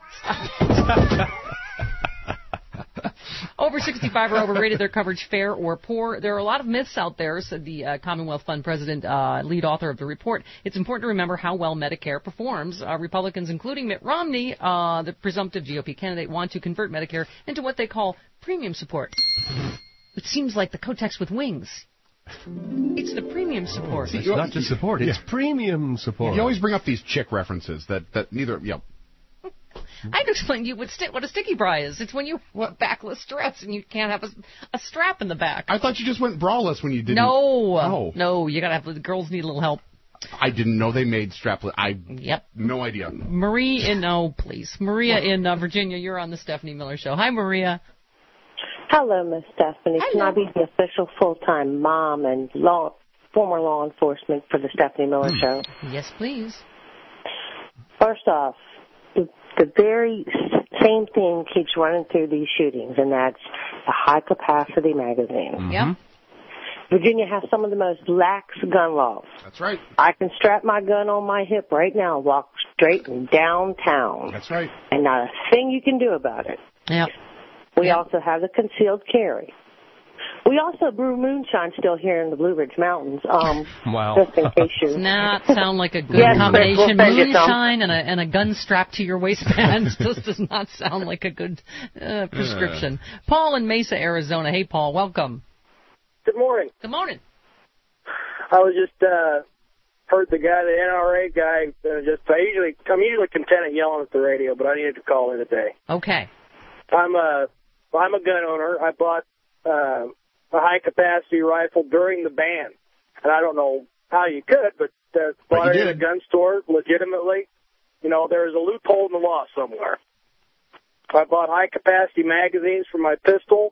over sixty-five are overrated their coverage, fair or poor. There are a lot of myths out there, said the uh, Commonwealth Fund president, uh, lead author of the report. It's important to remember how well Medicare performs. Uh, Republicans, including Mitt Romney, uh, the presumptive G O P candidate, want to convert Medicare into what they call premium support. It seems like the Kotex with wings. It's the premium support. It's not just support, it's premium support. You always bring up these chick references that, that neither, you know. I've explained to you what, sti- what a sticky bra is. It's when you what? backless dress and you can't have a, a strap in the back. I thought you just went braless when you didn't. No, Oh. no, you gotta have the girls need a little help. I didn't know they made strapless. I Yep. no idea. Marie in oh please, Maria in uh, Virginia. You're on the Stephanie Miller Show. Hi, Maria. Hello, Miss Stephanie. Can Hello. I be the official full-time mom and law, former law enforcement for the Stephanie Miller Show? Yes, please. First off, the, the very same thing keeps running through these shootings, and that's the high-capacity magazine. Yep. Virginia has some of the most lax gun laws. That's right. I can strap my gun on my hip right now and walk straight in downtown. That's right. And not a thing you can do about it. Yep. We also have the concealed carry. We we also brew moonshine still here in the Blue Ridge Mountains. Um, wow. Just in case you. Does not sound like a good Yes, combination. we'll send you some. Moonshine and a, and a gun strapped to your waistband just does not sound like a good uh, prescription. Uh. Paul in Mesa, Arizona. Hey, Paul, welcome. Good morning. Good morning. I was just uh, heard the guy, the N R A guy, uh, just I usually I'm usually content at yelling at the radio, but I needed to call in today. Okay. I'm a I'm a gun owner. I bought uh, a high capacity rifle during the ban, and I don't know how you could, but uh, bought it at a gun store legitimately. You know, there's a loophole in the law somewhere. I bought high capacity magazines for my pistol,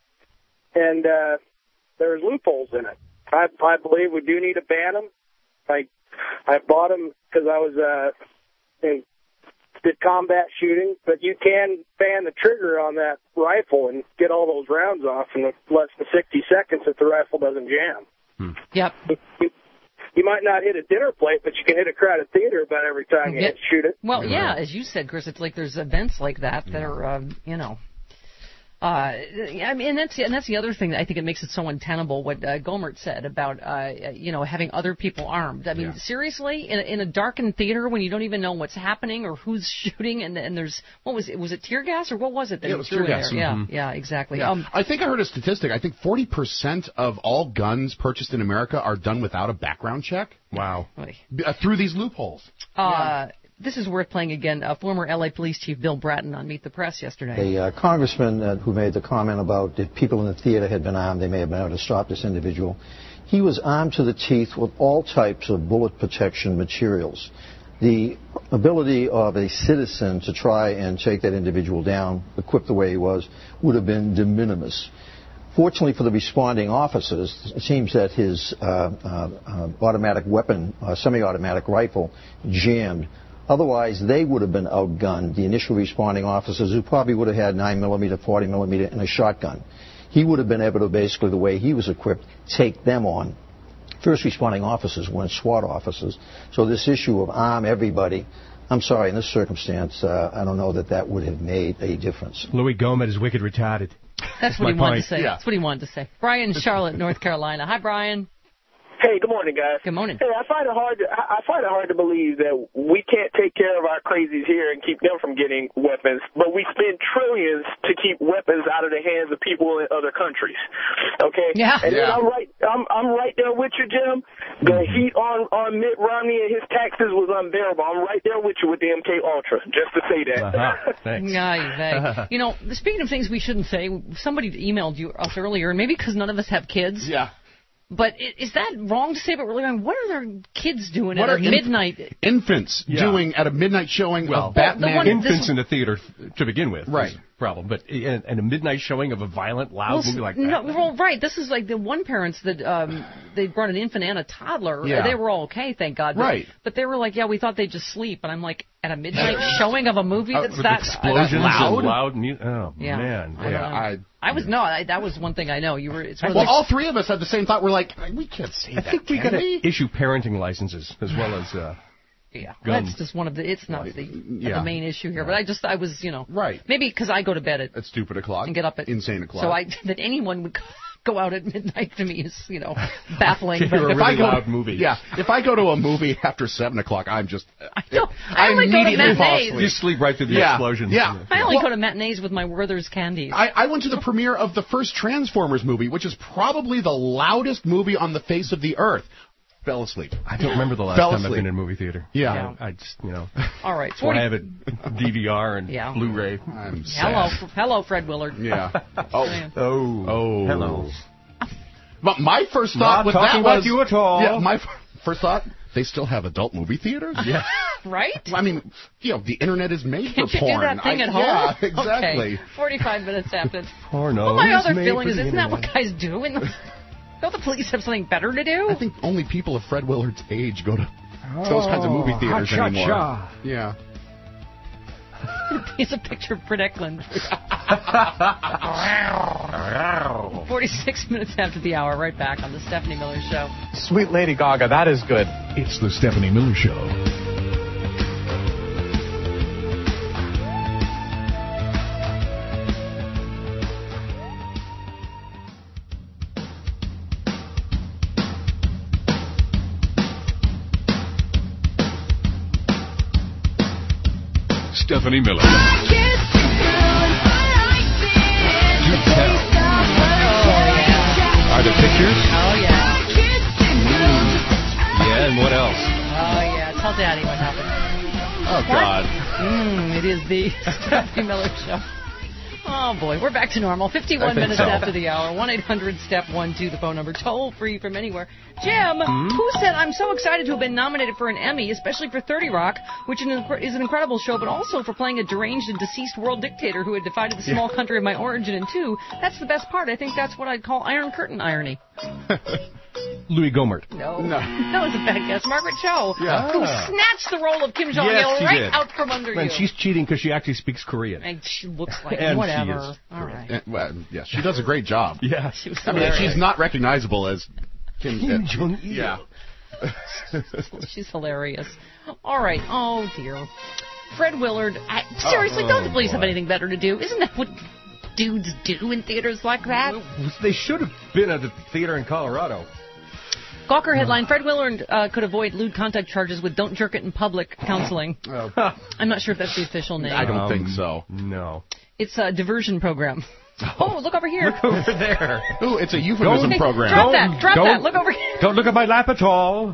and uh, there's loopholes in it. I, I believe we do need to ban them. I I bought them because I was uh, in, did combat shooting, but you can ban the trigger on that rifle and get all those rounds off in less than sixty seconds if the rifle doesn't jam. Hmm. Yep. You, you might not hit a dinner plate, but you can hit a crowded theater about every time you yeah. hit, shoot it. Well, yeah, as you said, Chris, it's like there's events like that that are, um, you know. Uh, I mean, and that's and that's the other thing that I think it makes it so untenable. What uh, Gomert said about, uh, you know, having other people armed. I mean, yeah. seriously, in a, in a darkened theater when you don't even know what's happening or who's shooting, and and there's what was it? Was it tear gas or what was it? That yeah, he it was threw tear gas. In there? Mm-hmm. Yeah, yeah, exactly. Yeah. Um, I think I heard a statistic. I think forty percent of all guns purchased in America are done without a background check. Wow. Uh, through these loopholes. Uh, yeah. This is worth playing again. Uh, former L A Police Chief Bill Bratton on Meet the Press yesterday. A uh, congressman uh, who made the comment about if people in the theater had been armed, they may have been able to stop this individual. He was armed to the teeth with all types of bullet protection materials. The ability of a citizen to try and take that individual down, equipped the way he was, would have been de minimis. Fortunately for the responding officers, it seems that his uh, uh, uh, automatic weapon, uh, semi-automatic rifle, jammed. Otherwise, they would have been outgunned, the initial responding officers, who probably would have had nine millimeter, forty millimeter, and a shotgun. He would have been able to, basically, the way he was equipped, take them on. First responding officers weren't SWAT officers. So this issue of arm everybody, I'm sorry, in this circumstance, uh, I don't know that that would have made a difference. Louis Gomez is wicked retarded. That's, That's what he wanted point. to say. Yeah. That's what he wanted to say. Brian, Charlotte, North Carolina. Hi, Brian. Hey, good morning, guys. Good morning. Hey, I find it hard to I find it hard to believe that we can't take care of our crazies here and keep them from getting weapons, but we spend trillions to keep weapons out of the hands of people in other countries. Okay? Yeah. And yeah. then I'm right I'm I'm right there with you, Jim. The heat on, on Mitt Romney and his taxes was unbearable. I'm right there with you with the M K Ultra, just to say that. Uh-huh. Thanks. Yeah, you know, speaking of things we shouldn't say, somebody emailed you us earlier, and maybe because none of us have kids. Yeah. But is that wrong to say? But really, I mean, what are their kids doing what at are midnight? Inf- infants yeah. doing at a midnight showing well, of Batman? The one, infants this... in the theater to begin with, right? Problem, but and a midnight showing of a violent, loud well, movie like that. No, well, right. This is like the one parents that um, they brought an infant and a toddler. Yeah. They were all okay, thank God. But, right. But they were like, yeah, we thought they'd just sleep, and I'm like, at a midnight showing of a movie that's uh, that explosions uh, loud, and loud music. Oh yeah. man, I, yeah. I, I was no, I, that was one thing I know. You were. It's well, like, all three of us had the same thought. We're like, we can't say I that. I think we got to issue parenting licenses as well as. Uh, Yeah, Guns. that's just one of the. It's not the, yeah. the main issue here, but I just I was you know right maybe because I go to bed at at stupid o'clock and get up at insane o'clock. So I that anyone would go out at midnight to me is you know baffling. But a really if I go, loud movie. Yeah, if I go to a movie after seven o'clock, I'm just I don't. I, I only go to matinees. You sleep right through the yeah. explosions. Yeah, I only well, go to matinees with my Werther's candies. I, I went to the premiere of the first Transformers movie, which is probably the loudest movie on the face of the earth. Fell asleep. I don't remember the last Fell time asleep. I've been in a movie theater. Yeah. yeah. I, I just, you know. All right. So I have it D V R and yeah. Blu-ray. I'm hello, sad. hello, Fred Willard. Yeah. Oh. oh. Oh. Hello. But my first thought Not with talking that about was, you at all. Yeah, my f- first thought, they still have adult movie theaters? Yeah. Right? I mean, you know, the internet is made Can't for you porn. do that thing I, at home? Yeah, exactly. Okay. forty-five minutes after. Porno. Well, my is other made feeling for is, the isn't that internet. what guys do? In the, don't the police have something better to do? I think only people of Fred Willard's age go to oh, those kinds of movie theaters ha, anymore. Cha. Yeah. He's a picture of Britt Eklund. forty-six minutes after the hour, right back on the Stephanie Miller Show. Sweet Lady Gaga, that is good. It's the Stephanie Miller Show. Stephanie Miller. Do tell. Are there pictures? Oh, yeah. Yeah, and what else? Oh, yeah. Tell Daddy what happened. Oh, God. Mm, it is the Stephanie Miller Show. Oh, boy. We're back to normal. fifty-one minutes so. after the hour. one eight hundred step one two, the phone number. Toll free from anywhere. Jim, mm-hmm. who said, I'm so excited to have been nominated for an Emmy, especially for thirty Rock, which is an incredible show, but also for playing a deranged and deceased world dictator who had divided the small yeah. country of my origin in two. That's the best part. I think that's what I'd call Iron Curtain irony. Louis Gohmert. No. No. That was a bad guess. Margaret Cho, yeah. who snatched the role of Kim Jong-il yes, right did. out from under and you. And she's cheating because she actually speaks Korean. And she looks like and whatever. She is. All right. And, well, yeah, she does a great job. Yeah. She was I mean, she's not recognizable as Kim, Kim Jong-il. Yeah. She's hilarious. All right. Oh, dear. Fred Willard. I, seriously, oh, don't the police boy. have anything better to do? Isn't that what dudes do in theaters like that? They should have been at the theater in Colorado. Gawker headline, Fred Willard uh, could avoid lewd contact charges with don't jerk it in public counseling. Oh. I'm not sure if that's the official name. I don't um, think so. No. It's a diversion program. Oh, look over here. Look over there. Ooh, it's a euphemism okay, program. Drop that. Drop don't, that. Look over here. Don't look at my lap at all.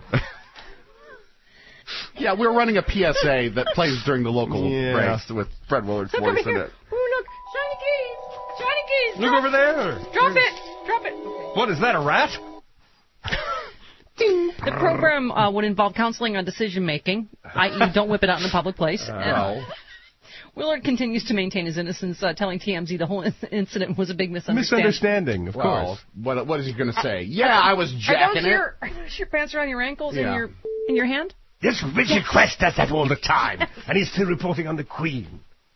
Yeah, we're running a P S A that plays during the local yeah. breaks with Fred Willard's look voice over in here. it. Ooh, look. Shiny keys. Shiny keys. Look Drop over there. Drop it. Drop it. What, is that a rat? The program uh, would involve counseling on decision-making, that is don't whip it out in a public place. Oh. And Willard continues to maintain his innocence, uh, telling T M Z the whole incident was a big misunderstanding. Misunderstanding, of well, course. What, what is he going to say? Yeah, I was jacking are those it. Your, are those your pants around your ankles yeah. and your in your hand? Yes, Richard Quest does that all the time, and he's still reporting on the Queen.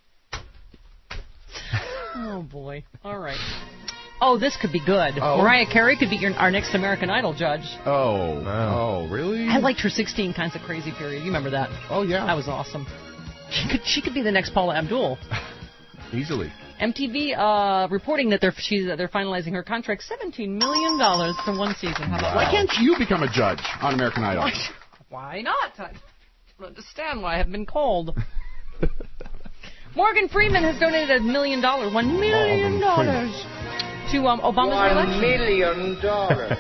Oh, boy. All right. Oh, this could be good. Oh. Mariah Carey could be your, our next American Idol judge. Oh. Oh, really? I liked her sixteen Kinds of Crazy period. You remember that? Oh, yeah. That was awesome. She could she could be the next Paula Abdul. Easily. M T V uh, reporting that they're she's, they're finalizing her contract, seventeen million dollars for one season. How about Why that? can't you become a judge on American Idol? Why, why not? I don't understand why I have been called. Morgan Freeman has donated a million dollars, one million dollars, to um, Obama's one reelection. One million dollars.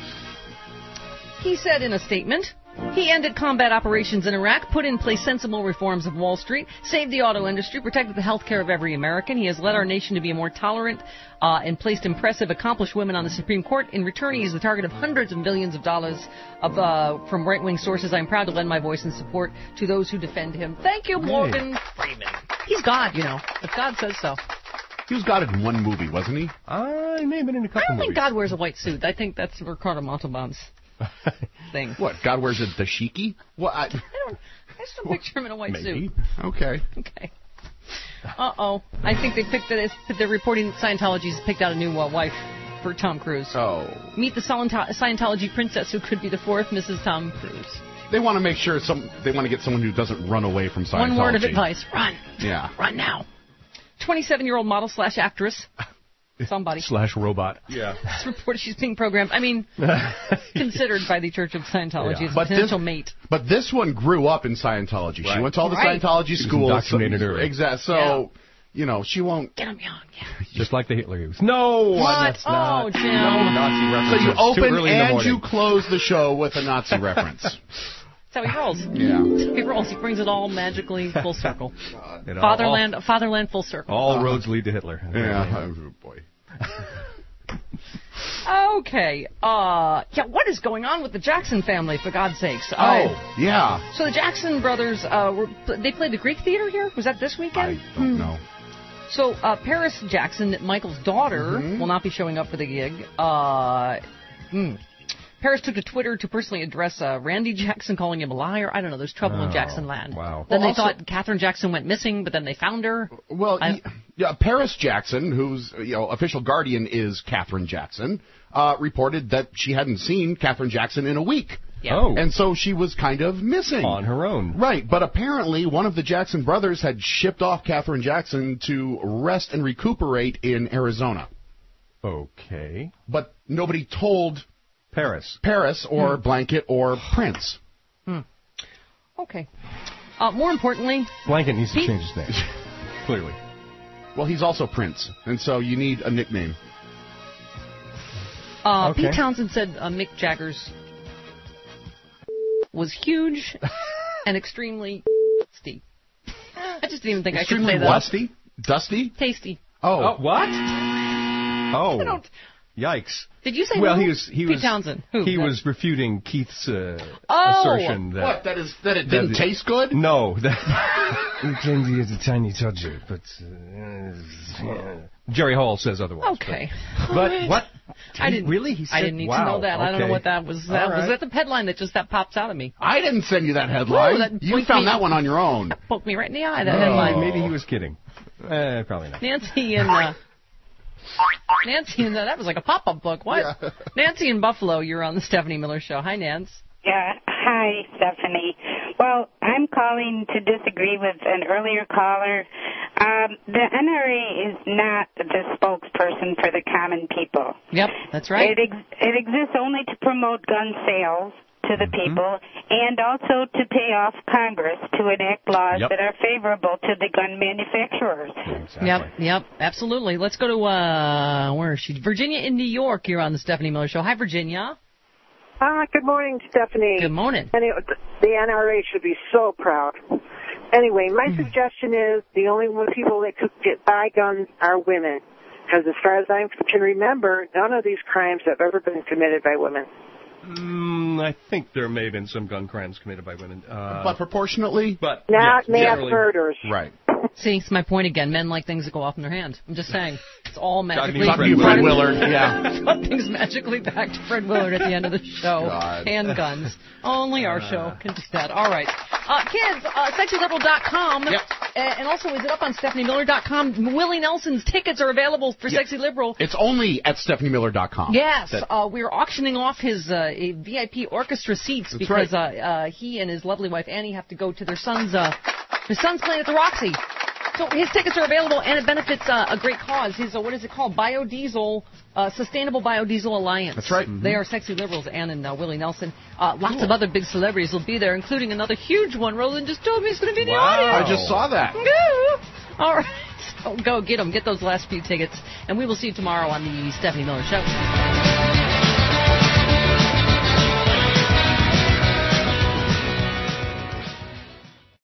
He said in a statement, he ended combat operations in Iraq, put in place sensible reforms of Wall Street, saved the auto industry, protected the health care of every American. He has led our nation to be more tolerant uh, and placed impressive, accomplished women on the Supreme Court. In return, he is the target of hundreds of billions of dollars of, uh, from right-wing sources. I'm proud to lend my voice and support to those who defend him. Thank you, Morgan Freeman. He's God, you know, if God says so. He was God in one movie, wasn't he? I may have been in a couple I don't movies. think God wears a white suit. I think that's Ricardo Montalban's thing. What, God wears a dashiki? What? I, I don't. I just don't picture him in a white maybe. suit. Okay. Okay. Uh oh. I think they picked it. They're reporting Scientology's picked out a new uh, wife for Tom Cruise. Oh. Meet the Scientology princess who could be the fourth Missus Tom Cruise. They want to make sure some. They want to get someone who doesn't run away from Scientology. One word of advice: run. Yeah. Run now. twenty-seven-year-old model slash actress. Somebody. Slash robot. Yeah. It's reported she's being programmed. I mean, considered by the Church of Scientology yeah. as a but potential this, mate. But this one grew up in Scientology. Right. She went to all the right. Scientology schools. Indoctrinated so, her. Exactly. So, yeah. you know, she won't. Get them young. Yeah. Just like the Hitler Youth. No, what? That's oh, not. Jim. No Nazi references. So you open and you you close the show with a Nazi reference. That's how he rolls. Yeah. That's how he rolls. He brings it all magically full circle. Fatherland, all, Fatherland full circle. All uh, roads lead to Hitler. Yeah. Oh, boy. Okay. Uh, yeah, what is going on with the Jackson family, for God's sakes? Oh, uh, yeah. So the Jackson brothers, uh, were they played the Greek Theater here? Was that this weekend? I don't hmm. know. So uh, Paris Jackson, Michael's daughter, mm-hmm. will not be showing up for the gig. Uh, hmm. Paris took to Twitter to personally address uh, Randy Jackson, calling him a liar. I don't know. There's trouble oh, in Jackson land. Wow. Then well, they also, thought Catherine Jackson went missing, but then they found her. Well, I, yeah, Paris Jackson, whose you know official guardian is Catherine Jackson, uh, reported that she hadn't seen Catherine Jackson in a week. Yeah. Oh. And so she was kind of missing. On her own. Right, but apparently one of the Jackson brothers had shipped off Catherine Jackson to rest and recuperate in Arizona. Okay. But nobody told Paris. Paris or hmm. Blanket or Prince. Hmm. Okay. Uh, more importantly, Blanket needs to Pete? change his name. Clearly. Well, he's also Prince, and so you need a nickname. Uh, Okay. Pete Townsend said uh, Mick Jagger's was huge and extremely tasty. I just didn't even think Extremely I could say that. Dusty? Dusty? Tasty. Oh. Oh, what? I Oh. don't- Yikes. Did you say Well, who? he was he Pete was Townsend. Who? he That- was refuting Keith's uh, Oh. assertion that What, that is that it didn't that- taste good? No, that it claims he has a tiny toucher, but uh, Jerry Hall says otherwise. Okay. But, but what? I didn't really. He I said, didn't need wow, to know that. I don't know okay. what that was. That All right. was that the headline that just that pops out of me. I didn't send you that headline. Ooh, that you poked found me- that one on your own. Poked me right in the eye. That Oh, headline. maybe he was kidding. Uh, probably not. Nancy and uh, Nancy and uh, that was like a pop-up book. What? Yeah. Nancy in Buffalo. You're on the Stephanie Miller Show. Hi, Nance. Yeah. Hi, Stephanie. Well, I'm calling to disagree with an earlier caller. Um, the N R A is not the spokesperson for the common people. Yep, that's right. It, ex- it exists only to promote gun sales to the Mm-hmm. people and also to pay off Congress to enact laws Yep. that are favorable to the gun manufacturers. Yep, yep, absolutely. Let's go to, uh, where is she? Virginia in New York. You're on the Stephanie Miller Show. Hi, Virginia. Ah, good morning, Stephanie. Good morning. Anyway, the N R A should be so proud. Anyway, my Mm-hmm. suggestion is the only one people that could get buy guns are women. Because as far as I can remember, none of these crimes have ever been committed by women. Mm, I think there may have been some gun crimes committed by women. Uh, But proportionately? But Not yes, mass generally- murders. Right. See, it's my point again. Men like things that go off in their hand. I'm just saying. It's all magically... Talking to you, Fred Willard. Yeah. Something's magically back to Fred Willard at the end of the show. God. Handguns. Only our show can do that. All right. Uh, kids, uh, sexy liberal dot com. Yep. And also, is it up on Stephanie Miller dot com? Willie Nelson's tickets are available for Yep. Sexy Liberal. It's only at Stephanie Miller dot com. Yes, That- uh, we're auctioning off his uh, V I P orchestra seats That's because right. uh, uh, he and his lovely wife Annie have to go to their son's uh, his son's playing at the Roxy. So his tickets are available, and it benefits uh, a great cause. His uh, what is it called? Biodiesel, uh, Sustainable Biodiesel Alliance. That's right. They are Sexy Liberals, Ann and uh, Willie Nelson. Uh, lots of other big celebrities will be there, including another huge one. Roland just told me he's going to be in the audience. I just saw that. Yeah. All right, so go get them. Get those last few tickets, and we will see you tomorrow on the Stephanie Miller Show.